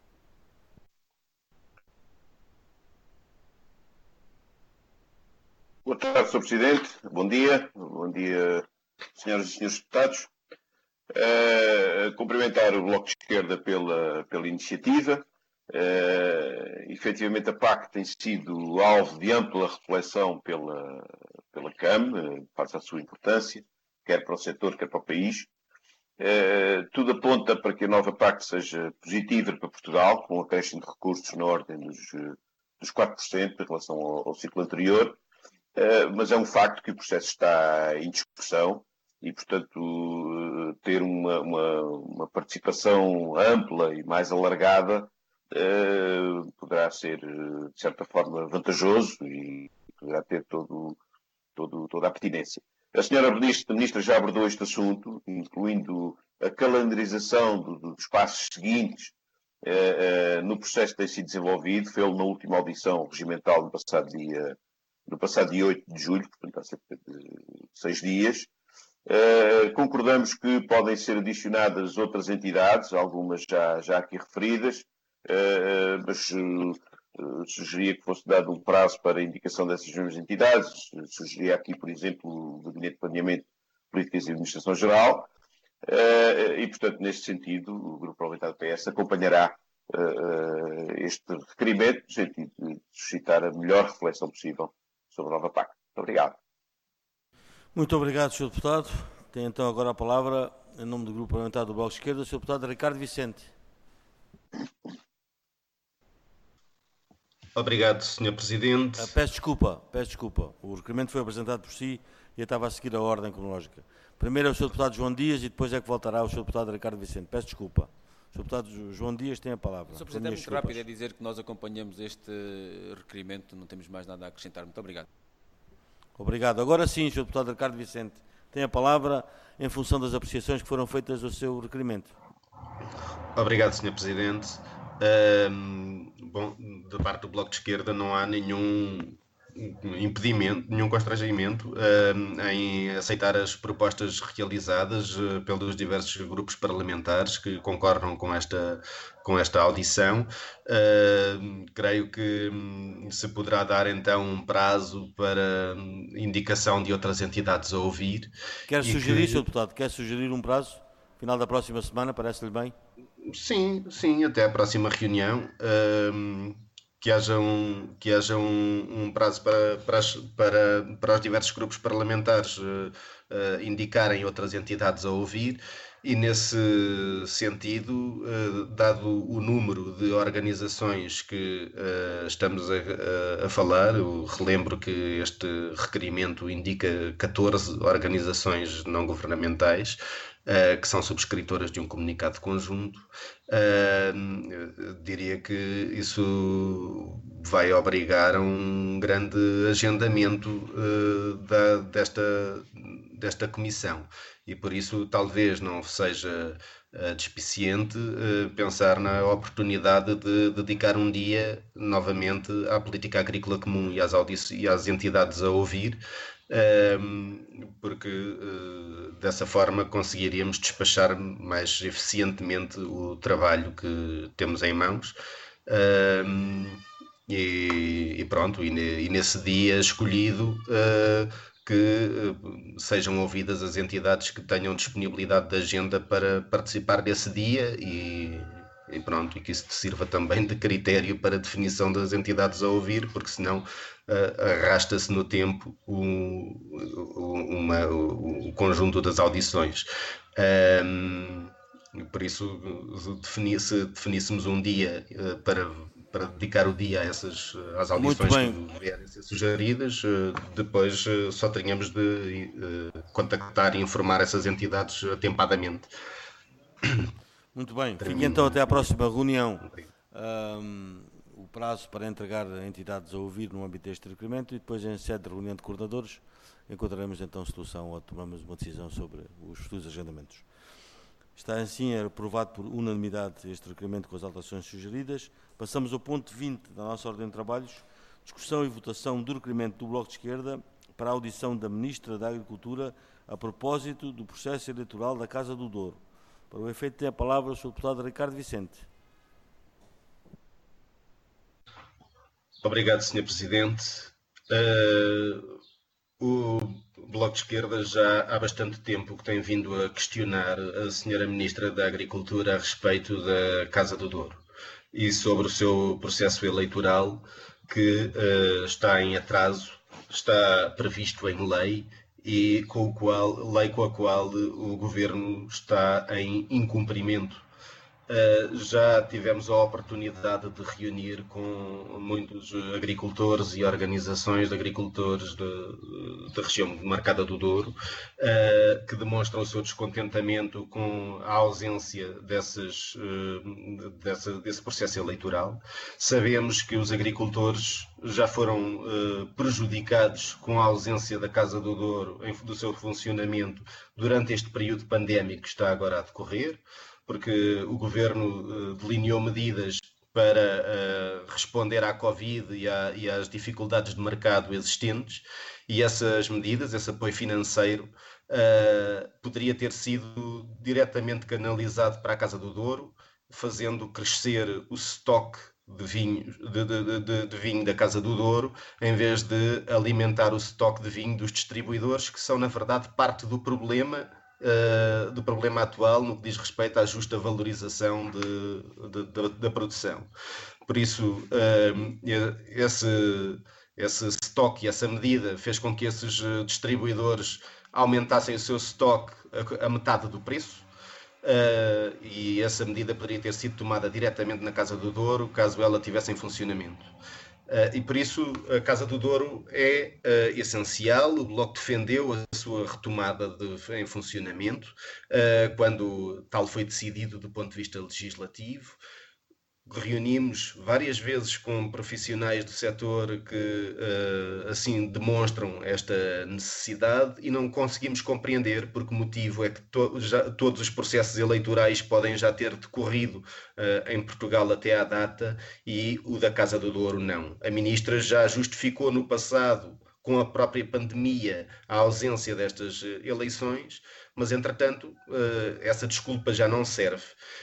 Boa tarde, senhor Presidente. Bom dia. Bom dia, senhoras e senhores deputados. Uh, cumprimentar o Bloco de Esquerda pela, pela iniciativa. Uh, efetivamente, a P A C tem sido alvo de ampla reflexão pela, pela Câmara, face à sua importância, quer para o setor, quer para o país. Uh, tudo aponta para que a nova P A C seja positiva para Portugal, com um acréscimo de recursos na ordem dos, dos quatro por cento em relação ao, ao ciclo anterior. Uh, mas é um facto que o processo está em discussão e, portanto, uh, ter uma, uma, uma participação ampla e mais alargada uh, poderá ser, uh, de certa forma, vantajoso e poderá ter todo, todo, toda a pertinência. A senhora Ministra já abordou este assunto, incluindo a calendarização do, do, dos passos seguintes uh, uh, no processo que tem sido desenvolvido. Fê-lo na última audição regimental no passado dia no passado dia oito de julho, portanto há cerca de seis dias. Uh, concordamos que podem ser adicionadas outras entidades, algumas já, já aqui referidas, uh, mas uh, sugeria que fosse dado um prazo para a indicação dessas mesmas entidades. Sugeria aqui, por exemplo, o Gabinete de Planeamento, Políticas e Administração Geral. Uh, e, portanto, neste sentido, o Grupo Parlamentar do P S acompanhará uh, este requerimento, no sentido de suscitar a melhor reflexão possível sobre a nova P A C. Muito obrigado. Muito obrigado, senhor Deputado. Tem então agora a palavra, em nome do Grupo Parlamentar do Bloco de Esquerda, o senhor Deputado Ricardo Vicente. Obrigado, senhor Presidente. Ah, peço desculpa, peço desculpa. O requerimento foi apresentado por si e eu estava a seguir a ordem cronológica. Primeiro é o senhor Deputado João Dias e depois é que voltará o senhor Deputado Ricardo Vicente. Peço desculpa. O senhor Deputado João Dias tem a palavra. senhor Presidente, é muito rápido, é dizer que nós acompanhamos este requerimento, não temos mais nada a acrescentar. Muito obrigado. Obrigado. Agora sim, senhor Deputado Ricardo Vicente, tem a palavra em função das apreciações que foram feitas ao seu requerimento. Obrigado, senhor Presidente. Um, bom, da parte do Bloco de Esquerda não há nenhum impedimento, nenhum constrangimento uh, em aceitar as propostas realizadas uh, pelos diversos grupos parlamentares que concordam com esta, com esta audição. Uh, creio que um, se poderá dar então um prazo para um, indicação de outras entidades a ouvir. Quer sugerir, que... senhor Deputado, quer sugerir um prazo Final da próxima semana, parece-lhe bem? Sim, sim, até à próxima reunião. Um, que haja um, que haja um, um prazo para, para, as, para, para os diversos grupos parlamentares uh, uh, indicarem outras entidades a ouvir. E, nesse sentido, dado o número de organizações que estamos a, a falar, eu relembro que este requerimento indica catorze organizações não governamentais, que são subscritoras de um comunicado conjunto, diria que isso vai obrigar a um grande agendamento da, desta, desta comissão. E por isso talvez não seja uh, despiciente uh, pensar na oportunidade de dedicar um dia novamente à política agrícola comum e às, e às entidades a ouvir, uh, porque uh, dessa forma conseguiríamos despachar mais eficientemente o trabalho que temos em mãos. Uh, e, e pronto, e, e nesse dia escolhido... Uh, que sejam ouvidas as entidades que tenham disponibilidade de agenda para participar desse dia e, e pronto, e que isso sirva também de critério para a definição das entidades a ouvir, porque senão uh, arrasta-se no tempo o, o, uma, o, o conjunto das audições. Um, por isso, defini, se definíssemos um dia uh, para... para dedicar o dia a essas, às audições que vierem a ser sugeridas, depois só tenhamos de contactar e informar essas entidades atempadamente. Muito bem, fica então até à próxima reunião. Um, o prazo para entregar entidades a ouvir no âmbito deste requerimento e depois em sede de reunião de coordenadores encontraremos então solução ou tomamos uma decisão sobre os futuros agendamentos. Está assim aprovado por unanimidade este requerimento com as alterações sugeridas. Passamos ao ponto vinte da nossa ordem de trabalhos, discussão e votação do requerimento do Bloco de Esquerda para a audição da Ministra da Agricultura a propósito do processo eleitoral da Casa do Douro. Para o efeito tem a palavra o senhor deputado Ricardo Vicente. Obrigado, senhor Presidente. Uh, o Bloco de Esquerda já há bastante tempo que tem vindo a questionar a senhora Ministra da Agricultura a respeito da Casa do Douro e sobre o seu processo eleitoral que uh, está em atraso, está previsto em lei e com o qual, lei com a qual o Governo está em incumprimento. Uh, já tivemos a oportunidade de reunir com muitos agricultores e organizações de agricultores da região demarcada do Douro, uh, que demonstram o seu descontentamento com a ausência desses, uh, dessa, desse processo eleitoral. Sabemos que os agricultores já foram uh, prejudicados com a ausência da Casa do Douro em, do seu funcionamento durante este período pandémico que está agora a decorrer, porque o Governo delineou medidas para uh, responder à Covid e, à, e às dificuldades de mercado existentes, e essas medidas, esse apoio financeiro, uh, poderia ter sido diretamente canalizado para a Casa do Douro, fazendo crescer o estoque de vinho, de, de, de, de vinho da Casa do Douro, em vez de alimentar o estoque de vinho dos distribuidores, que são, na verdade, parte do problema Uh, do problema atual no que diz respeito à justa valorização de, de, de, da produção. Por isso, uh, esse, esse estoque, essa medida fez com que esses distribuidores aumentassem o seu estoque a, a metade do preço, uh, e essa medida poderia ter sido tomada diretamente na Casa do Douro, caso ela tivesse em funcionamento. Uh, e por isso a Casa do Douro é uh, essencial. O Bloco defendeu a sua retomada de, em funcionamento uh, quando tal foi decidido do ponto de vista legislativo. Reunimos várias vezes com profissionais do setor que uh, assim demonstram esta necessidade e não conseguimos compreender por que motivo é que to já, todos os processos eleitorais podem já ter decorrido uh, em Portugal até à data e o da Casa do Douro não. A Ministra já justificou no passado, com a própria pandemia, a ausência destas eleições, mas entretanto uh, essa desculpa já não serve.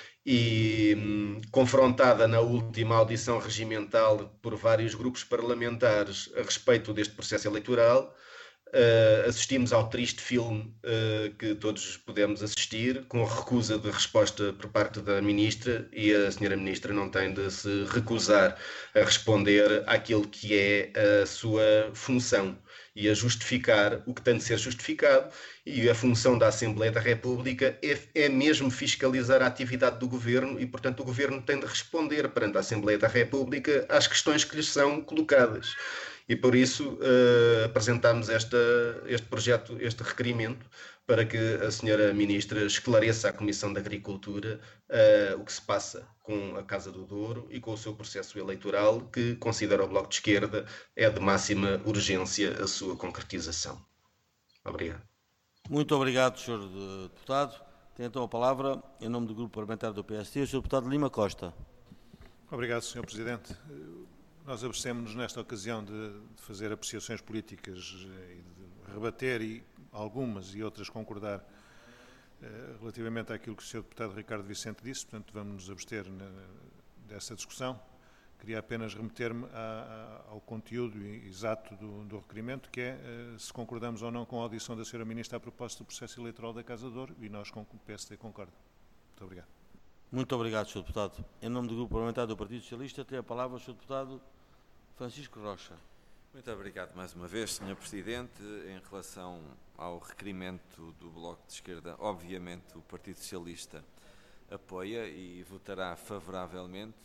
E hum, confrontada na última audição regimental por vários grupos parlamentares a respeito deste processo eleitoral, uh, assistimos ao triste filme uh, que todos pudemos assistir, com a recusa de resposta por parte da Ministra, e a senhora Ministra não tem de se recusar a responder àquilo que é a sua função e a justificar o que tem de ser justificado, e a função da Assembleia da República é, é mesmo fiscalizar a atividade do Governo e, portanto, o Governo tem de responder perante a Assembleia da República às questões que lhes são colocadas. E por isso uh, apresentamos esta, este projeto, este requerimento, para que a senhora Ministra esclareça à Comissão de Agricultura uh, o que se passa com a Casa do Douro e com o seu processo eleitoral, que considera o Bloco de Esquerda é de máxima urgência a sua concretização. Obrigado. Muito obrigado, senhor Deputado. Tem então a palavra, em nome do Grupo Parlamentar do P S D, o senhor Deputado Lima Costa. Obrigado, senhor Presidente. Nós abstemos-nos nesta ocasião de, de fazer apreciações políticas e de rebater e algumas e outras concordar eh, relativamente àquilo que o senhor Deputado Ricardo Vicente disse, portanto vamos nos abster na, dessa discussão. Queria apenas remeter-me ao conteúdo exato do, do requerimento, que é eh, se concordamos ou não com a audição da senhora Ministra a propósito do processo eleitoral da Casa de Douro, e nós com o P S D concorda. Muito obrigado. Muito obrigado, senhor Deputado. Em nome do Grupo Parlamentar do Partido Socialista, tem a palavra o senhor Deputado Francisco Rocha. Muito obrigado mais uma vez, senhor Presidente. Em relação ao requerimento do Bloco de Esquerda, obviamente o Partido Socialista apoia e votará favoravelmente,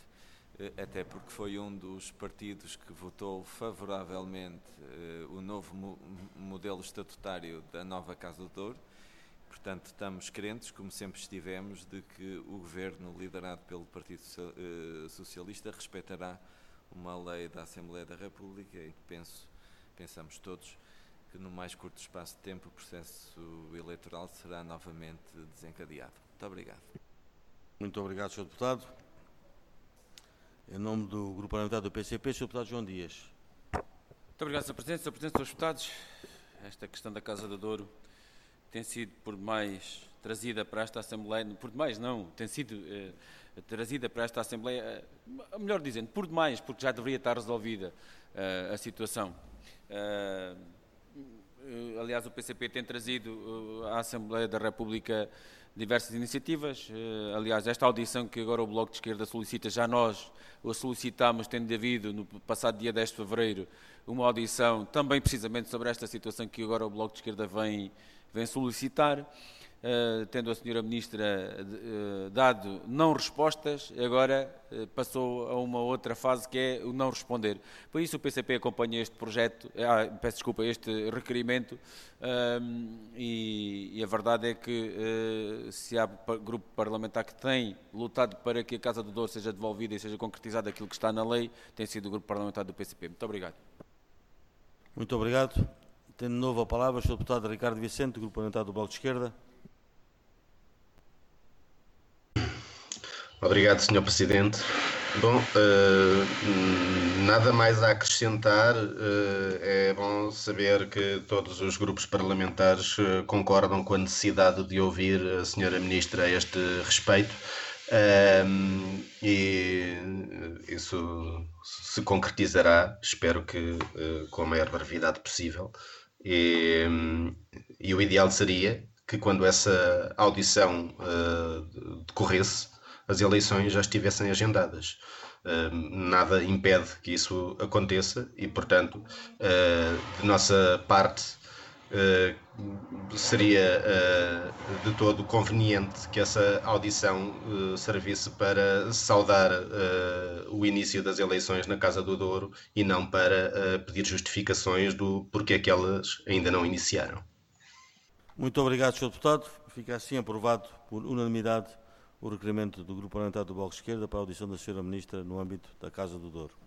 até porque foi um dos partidos que votou favoravelmente o novo modelo estatutário da nova Casa do Douro. Portanto, estamos crentes, como sempre estivemos, de que o Governo, liderado pelo Partido Socialista, respeitará uma lei da Assembleia da República, e penso, pensamos todos que no mais curto espaço de tempo o processo eleitoral será novamente desencadeado. Muito obrigado. Muito obrigado, senhor Deputado. Em nome do Grupo Parlamentar do P C P, senhor Deputado João Dias. Muito obrigado, senhor Presidente. senhor Presidente, senhores Deputados, esta questão da Casa do Douro tem sido por demais trazida para esta Assembleia, por demais não, tem sido eh, trazida para esta Assembleia, eh, melhor dizendo, por demais, porque já deveria estar resolvida eh, a situação. Eh, aliás, o P C P tem trazido eh, à Assembleia da República diversas iniciativas. Eh, aliás, esta audição que agora o Bloco de Esquerda solicita, já nós a solicitámos, tendo havido no passado dia dez de fevereiro uma audição também precisamente sobre esta situação que agora o Bloco de Esquerda vem vem solicitar, uh, tendo a senhora Ministra uh, dado não respostas, agora uh, passou a uma outra fase que é o não responder. Por isso o P C P acompanha este projeto, ah, peço desculpa, este requerimento, uh, e, e a verdade é que uh, se há grupo parlamentar que tem lutado para que a Casa do Douro seja devolvida e seja concretizado aquilo que está na lei, tem sido o grupo parlamentar do P C P. Muito obrigado. Muito obrigado. Tem de novo a palavra o senhor Deputado Ricardo Vicente, do Grupo Parlamentar do Bloco de Esquerda. Obrigado, senhor Presidente. Bom, uh, nada mais a acrescentar. Uh, é bom saber que todos os grupos parlamentares uh, concordam com a necessidade de ouvir a senhora Ministra a este respeito. Um, e isso se concretizará, espero que uh, com a maior brevidade possível. E, e o ideal seria que, quando essa audição uh, decorresse, as eleições já estivessem agendadas. Uh, nada impede que isso aconteça e, portanto, uh, de nossa parte, uh, seria uh, de todo conveniente que essa audição uh, servisse para saudar uh, o início das eleições na Casa do Douro e não para uh, pedir justificações do porquê que elas ainda não iniciaram. Muito obrigado, senhor Deputado. Fica assim aprovado por unanimidade o requerimento do Grupo Parlamentar do Bloco de Esquerda para a audição da senhora Ministra no âmbito da Casa do Douro.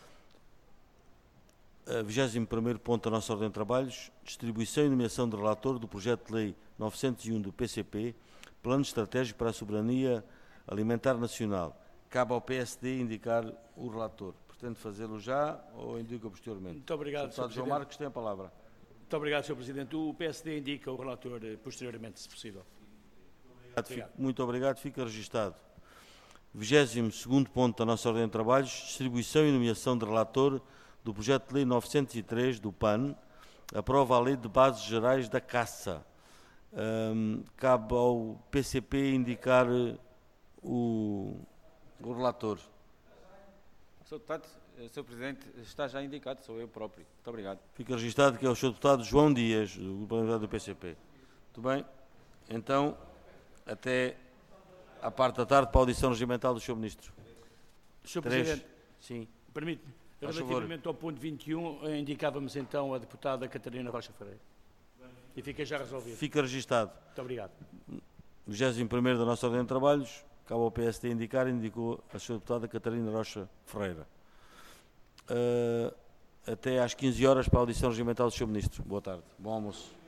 A vigésimo primeiro ponto da nossa ordem de trabalhos, distribuição e nomeação de relator do projeto de lei novecentos e um do P C P, Plano Estratégico para a Soberania Alimentar Nacional. Cabe ao P S D indicar o relator. Pretende fazê-lo já ou indica posteriormente? Muito obrigado, senhor Deputado João Marcos tem a palavra. Muito obrigado, senhor Presidente. O P S D indica o relator posteriormente, se possível. Obrigado. Muito obrigado, fica registado. vigésimo segundo ponto da nossa ordem de trabalhos, distribuição e nomeação de relator do projeto de lei novecentos e três do P A N, aprova a Lei de Bases Gerais da Caça. Um, cabe ao P C P indicar o, o relator. senhor Deputado, senhor Presidente, está já indicado, sou eu próprio. Muito obrigado. Fica registado que é o senhor Deputado João Dias, do Grupo Parlamentar do P C P. Muito bem. Então, até à parte da tarde para a audição regimental do senhor Ministro. senhor Três. Presidente, sim. permite-me, Faz relativamente favor. ao ponto vinte e um, indicávamos então a deputada Catarina Rocha Ferreira. E fica já resolvido. Fica registado. Muito obrigado. vigésimo primeiro da nossa ordem de trabalhos, cabe ao P S D indicar, indicou a senhora deputada Catarina Rocha Ferreira. Uh, até às quinze horas para a audição regimental do senhor Ministro. Boa tarde. Bom almoço.